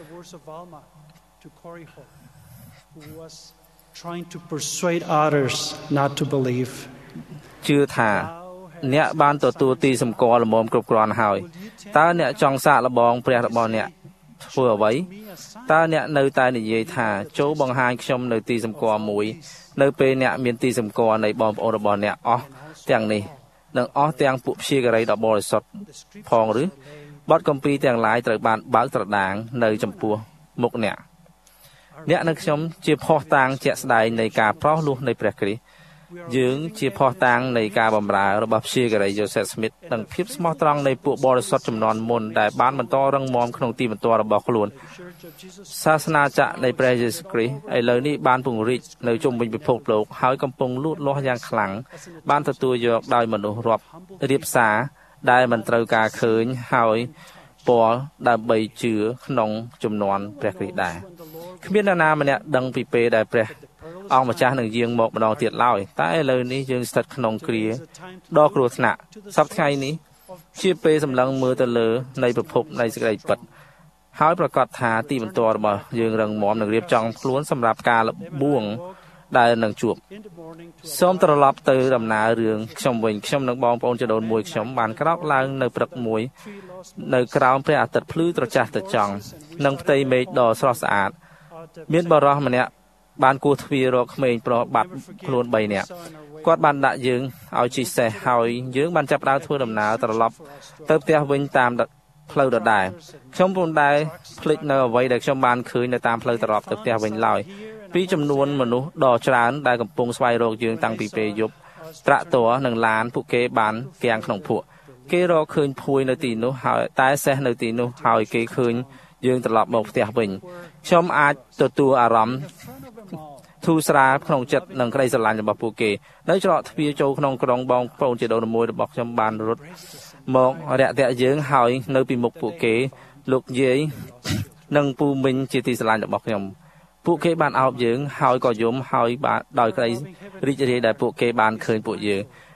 trying to persuade others not to believe ជឿថាអ្នកបានទទួលទីសម្គាល់ល្មមគ្រប់គ្រាន់ហើយតើអ្នកចង់សាកល្បងព្រះរបស់អ្នកធ្វើអ្វីតើអ្នកនៅតែនិយាយថាចូលបង្ហាញខ្ញុំនៅទីសម្គាល់មួយនៅពេលអ្នកមានទីសម្គាល់នៃបងប្អូនរបស់អ្នកអស់ទាំងនេះនិងអស់ទាំងពួកព្យាការីដ៏បរិសុទ្ធផងឬបទគម្ពីរទាំងឡាយត្រូវបានបើកត្រដាងនៅចំពោះមុខអ្នកអ្នកនិងខ្ញុំជាភ័ស្តុតាងជាក់ស្ដែងនៃការប្រោសលោះនៃព្រះគ្រីស្ទយើងជាភ័ស្តុតាងនៃការបម្រើរបស់ព្យាការី Joseph Smith និងភាពស្មោះត្រង់នៃពួកបរិសុទ្ធចំនួនមុនដែលបានបន្តរឹងមាំក្នុងទីបន្ទាល់របស់ខ្លួនសាសនាចក្រនៃព្រះយេស៊ូវគ្រីស្ទឥឡូវនេះបានពង្រីកនៅជុំវិញពិភពលោកហើយកំពុងលូតលាស់យ៉ាងខ្លាំងបានទទួលយកដោយមនុស្សរាប់រៀបសារដែលមិនត្រូវការឃើញហើយពលដើម្បីជឿក្នុងចំនួនព្រះគ្រីស្ទដែរគ្មាននរណាម្នាក់ដឹងពីពេលដែលព្រះអង្គម្ចាស់នឹងយាងមកម្ដងទៀតឡើយតែឥឡូវនេះយើងស្ថិតក្នុងគ្រាដ៏គ្រោះថ្នាក់សប្តាហ៍ថ្ងៃនេះជាពេលសម្លឹងមើលទៅលើនៃប្រភពនៃសេចក្តីពិតហើយប្រកាសថាទីបន្ទាល់របស់យើងរឹងមាំនឹងរៀបចំខ្លួនសម្រាប់ការលបួងដែលនឹងជួបសូមត្រឡប់ទៅដំណើររឿងខ្ញុំវិញខ្ញុំនិងបងប្អូនជីដូនមួយខ្ញុំបានក្រោកឡើងនៅព្រឹកមួយនៅក្រោមព្រះអាទិត្យភ្លឺត្រចះត្រចង់និងផ្ទៃមេឃដ៏ស្រស់ស្អាតមានបរិសម្នាក់បានគោះទ្វាររកក្មេងប្រុសបាត់ខ្លួនបីនាក់គាត់បានដាក់យើងឲ្យជិះសេះហើយយើងបានចាប់ផ្ដើមធ្វើដំណើរត្រឡប់ទៅផ្ទះវិញតាមផ្លូវដដែលខ្ញុំពុំដែលភ្លេចនៅអ្វីដែលខ្ញុំបានឃើញនៅតាមផ្លូវត្រឡប់ទៅផ្ទះវិញឡើយពីចំនួនមនុស្សដ៏ច្រើនដែលកំពុងស្វែងរកយើងតាំងពីពេលយប់ត្រាក់ទ័រនិងឡានពួកគេបានគាំងក្នុងភក់គេរកឃើញភួយនៅទីនោះហើយតែសេះនៅទីនោះហើយគេឃើញយើងត្រឡប់មកផ្ទះវិញខ្ញុំអាចទទួលអារម្មណ៍ធូរស្រាលក្នុងចិត្តនិងក្តីស្រឡាញ់របស់ពួកគេនៅច្រកទ្វារចូលក្នុងក្រុងបងប្អូនជីដូនមួយរបស់ខ្ញុំបានរត់មករយៈតាក់យើងហើយនៅពីមុខពួកគេលោកយាយនិងពូមីងជាទីស្រឡាញ់របស់ខ្ញុំពួកគេបានអោបយើងហើយក៏យំហើយបានដោយក្តីរីករាយដែលពួកគេបានឃើញពួកយើង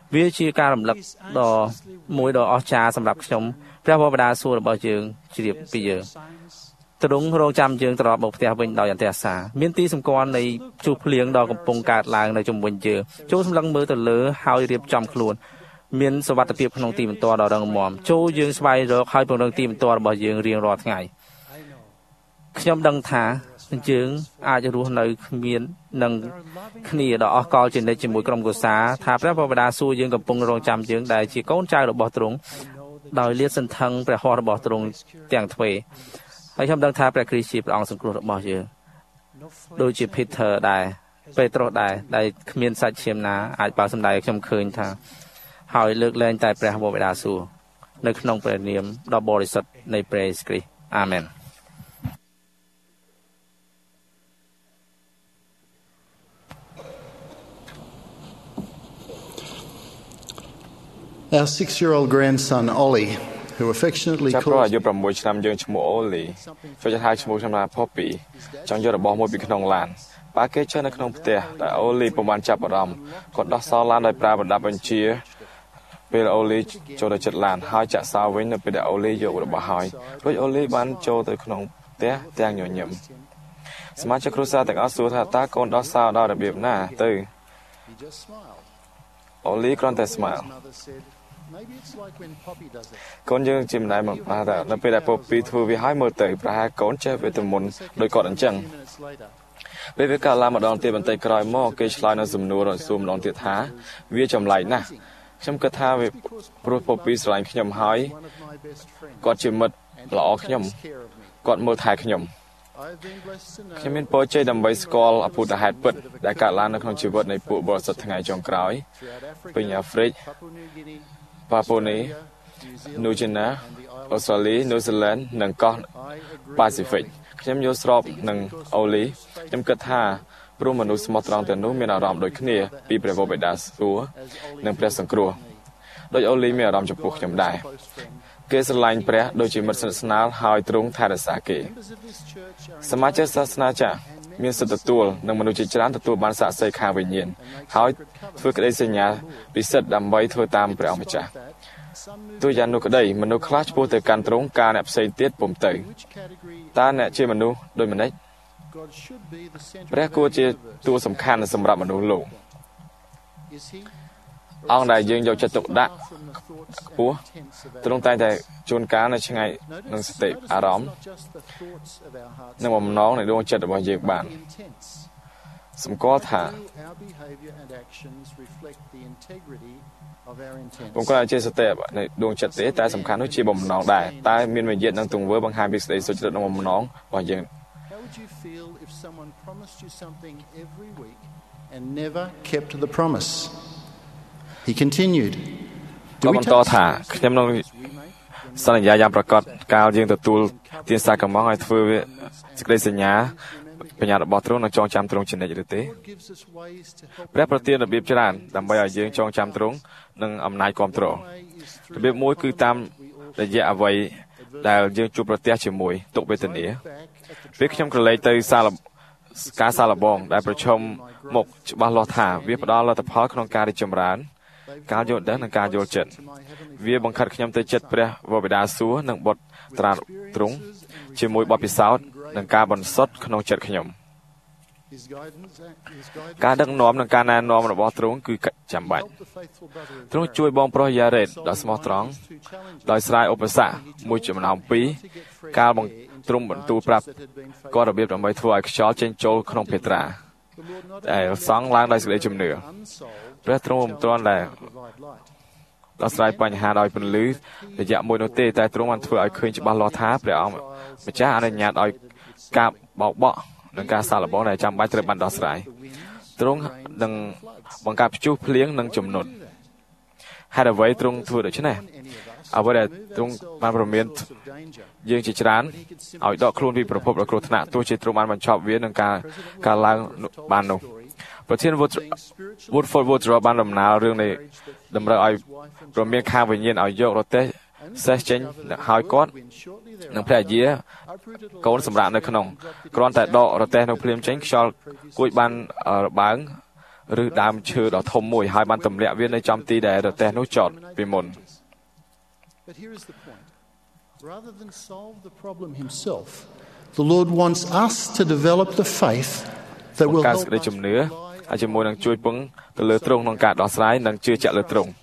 វាជាការរំលឹកដ៏មួយដ៏អស្ចារ្យសម្រាប់ខ្ញុំព្រះវរបិតាសួររបស់យើងជ្រាបពីយើងទ្រង់រងចាំយើងត្រឡប់មកផ្ទះវិញដោយអន្តរសាមានទីសម្គាល់នៃជុះភ្លៀងដ៏កំពុងកើតឡើងនៅជុំវិញយើងចូលសម្លឹងមើលទៅលើហើយរៀបចំខ្លួនមានសុវត្ថិភាពក្នុងទីបន្ទាល់ដ៏រឹងមាំចូលយើងស្វែងរកហើយពង្រឹងទីបន្ទាល់របស់យើងរៀងរាល់ថ្ងៃខ្ញុំដឹងថាយើងអាចរស់នៅគ្មាននឹងគ្នាដ៏អស់កលជានិច្ចជាមួយក្រុមគ្រួសារថាព្រះបិតាសួរយើងកំពុងរងចាំយើងដែលជាកូនចៅរបស់ទ្រង់ដោយលាតសន្ធឹងព្រះហស្ថរបស់ទ្រង់ទាំងទ្វេហើយខ្ញុំដឹងថាព្រះគ្រីស្ទជាព្រះអង្គសង្គ្រោះរបស់យើងដូចជា Peter ដែរពេត្រុសដែរដែលគ្មានសាច់ឈាមណាអាចបើសម្ដែងឲ្យខ្ញុំឃើញថាហើយលើកលែងតែព្រះបិតាសួរនៅក្នុងព្រះនាមដ៏បរិសុទ្ធនៃព្រះយេស៊ូវគ្រីស្ទអាមែន Our six-year-old grandson Ollie, who affectionately calls អាយុ6ឆ្នាំយើងឈ្មោះអូលីចូលចិត្តហៅឈ្មោះខ្ញុំថា Poppy ចង់យករបស់មួយពីក្នុងឡានប៉ាគេចេះនៅក្នុងផ្ទះតែអូលីពុំបានចាប់អារម្មណ៍គាត់ដោះសោឡានដោយប្រើប្រដាប់បញ្ជាពេលអូលីចូលទៅចិត្តឡានហើយចាក់សោវិញនៅពេលដែលអូលីយករបស់ហើយរួចអូលីបានចូលទៅក្នុងផ្ទះទាំងញញឹមសមាជិកគ្រួសារទាំងអស់សួរថាតើកូនដោះសោដល់របៀបណាទៅអូលីគ្រាន់តែ smileកូនយើងជាម្ដាយមកថានៅពេលដែល Poppy ធ្វើវាហើយមើលទៅប្រហែលកូនចេះវាទៅមុនដោយគាត់អញ្ចឹងពេលវាកាលឡើងម្ដងទៀតបន្តិចក្រោយមកគេឆ្លើយនៅសំណួរសួរម្ដងទៀតថាវាចម្លែកណាស់ខ្ញុំគិតថាវាព្រោះ Poppy ស្រឡាញ់ខ្ញុំហើយគាត់ជាមិត្តល្អខ្ញុំគាត់មើលថែខ្ញុំខ្ញុំមានពរជ័យដើម្បីស្គាល់អភូតហេតុពិតដែលកើតឡើងនៅក្នុងជីវិតនៃពួកបរិសុទ្ធថ្ងៃចុងក្រោយពេញអាហ្វ្រិកប៉ាពូនីនូជីណាអូស្ត្រាលីនូហ្សេឡង់និងកោះប៉ាស៊ីហ្វិកខ្ញុំយល់ស្របនឹងអូលីខ្ញុំគិតថាព្រោះមនុស្សស្មោះត្រង់ទាំងនោះមានអារម្មណ៍ដូចគ្នាពីព្រះវរបិតាសួរនិងព្រះសង្គ្រោះដោយអូលីមានអារម្មណ៍ចំពោះខ្ញុំដែរគេស្រឡាញ់ព្រះដូចជាមិត្តស្និទ្ធស្នាលហើយទ្រង់ថែរក្សាគេសមាជិកសាសនាចាស់មានសិទ្ធិទទួលនិងមនុស្សជាច្រើនទទួលបានសាក្សីខាងវិញ្ញាណហើយធ្វើក្តីសញ្ញាពិសិដ្ឋដើម្បីធ្វើតាមព្រះអង្គម្ចាស់ទោះយ៉ាងនោះក្តីមនុស្សខ្លះឆ្ពោះទៅកាន់ទ្រង់ការអ្នកផ្សេងទៀតពុំទៅតើអ្នកជាមនុស្សដូចម្តេចព្រះគួរជាតួសំខាន់សម្រាប់មនុស្សលោកអង្គដែលយើងយកចិត្តទុកដាក់ខ្ពស់ទ្រង់តែងតែជួនកាលនៅឆ្ងាយនឹងសតិអារម្មណ៍និងបំណងនៃដួងចិត្តរបស់យើងបានសម្គាល់ថាបំគល់ជាសតិនៃដួងចិត្តទេតែសំខាន់នោះជាបំណងដែរតែមានវិញ្ញាណនិងទង្វើបង្ហាញពីសេចក្តីសុចរិតនិងបំណងរបស់យើង and never kept the promise He continued ក៏បន្តថាខ្ញុំនឹងសន្យាយ៉ាងប្រកបកាលយើងទទួលទានសាកម៉ងឲ្យធ្វើវាសេចក្តីសញ្ញាបញ្ញារបស់ទ្រង់នឹងចងចាំទ្រង់ជានិច្ចឬទេព្រះប្រទានរបៀបច្រើនដើម្បីឲ្យយើងចងចាំទ្រង់និងអំណាចគ្រប់គ្រងរបៀបមួយគឺតាមរយៈអ្វីដែលយើងជួបប្រទះជាមួយទុក្ខវេទនាពេលខ្ញុំក្រឡេកទៅសាលការសាឡបងដែលប្រឈមមុខច្បាស់លាស់ថាវាផ្ដល់លទ្ធផលក្នុងការរីកចម្រើនការយល់ដឹងនិងការយល់ចិត្តវាបង្ខិតខ្ញុំទៅចិត្តព្រះវរបិតាសួរនិងបុត្រត្រាទ្រង់ជាមួយបទពិសោធន៍និងការបន្សុទ្ធក្នុងចិត្តខ្ញុំការដឹកនាំនិងការណែនាំរបស់ទ្រង់គឺចាំបាច់ទ្រង់ជួយបងប្រុសយ៉ារ៉េតដ៏ស្មោះត្រង់ដោយស្រាយឧបសគ្គមួយចំណោមពីរការបង្ទ្រង់បន្ទូលប្រាប់ក៏របៀបដើម្បីធ្វើឲ្យខ្យល់ចេញចូលក្នុងភេត្រាដែលសង់ឡើងដោយសេចក្តីជំនឿព្រះទ្រង់មិនទាន់ដែលដោះស្រាយបញ្ហាដោយពន្លឺរយៈមួយនោះទេតែទ្រង់បានធ្វើឲ្យឃើញច្បាស់លាស់ថាព្រះអង្គម្ចាស់អនុញ្ញាតឲ្យការបោកបក់និងការសាកល្បងដែលចាំបាច់ត្រូវបានដោះស្រាយទ្រង់នឹងបង្កើតព្យុះភ្លៀងនិងជំនន់ហេតុអ្វីទ្រង់ធ្វើដូច្នេះអ្វីដែលទ្រង់បានប្រមានយើងជាច្រើនឲ្យដកខ្លួនពីប្រភពដ៏គ្រោះថ្នាក់ទោះជាទ្រង់បានបញ្ឈប់វានឹងការការឡើងបាននោះប្រធាន Woodford Woodrow បានដំណើររឿងនៃតម្រូវឲ្យប្រមានខាងវិញ្ញាណឲ្យយករទេះសេះចេញហើយគាត់នឹងព្រះអាយាកូនសម្រាប់នៅក្នុងគ្រាន់តែដករទេះនៅភ្លាមចេញខ្យល់គួចបានរបើងឬដើមឈើដ៏ធំមួយហើយបានទម្លាក់វានៅចំទីដែលរទេះនោះចតពីមុន But here is the point. Rather than solve the problem himself, the Lord wants us to develop the faith that will help us rely ហើយជាមួយនឹងជួយពឹងទៅលើទ្រង់ក្នុងការដោះស្រាយនិងជឿជាក់លើទ្រង់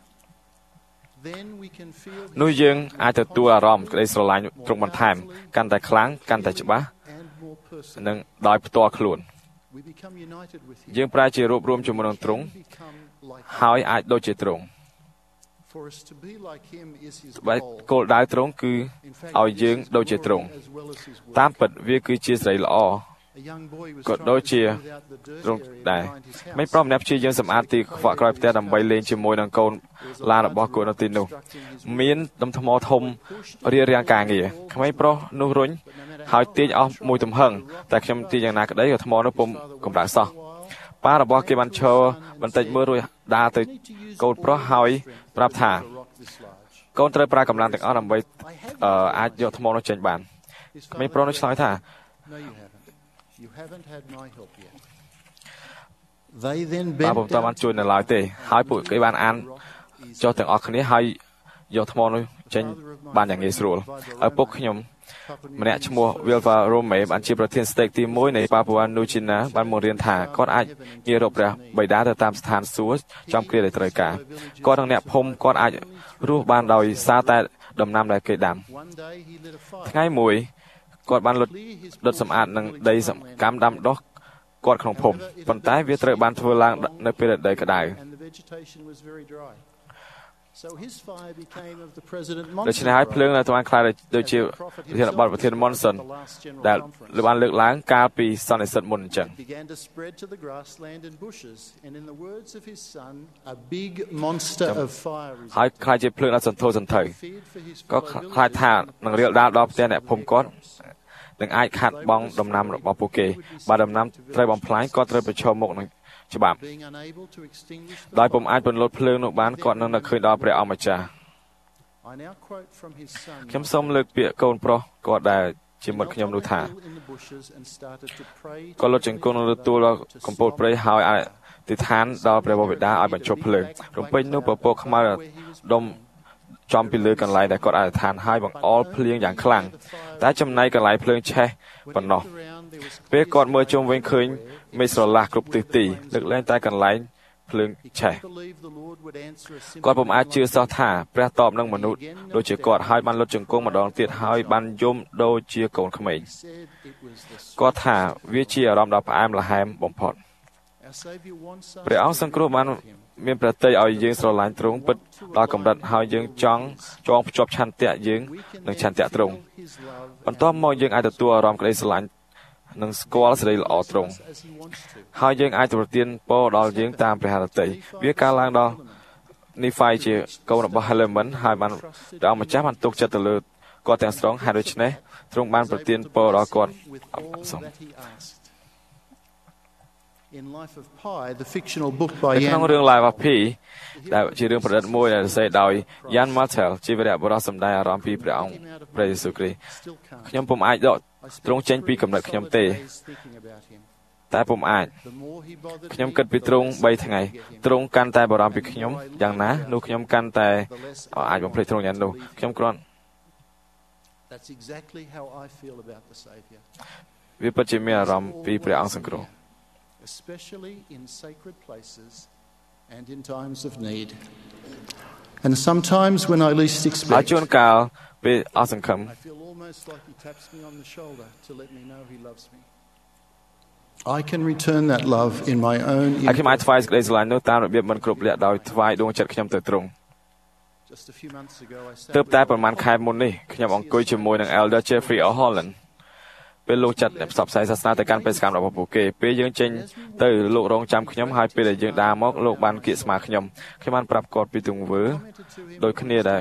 នោះយើងអាចទទួលអារម្មណ៍ក្តីស្រឡាញ់ទ្រង់បន្ថែមកាន់តែខ្លាំងកាន់តែច្បាស់និងដោយផ្ទាល់ខ្លួនយើងប្រែជារួបរวมជាមួយនឹងទ្រង់ហើយអាចដូចជាទ្រង់បែបគោលដៅទ្រង់គឺឲ្យយើងដូចជាទ្រង់តាមពិតវាគឺជាសេរីល្អក៏ដូចជាទ្រង់ដែរមិនប្រមអ្នកព្យាយាមសម្អាតទីខ្វក់ក្រោយផ្ទះដើម្បីលេងជាមួយនឹងកូនឡានរបស់គាត់នៅទីនោះមានដុំថ្មធំរារាំងការងារក្មេងប្រុសនោះរុញហើយទាញអស់មួយទំហឹងតែខ្ញុំទាញយ៉ាងណាក្តីក៏ថ្មនោះពុំកម្ដៅសោះប៉ារបស់គេបានឈរបន្តិចមើលរួចដើរទៅកូនប្រុសហើយប្រាប់ថាកូនត្រូវប្រើកម្លាំងទាំងអស់ដើម្បីអាចយកថ្មនោះចេញបានក្មេងប្រុសនោះឆ្លើយថា You haven't had my help yet. They then បាទผมតើបានជួយនៅឡើយទេហើយពួកគេបានអានចុះទាំងអស់គ្នាហើយយកថ្មនោះចេញបានយ៉ាងងាយស្រួលឪពុកខ្ញុំម្នាក់ឈ្មោះ Wilva Rome បានជាប្រធានស្តេកទីមួយនៃ Papua New Guinea បានមករៀនថាគាត់អាចងាយរកព្រះបិតាទៅតាមស្ថានសួគ៌ចំគ្រាដែលត្រូវការគាត់និងអ្នកភូមិគាត់អាចរស់បានដោយសារតែដំណាំដែលគេដាំថ្ងៃមួយគាត់បានលុតដុតសម្អាតនឹងដីសកម្មដាំដុះគាត់ក្នុងភូមិប៉ុន្តែវាត្រូវបានធ្វើឡើងនៅពេលរដូវក្តៅដូច្នេះហើយភ្លើងនៅតាមខ្លាយដូចជាវិធានបទប្រធាន Monson ដែលបានលើកឡើងកាលពីសន្និសីទមុនអញ្ចឹងហើយខ្លាយជាភ្លើងដ៏សន្ធោសន្ធៅក៏ខ្លាចថានឹងរាលដាលដល់ផ្ទះអ្នកភូមិគាត់នឹងអាចខាត់បងដំណាំរបស់ពួកគេបើដំណាំត្រូវបំផ្លាញគាត់ត្រូវប្រឈមមុខនឹងច្បាប់ដោយពុំអាចបន្លត់ភ្លើងនោះបានគាត់នឹងនឹកឃើញដល់ព្រះអម្ចាស់ខ្ញុំសូមលើកពាក្យកូនប្រុសគាត់ដែលជាមិត្តខ្ញុំនោះថាគាត់លុតជង្គង់នៅទួលកំពូលព្រៃហើយអធិដ្ឋានដល់ព្រះបិតាឲ្យបញ្ចុះភ្លើងរំពេញនោះពពកខ្មៅដុំចំពីលើកន្លែងដែលគាត់អធិដ្ឋានហើយបង្អល់ភ្លៀងយ៉ាងខ្លាំងតែចំណែកកន្លែងភ្លើងឆេះប៉ុណ្ណោះពេលគាត់មើលជុំវិញឃើញមេឃស្រឡះគ្រប់ទិសទីលើកលែងតែកន្លែងភ្លើងឆេះគាត់ពុំអាចជឿសោះថាព្រះតបនឹងមនុស្សដូចជាគាត់ហើយបានលុតជង្គង់ម្ដងទៀតហើយបានយំដូចជាកូនក្មេងគាត់ថាវាជាអារម្មណ៍ដ៏ផ្អែមល្ហែមបំផុតព្រះអង្គសង្គ្រោះបានមានប្រតិយឲ្យយើងស្រឡាញ់ទ្រង់ពិតដល់កម្រិតហើយយើងចង់ចងភ្ជាប់ឆន្ទៈយើងនឹងឆន្ទៈទ្រង់បន្ទាប់មកយើងអាចទទួលអារម្មណ៍ក្តីស្រឡាញ់និងស្គាល់សេរីល្អទ្រង់ហើយយើងអាចប្រទានពរដល់យើងតាមព្រះハរតីវាកើតឡើងដល់នីហ្វៃជាកូនរបស់ Helaman ហើយបានព្រះអង្គម្ចាស់បានទុកចិត្តទៅលើគាត់ទាំងស្រុងហើយដូច្នេះទ្រង់បានប្រទានពរដល់គាត់ In Life of Pi, the fictional book by Jan ក្នុងរឿង Life of Pi ដែលជារឿងប្រឌិតមួយដែលសរសេរដោយ Jan Martel ជាវីរបុរសសម្ដែងអារម្មណ៍ពីព្រះអង្គព្រះយេស៊ូវគ្រីស្ទខ្ញុំពុំអាចដកទ្រង់ចេញពីកំណត់ខ្ញុំទេតែពុំអាចខ្ញុំគិតពីទ្រង់បីថ្ងៃទ្រង់កាន់តែបារម្ភពីខ្ញុំយ៉ាងណានោះខ្ញុំកាន់តែអាចបំភ្លេចទ្រង់យ៉ាងនោះខ្ញុំគ្រាន់ That's exactly how I feel about the Savior វាពិតជាមានអារម្មណ៍ពីព្រះអង្គសង្គ្រោះ especially in sacred places and in times of need. And sometimes when I least expect, I feel almost like he taps me on the shoulder to let me know he loves me. I can return that love in my own image. Just a few months ago, I sat with Elder Jeffrey O'Holland. ពេលលោកចាត់ផ្សព្វផ្សាយសាសនាទៅកាន់បេសកកម្មរបស់ពួកគេពេលយើងចេញទៅលោករងចាំខ្ញុំហើយពេលដែលយើងដើរមកលោកបានគៀកស្មាខ្ញុំខ្ញុំបានប្រាប់គាត់ពីទង្វើដូចគ្នាដែរ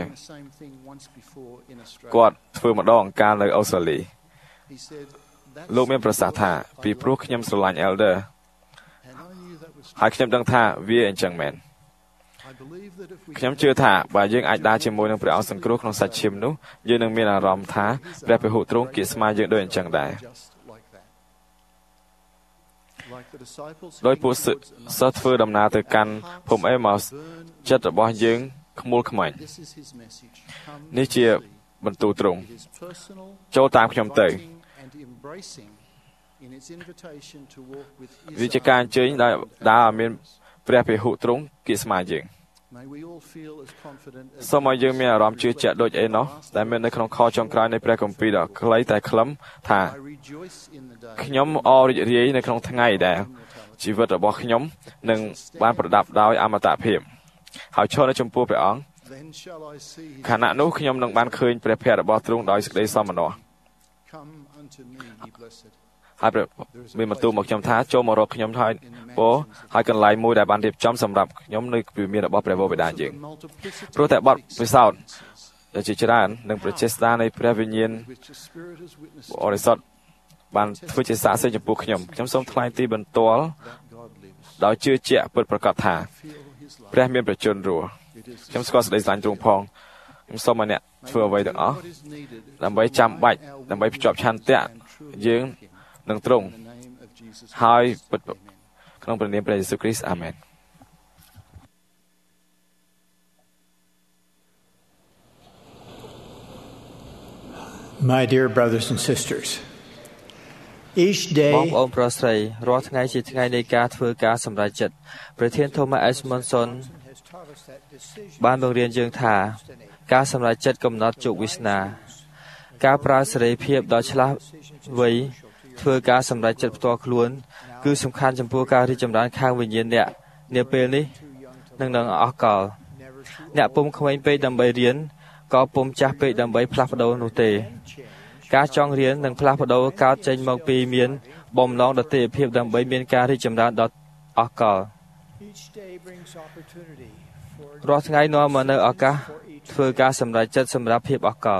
គាត់ធ្វើម្ដងកាលនៅអូស្ត្រាលីលោកមានប្រសាសន៍ថាពីព្រោះខ្ញុំស្រឡាញ់ Elder ហើយខ្ញុំដឹងថាវាអញ្ចឹងមែនខ្ញុំជឿថាបើយើងអាចដើរជាមួយនឹងព្រះអង្គសង្គ្រោះក្នុងសាច់ឈាមនោះយើងនឹងមានអារម្មណ៍ថាព្រះពហុទ្រង់គៀកស្មាយើងដូចអញ្ចឹងដែរដោយពួកសិស្សធ្វើដំណើរទៅកាន់ភូមិអេម៉ោសចិត្តរបស់យើងខ្មុលខ្មាញ់នេះជាបន្ទូលទ្រង់ចូលតាមខ្ញុំទៅវាជាការអញ្ជើញដែលដែលមានព្រះពហុទ្រង់គៀកស្មាយើងសូមឲ្យយើងមានអារម្មណ៍ជឿជាក់ដូចអេណូសដែលមាននៅក្នុងខចុងក្រោយនៃព្រះគម្ពីរដ៏ខ្លីតែខ្លឹមថាខ្ញុំអររីករាយនៅក្នុងថ្ងៃដែលជីវិតរបស់ខ្ញុំនឹងបានប្រដាប់ដោយអមតភាពហើយឈរនៅចំពោះព្រះអង្គខណៈនោះខ្ញុំនឹងបានឃើញព្រះភ័ក្ត្ររបស់ទ្រង់ដោយសេចក្តីសោមនស្សហើយមានបន្ទូលមកខ្ញុំថាចូលមករកខ្ញុំហើយពោហើយកន្លែងមួយដែលបានរៀបចំសម្រាប់ខ្ញុំនៅវិមានរបស់ព្រះវរបិតាយើងព្រោះតែបទពិសោធន៍ដែលជាច្រើននិងប្រជាស្ដារនៃព្រះវិញ្ញាណបរិសុទ្ធបានធ្វើជាសាក្សីចំពោះខ្ញុំខ្ញុំសូមថ្លែងទីបន្ទាល់ដោយជឿជាក់ពិតប្រាកដថាព្រះមានប្រជញ្ញរស់ខ្ញុំស្គាល់សេចក្តីស្រឡាញ់ទ្រង់ផងខ្ញុំសូមឲ្យអ្នកធ្វើអ្វីទាំងអស់ដើម្បីចាំបាច់ដើម្បីភ្ជាប់ឆន្ទៈយើងនឹងទ្រង់ហើយក្នុងព្រះនាមព្រះយេស៊ូវគ្រីស្ទអាមែន My dear brothers and sisters, each day បងប្អូនប្រុសស្រីរាល់ថ្ងៃជាថ្ងៃនៃការធ្វើការសម្រេចចិត្តប្រធាន Thomas S. Monson បានបង្រៀនយើងថាការសម្រេចចិត្តកំណត់ជោគវាសនាការប្រើសេរីភាពដ៏ឆ្លាតវៃធ្វើការសម្រេចចិត្តផ្ទាល់ខ្លួនគឺសំខាន់ចំពោះការរីកចម្រើនខាងវិញ្ញាណអ្នកនាពេលនេះនិងនឹងអស់កលអ្នកពុំក្មេងពេកដើម្បីរៀនក៏ពុំចាស់ពេកដើម្បីផ្លាស់ប្ដូរនោះទេការចង់រៀននិងផ្លាស់ប្ដូរកើតចេញមកពីមានបំណងដទៃភាពដើម្បីមានការរីកចម្រើនដល់អស់កលរាល់ថ្ងៃនាំមកនូវឱកាសធ្វើការសម្រេចចិត្តសម្រាប់ភាពអស់កល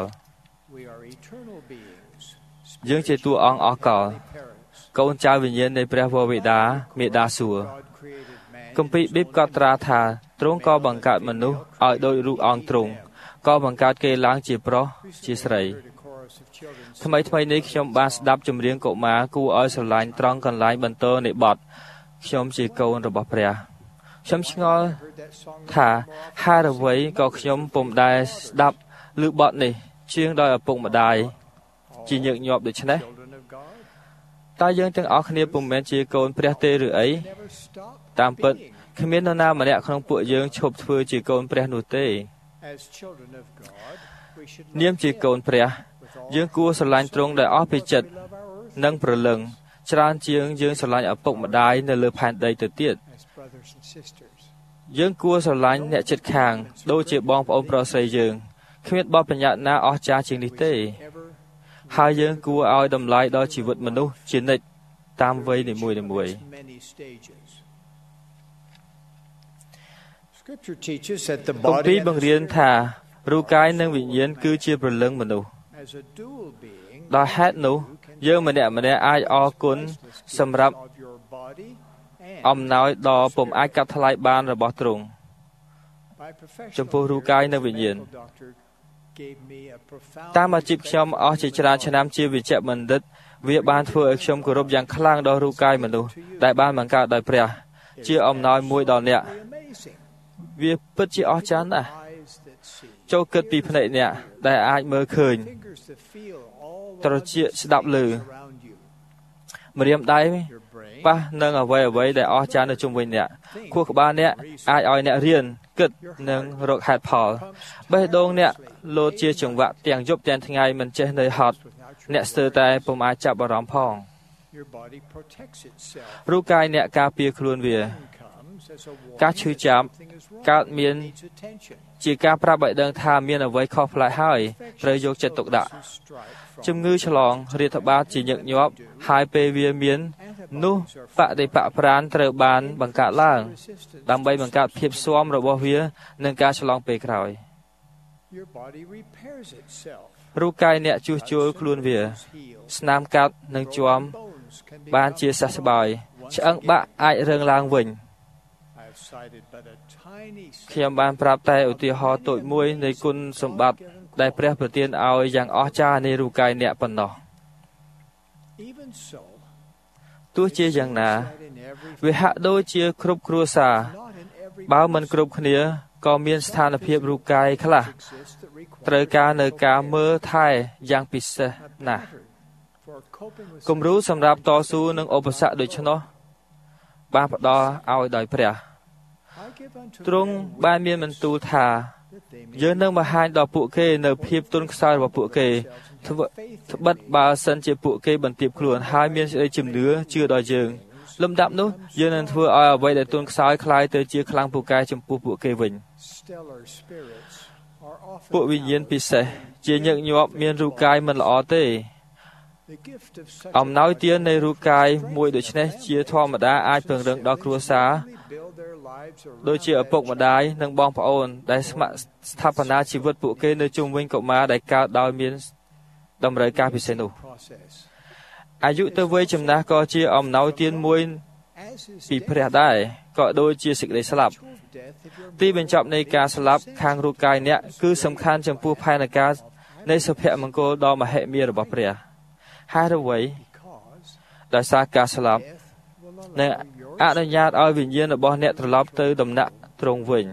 យើងជាតួអង្គអស់កលកូនចៅវិញ្ញាណនៃព្រះវរបិតាមេដាសួរគម្ពីរប៊ីបក៏ត្រាថាទ្រង់ក៏បង្កើតមនុស្សឲ្យដូចរូបអង្គទ្រង់ក៏បង្កើតគេឡើងជាប្រុសជាស្រីថ្មីថ្មីនេះខ្ញុំបានស្ដាប់ចម្រៀងកុមារគួរឲ្យស្រឡាញ់ត្រង់កន្លែងបន្តនៃបទខ្ញុំជាកូនរបស់ព្រះខ្ញុំឆ្ងល់ថាហេតុអ្វីក៏ខ្ញុំពុំដែលស្ដាប់ឮបទនេះជាងដោយឪពុកម្ដាយជាញឹកញាប់ដូច្នេះតើយើងទាំងអស់គ្នាពុំមែនជាកូនព្រះទេឬអីតាមពិតគ្មាននរណាម្នាក់ក្នុងពួកយើងឈប់ធ្វើជាកូនព្រះនោះទេនាមជាកូនព្រះយើងគួរស្រឡាញ់ទ្រង់ដោយអស់ពីចិត្តនិងព្រលឹងច្រើនជាងយើងស្រឡាញ់ឪពុកម្ដាយនៅលើផែនដីទៅទៀតយើងគួរស្រឡាញ់អ្នកជិតខាងដូចជាបងប្អូនប្រុសស្រីយើងគ្មានបទបញ្ញត្តិណាអស្ចារ្យជាងនេះទេហើយយើងគួរឲ្យតម្លៃដល់ជីវិតមនុស្សជានិច្ចតាមវ័យនីមួយៗគម្ពីរបង្រៀនថារូបកាយនិងវិញ្ញាណគឺជាព្រលឹងមនុស្សដោយហេតុនោះយើងម្នាក់ម្នាក់អាចអរគុណសម្រាប់អំណោយដ៏ពុំអាចកាត់ថ្លៃបានរបស់ទ្រង់ចំពោះរូបកាយនិងវិញ្ញាណតាមអាជីពខ្ញុំអស់ជាច្រើនឆ្នាំជាវិជ្ជបណ្ឌិតវាបានធ្វើឲ្យខ្ញុំគោរពយ៉ាងខ្លាំងដល់រូបកាយមនុស្សដែលបានបង្កើតដោយព្រះជាអំណោយមួយដល់អ្នកវាពិតជាអស្ចារ្យណាស់ចូលគិតពីភ្នែកអ្នកដែលអាចមើលឃើញត្រចៀកស្ដាប់ឮម្រាមដៃប៉ះនឹងអ្វីអ្វីដែលអស្ចារ្យនៅជុំវិញអ្នកខួរក្បាលអ្នកអាចឲ្យអ្នករៀនគិតនិងរកហេតុផលបេះដូងអ្នកលោតជាចង្វាក់ទាំងយប់ទាំងថ្ងៃមិនចេះនៅហត់អ្នកស្ទើរតែពុំអាចចាប់អារម្មណ៍ផងរូបកាយអ្នកការពារខ្លួនវាការឈឺចាប់កើតមានជាការប្រាប់ឲ្យដឹងថាមានអ្វីខុសប្លែកហើយត្រូវយកចិត្តទុកដាក់ជំងឺឆ្លងរាតត្បាតជាញឹកញាប់ហើយពេលវាមាននោះបដិបកប្រាណត្រូវបានបង្កើតឡើងដើម្បីបង្កើតភាពស៊ាំរបស់វានឹងការឆ្លងពេលក្រោយរូបកាយអ្នកជួសជុលខ្លួនវាស្នាមកាត់និងជាំបានជាសះស្បើយឆ្អឹងបាក់អាចរឹងឡើងវិញខ្ញុំបានប្រាប់តែឧទាហរណ៍តូចមួយនៃគុណសម្បត្តិដែលព្រះប្រទានឲ្យយ៉ាងអស្ចារ្យនៃរូបកាយអ្នកប៉ុណ្ណោះទោះជាយ៉ាងណាវាហាក់ដូចជាគ្រប់គ្រួសារបើមិនគ្រប់គ្នាក៏មានស្ថានភាពរូបកាយខ្លះត្រូវការនៅការមើលថែយ៉ាងពិសេសណាស់គំរូសម្រាប់តស៊ូនឹងឧបសគ្គដូច្នោះបានផ្ដល់ឲ្យដោយព្រះទ្រង់បានមានបន្ទូលថាយើងនឹងបង្ហាញដល់ពួកគេនៅភាពទន់ខ្សោយរបស់ពួកគេត្បិតបើសិនជាពួកគេបន្ទាបខ្លួនហើយមានសេចក្តីជំនឿជឿដល់យើងលំដាប់នោះយើងនឹងធ្វើឲ្យអ្វីដែលទន់ខ្សោយคล้ายទៅជាខ្លាំងពូកែចំពោះពួកគេវិញពួកវិញ្ញាណពិសេសជាញឹកញាប់មានរូបកាយមិនល្អទេអំណោយទាននៃរូបកាយមួយដូចនេះជាធម្មតាអាចពង្រឹងដល់គ្រួសារដូចជាឪពុកម្ដាយនិងបងប្អូនដែលស្ម័គ្រស្ថាបនាជីវិតពួកគេនៅជុំវិញកុមារដែលកើតដោយមានតម្រូវការពិសេសនោះអាយុទៅវ័យចំណាស់ក៏ជាអំណោយទានមួយពីព្រះដែរក៏ដូចជាសេចក្តីស្លាប់ទីបញ្ចប់នៃការស្លាប់ខាងរូបកាយអ្នកគឺសំខាន់ចំពោះផែនការនៃសុភមង្គលដ៏មហិមារបស់ព្រះហើយអ្វីដោយសារការស្លាប់នឹងអនុញ្ញាតឲ្យវិញ្ញាណរបស់អ្នកត្រឡប់ទៅដំណាក់ទ្រង់វិញ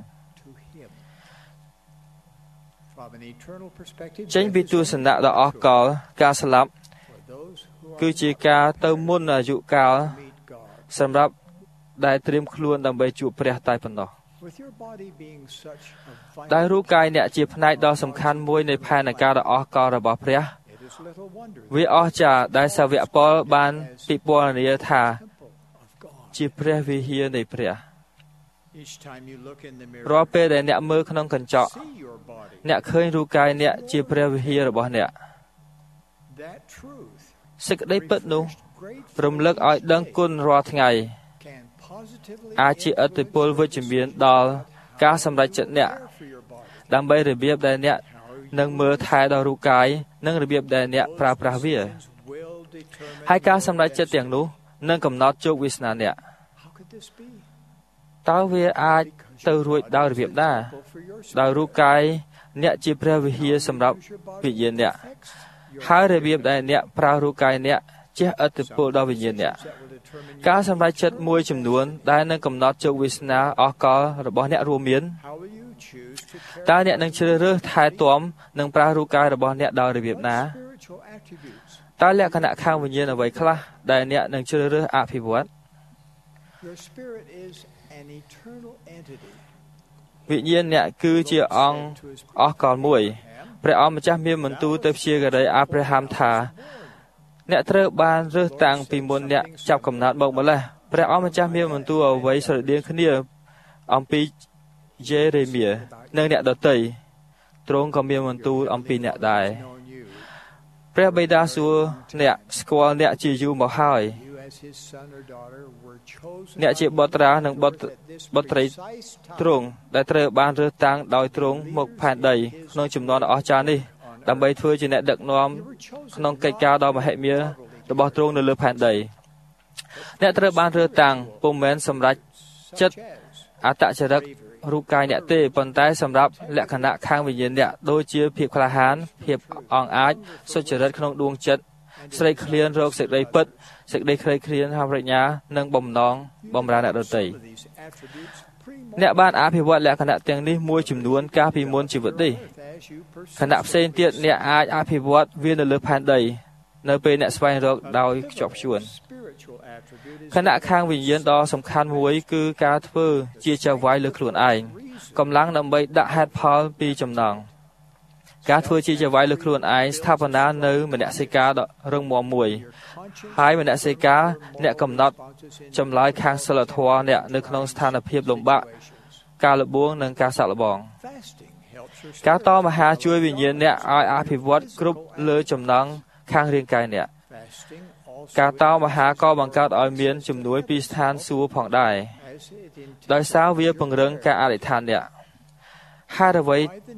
ចេញពីទស្សនៈដ៏អស្ចារ្យការស្លាប់គឺជាការទៅមុនអាយុកាលសម្រាប់ដែលត្រៀមខ្លួនដើម្បីជួបព្រះតែប៉ុណ្ណោះដែលរូបកាយអ្នកជាផ្នែកដ៏សំខាន់មួយនៃផែនការដ៏អស្ចារ្យរបស់ព្រះវាអស្ចារ្យដែលសាវកប៉ុលបានពិពណ៌នាថាជាព្រះវិហារនៃព្រះរាល់ពេលដែលអ្នកមើលក្នុងកញ្ចក់អ្នកឃើញរូបកាយអ្នកជាព្រះវិហាររបស់អ្នកសេចក្តីពិតនោះរំលឹកឲ្យដឹងគុណរាល់ថ្ងៃអាចជាឥទ្ធិពលវិជ្ជមានដល់ការសម្រេចចិត្តអ្នកដើម្បីរបៀបដែលអ្នកនឹងមើលថែដល់រូបកាយនិងរបៀបដែលអ្នកប្រើប្រាស់វាហើយការសម្រេចចិត្តទាំងនោះនឹងកំណត់ជោគវាសនាអ្នកតើវាអាចទៅរួចដោយរបៀបណាដោយរូបកាយអ្នកជាព្រះវិហារសម្រាប់វិញ្ញាណអ្នកហើយរបៀបដែលអ្នកប្រើរូបកាយអ្នកជះឥទ្ធិពលដល់វិញ្ញាណអ្នកការសម្រេចចិត្តមួយចំនួនដែលនឹងកំណត់ជោគវាសនាអស់កលរបស់អ្នករួមមានតើអ្នកនឹងជ្រើសរើសថែទាំនិងប្រើរូបកាយរបស់អ្នកដោយរបៀបណាតើលក្ខណៈខាងវិញ្ញាណអ្វីខ្លះដែលអ្នកនឹងជ្រើសរើសអភិវឌ្ឍវិញ្ញាណអ្នកគឺជាអង្គអស់កលមួយព្រះអង្គម្ចាស់មានបន្ទូលទៅព្យាការីអាប់រ៉ាហាំថាអ្នកត្រូវបានរើសតាំងពីមុនអ្នកចាប់កំណើតមកម្លេះព្រះអង្គម្ចាស់មានបន្ទូលអ្វីស្រដៀងគ្នាអំពីយេរេមៀនិងអ្នកដទៃទ្រង់ក៏មានបន្ទូលអំពីអ្នកដែរព្រះបិតាសួរអ្នកស្គាល់អ្នកជាយូរមកហើយអ្នកជាបុត្រានិងបុត្របុត្រីទ្រង់ដែលត្រូវបានរើសតាំងដោយទ្រង់មកផែនដីក្នុងចំនួនអស្ចារ្យនេះដើម្បីធ្វើជាអ្នកដឹកនាំក្នុងកិច្ចការដ៏មហិមារបស់ទ្រង់នៅលើផែនដីអ្នកត្រូវបានរើសតាំងពុំមែនសម្រាប់ចិត្តអត្តចរិតរូបកាយអ្នកទេប៉ុន្តែសម្រាប់លក្ខណៈខាងវិញ្ញាណអ្នកដូចជាភាពក្លាហានភាពអង់អាចសុចរិតក្នុងដួងចិត្តស្រេកឃ្លានរកសេចក្តីពិតសេចក្តីក្រីឃ្លានហើយប្រាជ្ញានិងបំណងបំរើអ្នកដទៃអ្នកបានអភិវឌ្ឍលក្ខណៈទាំងនេះមួយចំនួនកាលពីមុនជីវិតនេះខណៈផ្សេងទៀតអ្នកអាចអភិវឌ្ឍវានៅលើផែនដីនៅពេលអ្នកស្វែងរកដោយខ្ជាប់ខ្ជួនខណៈខាងវិញ្ញាណដ៏សំខាន់មួយគឺការធ្វើជាចៅហ្វាយលើខ្លួនឯងកម្លាំងដើម្បីដាក់ហេតុផលពីចំណងការធ្វើជាចៅហ្វាយលើខ្លួនឯងស្ថាបនានៅមនសិការដ៏រឹងមាំមួយហើយមនសិការអ្នកកំណត់ចម្លើយខាងសិលធម៌អ្នកនៅក្នុងស្ថានភាពលំបាកការលបួងនិងការសាក់លបងការតមហាជួយវិញ្ញាណអ្នកឲ្យអភិវឌ្ឍគ្រប់លើចំណងខាងរាងកាយអ្នកការតមហាក៏បង្កើតឲ្យមានជំនួយពីស្ថានសួគ៌ផងដែរដោយសារវាពង្រឹងការអធិដ្ឋានអ្នកហើយអ្វី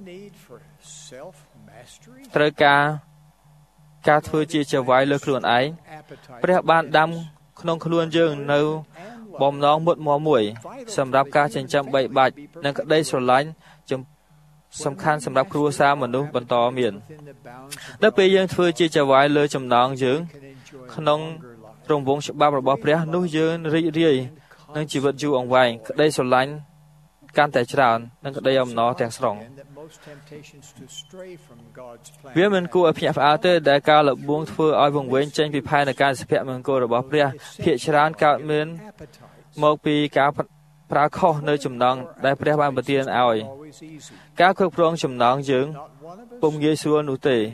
ត្រូវការការធ្វើជាចៅហ្វាយលើខ្លួនឯងព្រះបានដាំក្នុងខ្លួនយើងនៅបំណងមុតមមមួយសម្រាប់ការចិញ្ចឹមបីបាច់និងក្តីស្រឡាញ់សំខាន់សម្រាប់គ្រួសារមនុស្សបន្តមាននៅពេលយើងធ្វើជាចៅហ្វាយលើចំណងយើងក្នុងរង្វង់ច្បាប់របស់ព្រះនោះយើងរីករាយនឹងជីវិតយូរអង្វែងក្តីស្រឡាញ់កាន់តែច្រើននិងក្តីអំណរទាំងស្រុងវាមិនគួរឲ្យភ្ញាក់ផ្អើលទេដែលការលបួងធ្វើឲ្យវង្វេងចេញពីផែនការសុភមង្គលរបស់ព្រះភាគច្រើនកើតមានមកពីការប្រើខុសនៅចំណងដែលព្រះបានប្រទានឲ្យការគ្រប់គ្រងចំណងយើងពុំងាយស្រួលនោះទេ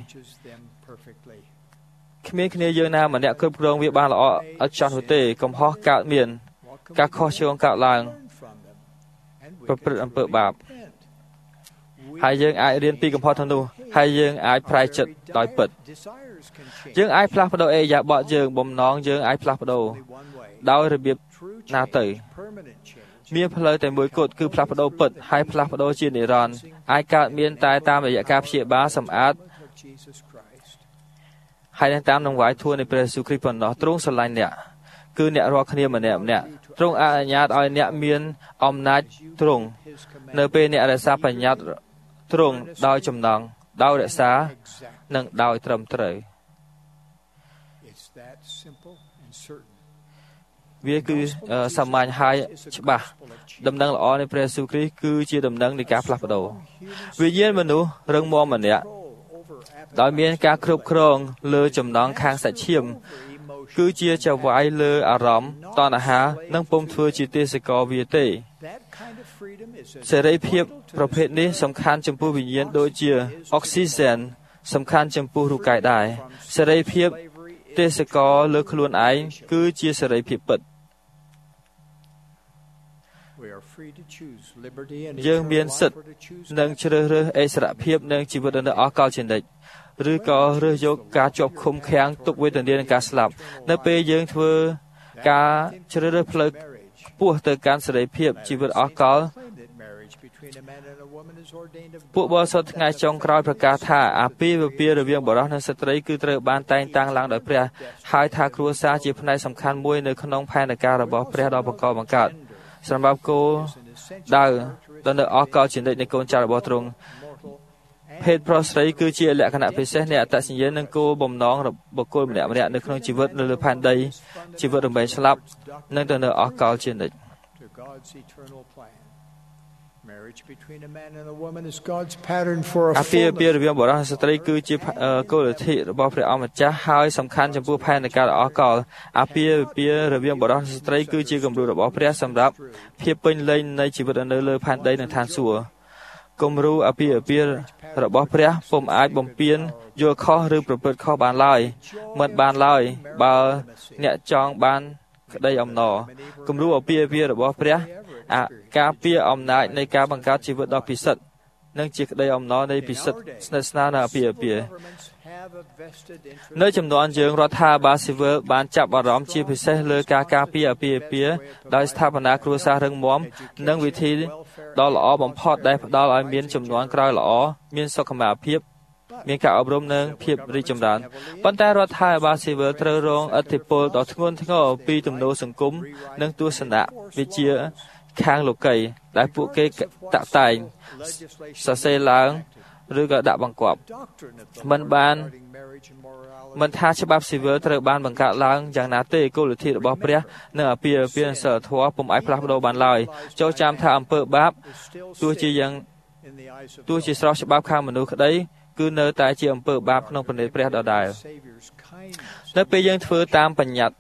គ្មានគ្នាយើងណាម្នាក់គ្រប់គ្រងវាបានល្អឥតខ្ចោះនោះទេកំហុសកើតមានការខុសឆ្គងកើតឡើងប្រព្រឹត្តអំពើបាបហើយយើងអាចរៀនពីកំហុសទាំងនោះហើយយើងអាចប្រែចិត្តដោយពិតយើងអាចផ្លាស់ប្ដូរអេយ៉ាបតយើងបំណងយើងអាចផ្លាស់ប្ដូរដោយរបៀបណាទៅមានផ្លូវតែមួយគត់គឺផ្លាស់ប្ដូរពិតហើយផ្លាស់ប្ដូរជានិរន្តរ៍អាចកើតមានតែតាមរយៈការព្យាបាលសម្អាតហើយនឹងតាមនឹងវាយធួនៃព្រះយេស៊ូវគ្រីស្ទប៉ុណ្ណោះទ្រង់ស្រឡាញ់អ្នកគឺអ្នករាល់គ្នាម្នាក់ម្នាក់ទ្រង់អនុញ្ញាតឲ្យអ្នកមានអំណាចទ្រង់នៅពេលអ្នករក្សាបញ្ញត្តិទ្រង់ដោយចំណងដោយរក្សានិងដោយត្រឹមត្រូវវាគឺសាមញ្ញហើយច្បាស់ដំណឹងល្អនៃព្រះយេស៊ូវគ្រីស្ទគឺជាដំណឹងនៃការផ្លាស់ប្ដូរវិញ្ញាណមនុស្សរឹងមាំម្នាក់ដោយមានការគ្រប់គ្រងលើចំណងខាងសាច់ឈាមគឺជាចៅហ្វាយលើអារម្មណ៍តណ្ហានិងពុំធ្វើជាទេសកលវាទេសេរីភាពប្រភេទនេះសំខាន់ចំពោះវិញ្ញាណដូចជាអុកស៊ីហ្សែនសំខាន់ចំពោះរូបកាយដែរសេរីភាពទេសកលលើខ្លួនឯងគឺជាសេរីភាពពិតយើងមានសិទ្ធិនឹងជ្រើសរើសឥស្សរភាពនិងជីវិតនៅអកលជានិច្ចឬក៏រើសយកការជាប់ឃុំឃាំងទុក្ខវេទនានិងការស្លាប់នៅពេលយើងធ្វើការជ្រើសរើសផ្លូវខ្ពស់ទៅកាន់សេរីភាពជីវិតអកលពួកបរិសុទ្ធថ្ងៃចុងក្រោយប្រកាសថាអាពាហ៍ពិពាហ៍រវាងបុរសនិងស្ត្រីគឺត្រូវបានតែងតាំងឡើងដោយព្រះហើយថាគ្រួសារជាផ្នែកសំខាន់មួយនៅក្នុងផែនការរបស់ព្រះដ៏បង្កបង្កើតសម្រាប់គោលដៅដល់នៅអកលជានិច្ចនៃកូនចៅរបស់ទ្រង់ភេទប្រុសស្រីគឺជាលក្ខណៈពិសេសនៃអត្តសញ្ញាណនិងគោលបំណងរបស់បុគ្គលម្នាក់ម្នាក់នៅក្នុងជីវិតនៅលើផែនដីជីវិតរំលែងស្លាប់និងទៅនៅអកលជានិច្ចអាពាហ៍ពិពាហ៍រវាងបុរសនិងស្ត្រីគឺជាគោលលទ្ធិរបស់ព្រះអម្ចាស់ហើយសំខាន់ចំពោះផែនការអកលអាពាហ៍ពិពាហ៍រវាងបុរសនិងស្ត្រីគឺជាគំរូរបស់ព្រះសម្រាប់ភាពពេញលេញនៃជីវិតនៅលើផែនដីនិងឋានសួគ៌គំរូអាពាហ៍ពិពាហ៍របស់ព្រះពុំអាចបំពានយល់ខុសឬប្រព្រឹត្តខុសបានឡើយមិនបានឡើយបើអ្នកចង់បានក្តីអំណរគំរូអាពាហ៍ពិពាហ៍របស់ព្រះអាការពារអំណាចនៃការបង្កើតជីវិតដ៏ពិសិដ្ឋនិងជាក្តីអំណរនៃពិសិដ្ឋស្និទ្ធស្នាលនៅអាពាហ៍ពិពាហ៍នៅចំនួនយើងរដ្ឋាភិបាលស៊ីវិលបានចាប់អារម្មណ៍ជាពិសេសលើការការពារអាពាហ៍ពិពាហ៍ដោយស្ថាបនាគ្រួសាររឹងមាំនិងវិធីដ៏ល្អបំផុតដែលផ្ដល់ឲ្យមានចំនួនក្រោយល្អមានសុខភាពមានការអប់រំនិងភាពរីកចម្រើនប៉ុន្តែរដ្ឋាភិបាលស៊ីវិលត្រូវរងឥទ្ធិពលដ៏ធ្ងន់ធ្ងរពីទំនោរសង្គមនិងទស្សនវិជ្ជាខាងលោកីដែលពួកគេតាក់តែងសរសេរឡើងឬក៏ដាក់បង្គាប់មិនបានមិនថាច្បាប់ស៊ីវិលត្រូវបានបង្កើតឡើងយ៉ាងណាទេគោលលទ្ធិរបស់ព្រះនិងអាពាហ៍ពិពាហ៍សិលធម៌ពុំអាចផ្លាស់ប្ដូរបានឡើយចូលចាំថាអំពើបាបទោះជាយ៉ាងទោះជាស្រោះច្បាប់ខាងមនុស្សក្តីគឺនៅតែជាអំពើបាបក្នុងព្រះនេត្រព្រះដដែលនៅពេលយើងធ្វើតាមបញ្ញត្តិ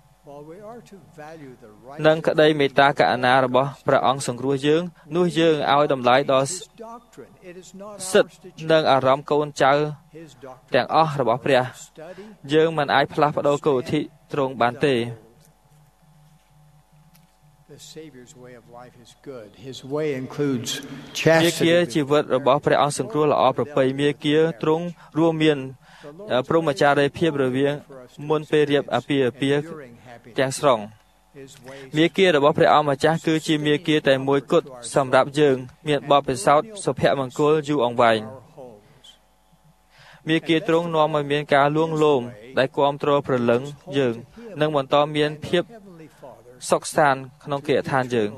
និងក្តីមេត្តាករុណារបស់ព្រះអង្គសង្គ្រោះយើងនោះយើងឲ្យតម្លៃដល់សិទ្ធិនិងអារម្មណ៍កូនចៅទាំងអស់របស់ព្រះយើងមិនអាចផ្លាស់ប្ដូរគោលលទ្ធិទ្រង់បានទេមាគ៌ាជីវិតរបស់ព្រះអង្គសង្គ្រោះល្អប្រពៃមាគ៌ាទ្រង់រួមមានព្រហ្មចារីយ៍ភាពរវាងមុនពេលរៀបអាពាហ៍ពិពាហ៍ទាំងស្រុងមាគ៌ារបស់ព្រះអង្គម្ចាស់គឺជាមាគ៌ាតែមួយគត់សម្រាប់យើងមានបទពិសោធន៍សុភមង្គលយូរអង្វែងមាគ៌ាទ្រង់នាំឲ្យមានការលួងលោមដែលគាំទ្រព្រលឹងយើងនិងបន្តមានភាពសុខសាន្តក្នុងកិច្ចឋានយើង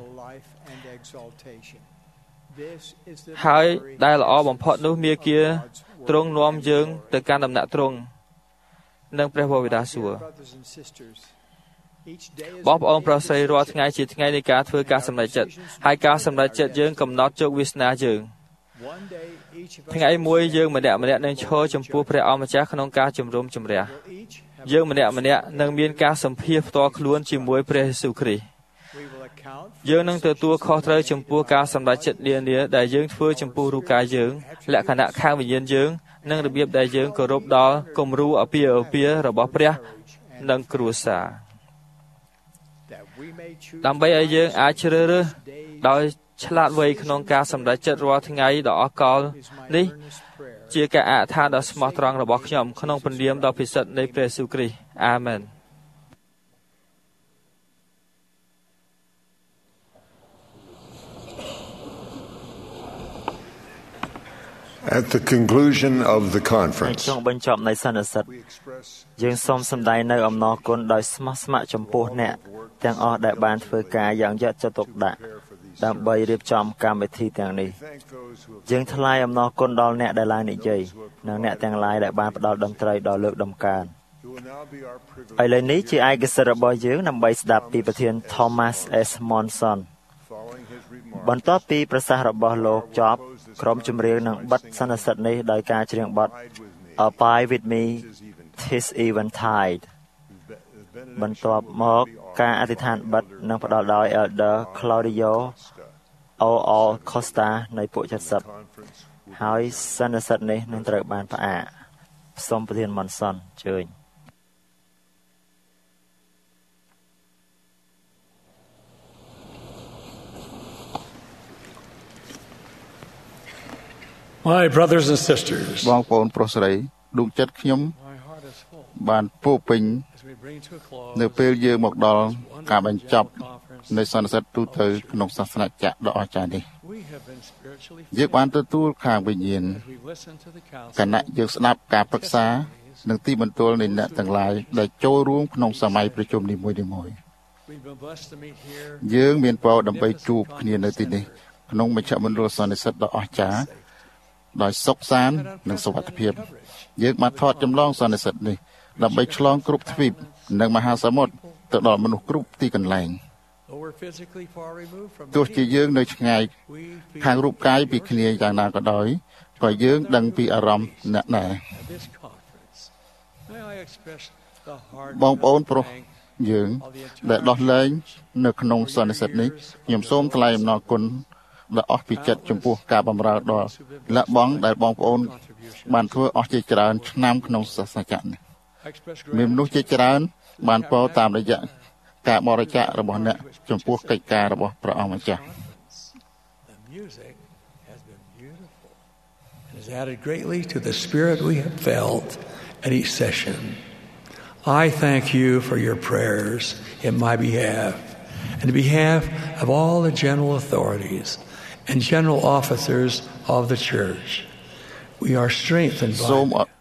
ហើយដែលល្អបំផុតនោះមាគ៌ាទ្រង់នាំយើងទៅកាន់ដំណាក់ទ្រង់និងព្រះវរបិតាសួគ៌បងប្អូនប្រុសស្រីរាល់ថ្ងៃជាថ្ងៃនៃការធ្វើការសម្រេចចិត្តហើយការសម្រេចចិត្តយើងកំណត់ជោគវាសនាយើងថ្ងៃមួយយើងម្នាក់ម្នាក់នឹងឈរចំពោះព្រះអម្ចាស់ក្នុងការជំរុំជម្រះយើងម្នាក់ម្នាក់នឹងមានការសម្ភាសផ្ទាល់ខ្លួនជាមួយព្រះយេស៊ូវគ្រីស្ទយើងនឹងទទួលខុសត្រូវចំពោះការសម្រេចចិត្តនានាដែលយើងធ្វើចំពោះរូបកាយយើងលក្ខណៈខាងវិញ្ញាណយើងនិងរបៀបដែលយើងគោរពដល់គំរូអាពាហ៍ពិពាហ៍របស់ព្រះនិងគ្រួសារដើម្បីឲ្យយើងអាចជ្រើសរើសដោយឆ្លាតវៃក្នុងការសម្រេចចិត្តរាល់ថ្ងៃដ៏អស្ចារ្យនេះជាការអធិដ្ឋានដ៏ស្មោះត្រង់របស់ខ្ញុំក្នុងព្រះនាមដ៏ពិសិដ្ឋនៃព្រះយេស៊ូវគ្រីស្ទអាមែន At the conclusion of the conference, ចុងបញ្ចប់នៃសន្និសីទយើងសូមសម្ដែងនៅអំណរគុណដោយស្មោះស្ម័គ្រចំពោះអ្នកទាំងអស់ដែលបានធ្វើការយ៉ាងយកចិត្តទុកដាក់ដើម្បីរៀបចំកម្មវិធីទាំងនេះយើងថ្លែងអំណរគុណដល់អ្នកដែលឡើងនិយាយនិងអ្នកទាំងឡាយដែលបានផ្ដល់តន្ត្រីដ៏លើកដំកើងឥឡូវនេះជាឯកសិទ្ធិរបស់យើងដើម្បីស្ដាប់ពីប្រធាន Thomas S. Monson បន្ទាប់ពីប្រសាសន៍របស់លោកចប់ក្រុមចម្រៀងនឹងបិទសន្និសីទនេះដោយការច្រៀងបទ Abide with me this eventide បន្ទាប់មកការអធិដ្ឋានបិទនឹងផ្ដល់ដោយ Elder Claudio O. Costa នៃពួកเจ็ดสิบហើយសន្និសីទនេះនឹងត្រូវបានផ្អាកសូមប្រធាន Monson អញ្ជើញ My brothers and sisters បងប្អូនប្រុសស្រីដួងចិត្តខ្ញុំបានពោពេញនៅពេលយើងមកដល់ការបញ្ចប់នៃសន្និសីទទូទៅក្នុងសាសនាចក្រដ៏អស្ចារ្យនេះយើងបានទទួលខាងវិញ្ញាណគណៈយើងស្ដាប់ការប្រឹក្សានិងទីបន្ទាល់នៃអ្នកទាំងឡាយដែលចូលរួមក្នុងសម័យប្រជុំនីមួយៗយើងមានពរដើម្បីជួបគ្នានៅទីនេះក្នុងមជ្ឈមណ្ឌលសន្និសីទដ៏អស្ចារ្យដោយសុខសាន្តនិងសុវត្ថិភាពយើងបានថតចម្លងសន្និសីទនេះដើម្បីឆ្លងគ្រប់ទ្វីបនិងមហាសមុទ្រទៅដល់មនុស្សគ្រប់ទីកន្លែងទោះជាយើងនៅឆ្ងាយខាងរូបកាយពីគ្នាយ៉ាងណាក៏ដោយក៏យើងដឹងពីអារម្មណ៍អ្នកដែរបងប្អូនប្រុសយើងដែលដោះលែងនៅក្នុងសន្និសីទនេះខ្ញុំសូមថ្លែងអំណរគុណដ៏អស់ពីចិត្តចំពោះការបម្រើដល់លះបង់ដែលបងប្អូនបានធ្វើអស់ជាច្រើនឆ្នាំក្នុងសាសនាចក្រនេះមានមនុស្សជាច្រើនបានពោលតាមរយៈការបរិច្ចាគរបស់អ្នកចំពោះកិច្ចការរបស់ព្រះអង្គម្ចាស់ has added greatly to the spirit we have felt at each session. I thank you for your prayers in my behalf and on behalf of all the general authorities and general officers of the church. We are strengthened by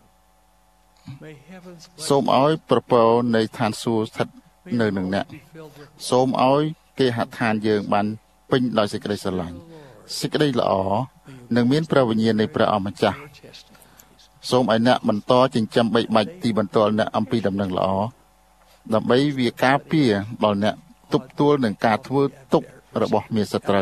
សូមឲ្យប្រពោនៃឋានសួគ៌ស្ថិតនៅនឹងអ្នកសូមឲ្យគេហដ្ឋានយើងបានពេញដោយសេចក្តីស្រឡាញ់សេចក្តីល្អនិងមានព្រះវិញ្ញាណនៃព្រះអម្ចាស់សូមឲ្យអ្នកបន្តចិញ្ចឹមបីបាច់ទីបន្ទាល់អ្នកអំពីដំណឹងល្អដើម្បីវាការពារដល់អ្នកទប់ទល់នឹងការធ្វើទុករបស់មាសត្រូវ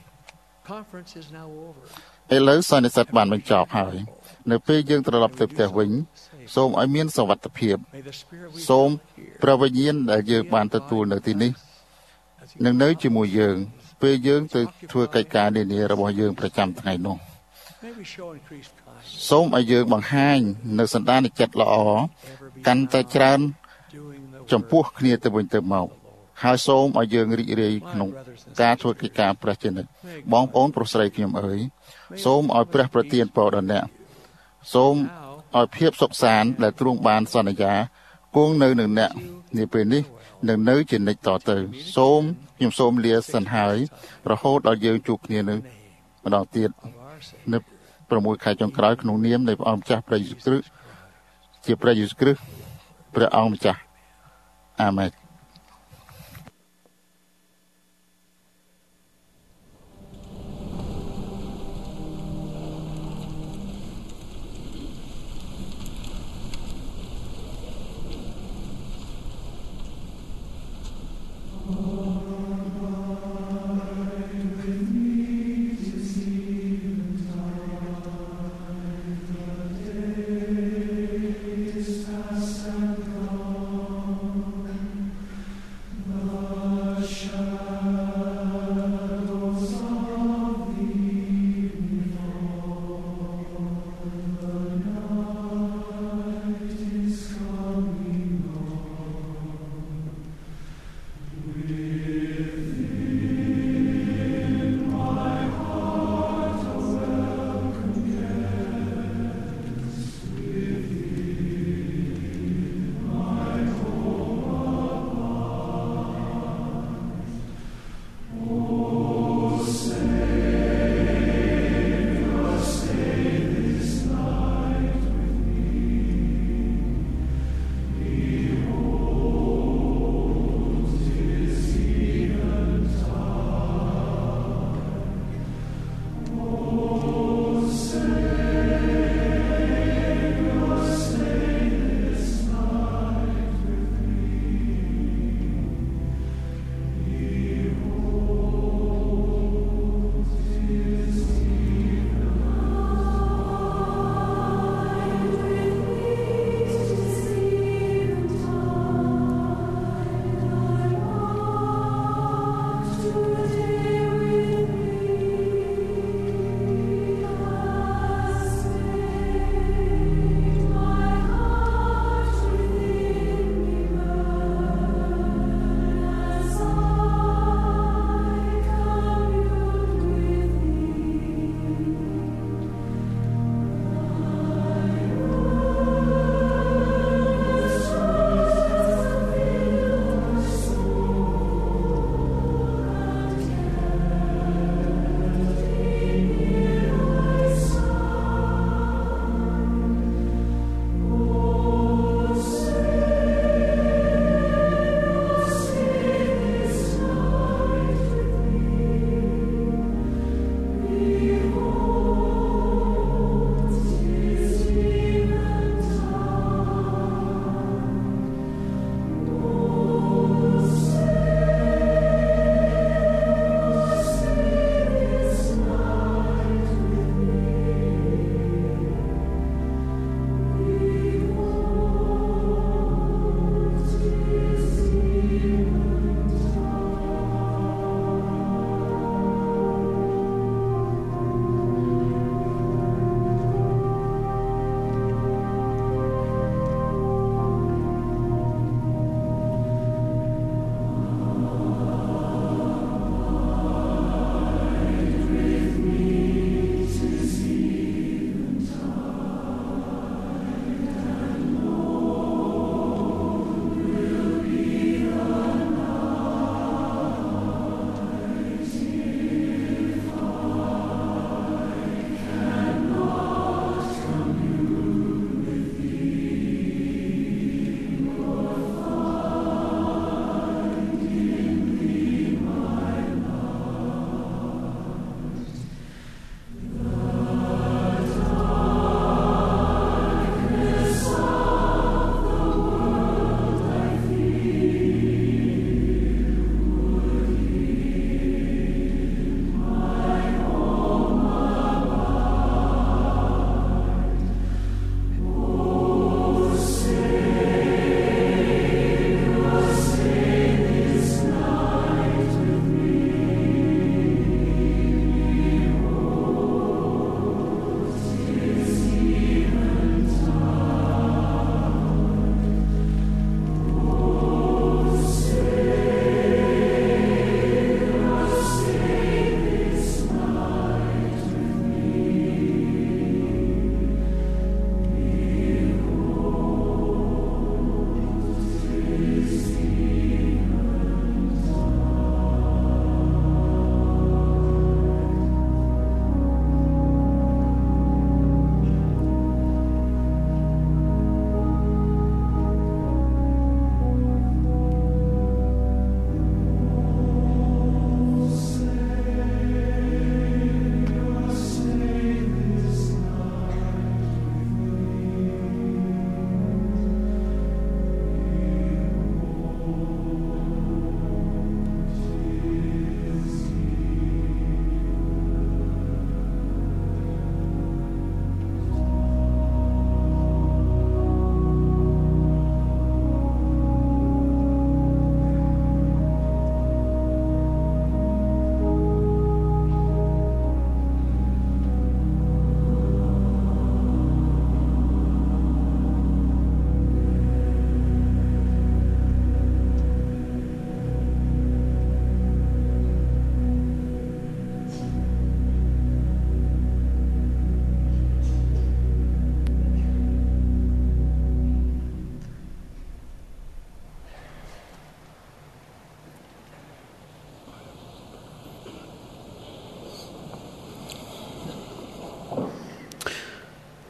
ឥឡូវសន្និសីទបានបញ្ចប់ហើយនៅពេលយើងត្រឡប់ទៅផ្ទះវិញសូមឲ្យមានសុវត្ថិភាពសូមព្រះវិញ្ញាណដែលយើងបានទទួលនៅទីនេះនឹងនៅជាមួយយើងពេលយើងទៅធ្វើកិច្ចការនានារបស់យើងប្រចាំថ្ងៃនោះសូមឲ្យយើងបង្ហាញនៅសន្តានចិត្តល្អកាន់តែច្រើនចំពោះគ្នាទៅវិញទៅមកហើយសូមឲ្យយើងរីករាយក្នុងការធ្វើកិច្ចការព្រះជានិច្ចបងប្អូនប្រុសស្រីខ្ញុំអើយសូមឲ្យព្រះប្រទានពរដល់អ្នកសូមឲ្យភាពសុខសាន្តដែលទ្រង់បានសន្យាគង់នៅនឹងអ្នកនាពេលនេះនឹងនៅជានិច្ចតទៅសូមខ្ញុំសូមលាសិនហើយរហូតដល់យើងជួបគ្នានៅម្ដងទៀតនៅប្រមូលខែចុងក្រោយក្នុងនាមនៃព្រះអង្គម្ចាស់ព្រះយេស៊ូវគ្រីស្ទជាព្រះយេស៊ូវគ្រីស្ទព្រះអង្គម្ចាស់អាមែន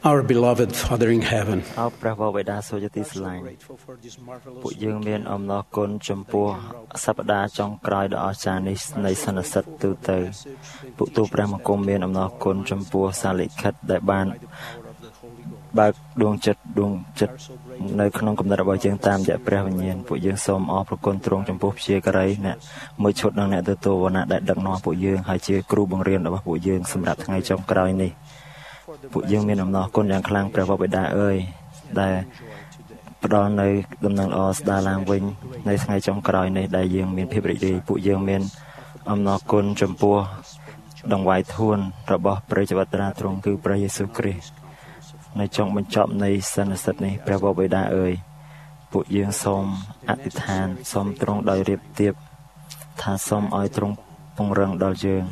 Our beloved Father in heaven, អោព្រះបិតាសូរទីស្រឡាញ់ពួកយើងមានអំណរគុណចំពោះសប្តាហ៍ចុងក្រោយដ៏អស្ចារ្យនេះនៃសន្និសីទទូទៅពួកទូព្រះបង្គំមានអំណរគុណចំពោះសាលិខិតដែលបានបើកដួងចិត្តដួងចិត្តនៅក្នុងគំនិតរបស់យើងតាមរយៈព្រះវិញ្ញាណពួកយើងសូមអរព្រគុណទ្រង់ចំពោះព្យាការីអ្នកមួយឈុតនិងអ្នកទទួលវណ្ណៈដែលដឹកនាំពួកយើងហើយជាគ្រូបង្រៀនរបស់ពួកយើងសម្រាប់ថ្ងៃចុងក្រោយនេះពួកយើងមានអំណរគុណយ៉ាងខ្លាំងព្រះបិតាអើយដែលផ្ដល់នៅដំណឹងល្អស្ដារឡើងវិញនៅថ្ងៃចុងក្រោយនេះដែលយើងមានភាពរីករាយពួកយើងមានអំណរគុណចំពោះដង្វាយធួនរបស់ព្រះជីវិតត្រាទ្រង់គឺព្រះយេស៊ូវគ្រីស្ទនៅចុងបញ្ចប់នៃសន្និសីទនេះព្រះបិតាអើយពួកយើងសូមអធិដ្ឋានសូមទ្រង់ដោយរៀបទៀបថាសូមឲ្យទ្រង់ពង្រឹងដល់យើង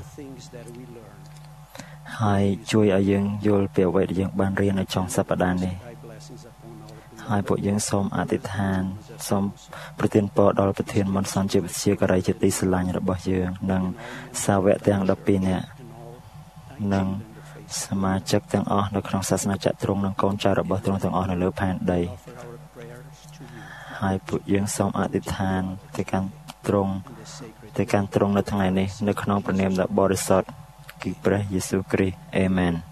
ហើយជួយឲ្យយើងយល់ពីអ្វីដែលយើងបានរៀននៅចុងសប្តាហ៍នេះហើយពួកយើងសូមអធិដ្ឋានសូមប្រទានពរដល់ប្រធានមន្ត្រីសញ្ជិវិទ្យាការីជាទីស្រឡាញ់របស់យើងនិងសាវកទាំងដប់ពីរនាក់និងសមាជិកទាំងអស់នៅក្នុងសាសនាចក្រទ្រង់និងកូនចៅរបស់ទ្រង់ទាំងអស់នៅលើផែនដីហើយពួកយើងសូមអធិដ្ឋានទៅកាន់ទ្រង់ទៅកាន់ទ្រង់នៅថ្ងៃនេះនៅក្នុងព្រះនាមដ៏បរិសុទ្ធគឺព្រះយេស៊ូវគ្រីស្ទអាមែន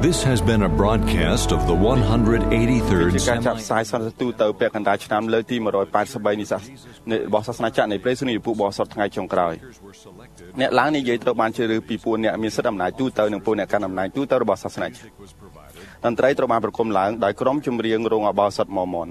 This has been a broadcast of the one hundred eighty-third ការចាប់ផ្សាយសន្និសីទទូទៅពាក់កណ្ដាលឆ្នាំលើកទីone hundred eighty-threeនេះរបស់សាសនាចាក់នៃព្រះយេស៊ូវនេះពួកបរិសុទ្ធថ្ងៃចុងក្រោយអ្នកឡើងនិយាយត្រូវបានជ្រើសរើសពីពួកអ្នកមានសិទ្ធិអំណាចទូទៅនិងពួកអ្នកកាន់អំណាចទូទៅរបស់សាសនាចាក់តន្ត្រីត្រូវបានប្រគំឡើងដោយក្រុមចម្រៀងរោងអបោសុតម៉ូម៉ន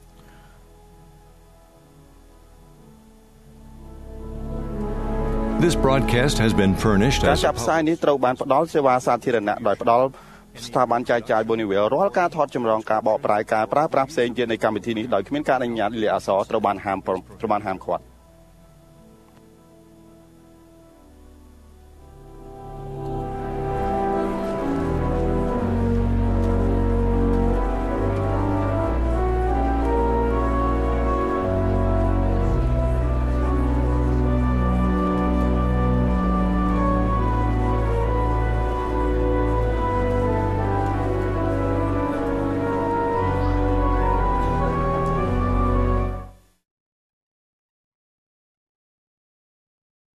This broadcast has been furnished as ការចាប់ផ្សាយនេះត្រូវបានផ្ដល់សេវាសាធារណៈដោយផ្ដល់ស្ថាប័នចែកចាយ Bonneville រាល់ការថតចម្លងការបកប្រែការប្រើប្រាស់ផ្សេងទៀតនៃកម្មវិធីនេះដោយគ្មានការអនុញ្ញាតលាអក្សរត្រូវបានហាមត្រូវបានហាមឃាត់